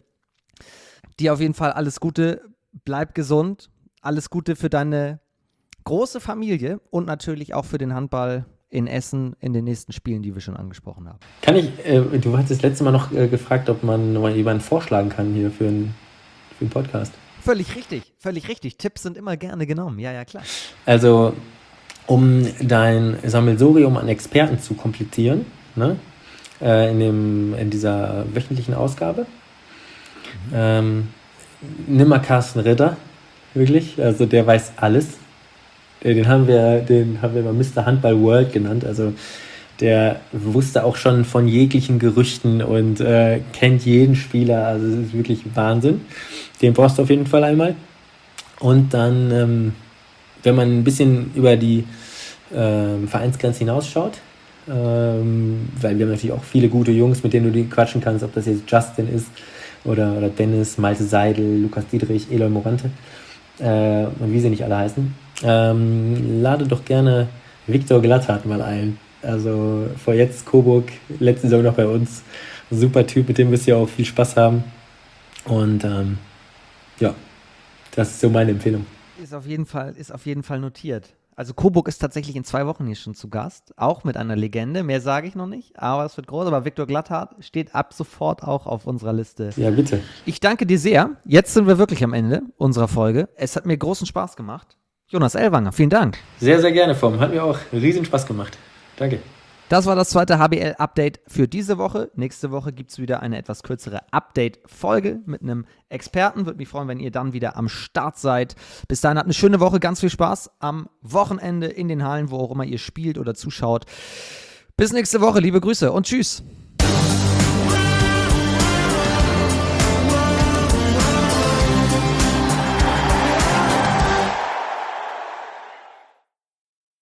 Dir auf jeden Fall alles Gute. Bleib gesund. Alles Gute für deine große Familie und natürlich auch für den Handball in Essen in den nächsten Spielen, die wir schon angesprochen haben. Kann ich, äh, du hattest das letzte Mal noch äh, gefragt, ob man mal jemanden vorschlagen kann hier für einen, für einen Podcast. Völlig richtig, völlig richtig. Tipps sind immer gerne genommen. Ja, ja, klar. Also, um dein Sammelsurium an Experten zu komplettieren, ne? äh, in, dem, in dieser wöchentlichen Ausgabe, mhm. ähm, nimm mal Carsten Ritter, wirklich, also der weiß alles. Den haben wir, den haben wir mal Mister Handball World genannt. Also der wusste auch schon von jeglichen Gerüchten und äh, kennt jeden Spieler. Also es ist wirklich Wahnsinn. Den brauchst du auf jeden Fall einmal. Und dann, ähm, wenn man ein bisschen über die ähm, Vereinsgrenze hinausschaut, ähm, weil wir haben natürlich auch viele gute Jungs, mit denen du die quatschen kannst, ob das jetzt Justin ist oder, oder Dennis, Malte Seidel, Lukas Dietrich, Eloy Morante äh, und wie sie nicht alle heißen. Ähm, lade doch gerne Viktor Glatthardt mal ein. Also vor jetzt Coburg, letzte Saison noch bei uns. Super Typ, mit dem wirst du ja auch viel Spaß haben. Und ähm, ja, das ist so meine Empfehlung. Ist auf jeden Fall, ist auf jeden Fall notiert. Also Coburg ist tatsächlich in zwei Wochen hier schon zu Gast, auch mit einer Legende. Mehr sage ich noch nicht, aber es wird groß. Aber Viktor Glatthardt steht ab sofort auch auf unserer Liste. Ja, bitte. Ich danke dir sehr. Jetzt sind wir wirklich am Ende unserer Folge. Es hat mir großen Spaß gemacht. Jonas Ellwanger, vielen Dank. Sehr, sehr gerne, Vom. Hat mir auch riesen Spaß gemacht. Danke. Das war das zweite H B L-Update für diese Woche. Nächste Woche gibt es wieder eine etwas kürzere Update-Folge mit einem Experten. Würde mich freuen, wenn ihr dann wieder am Start seid. Bis dahin habt eine schöne Woche, ganz viel Spaß am Wochenende in den Hallen, wo auch immer ihr spielt oder zuschaut. Bis nächste Woche, liebe Grüße und tschüss.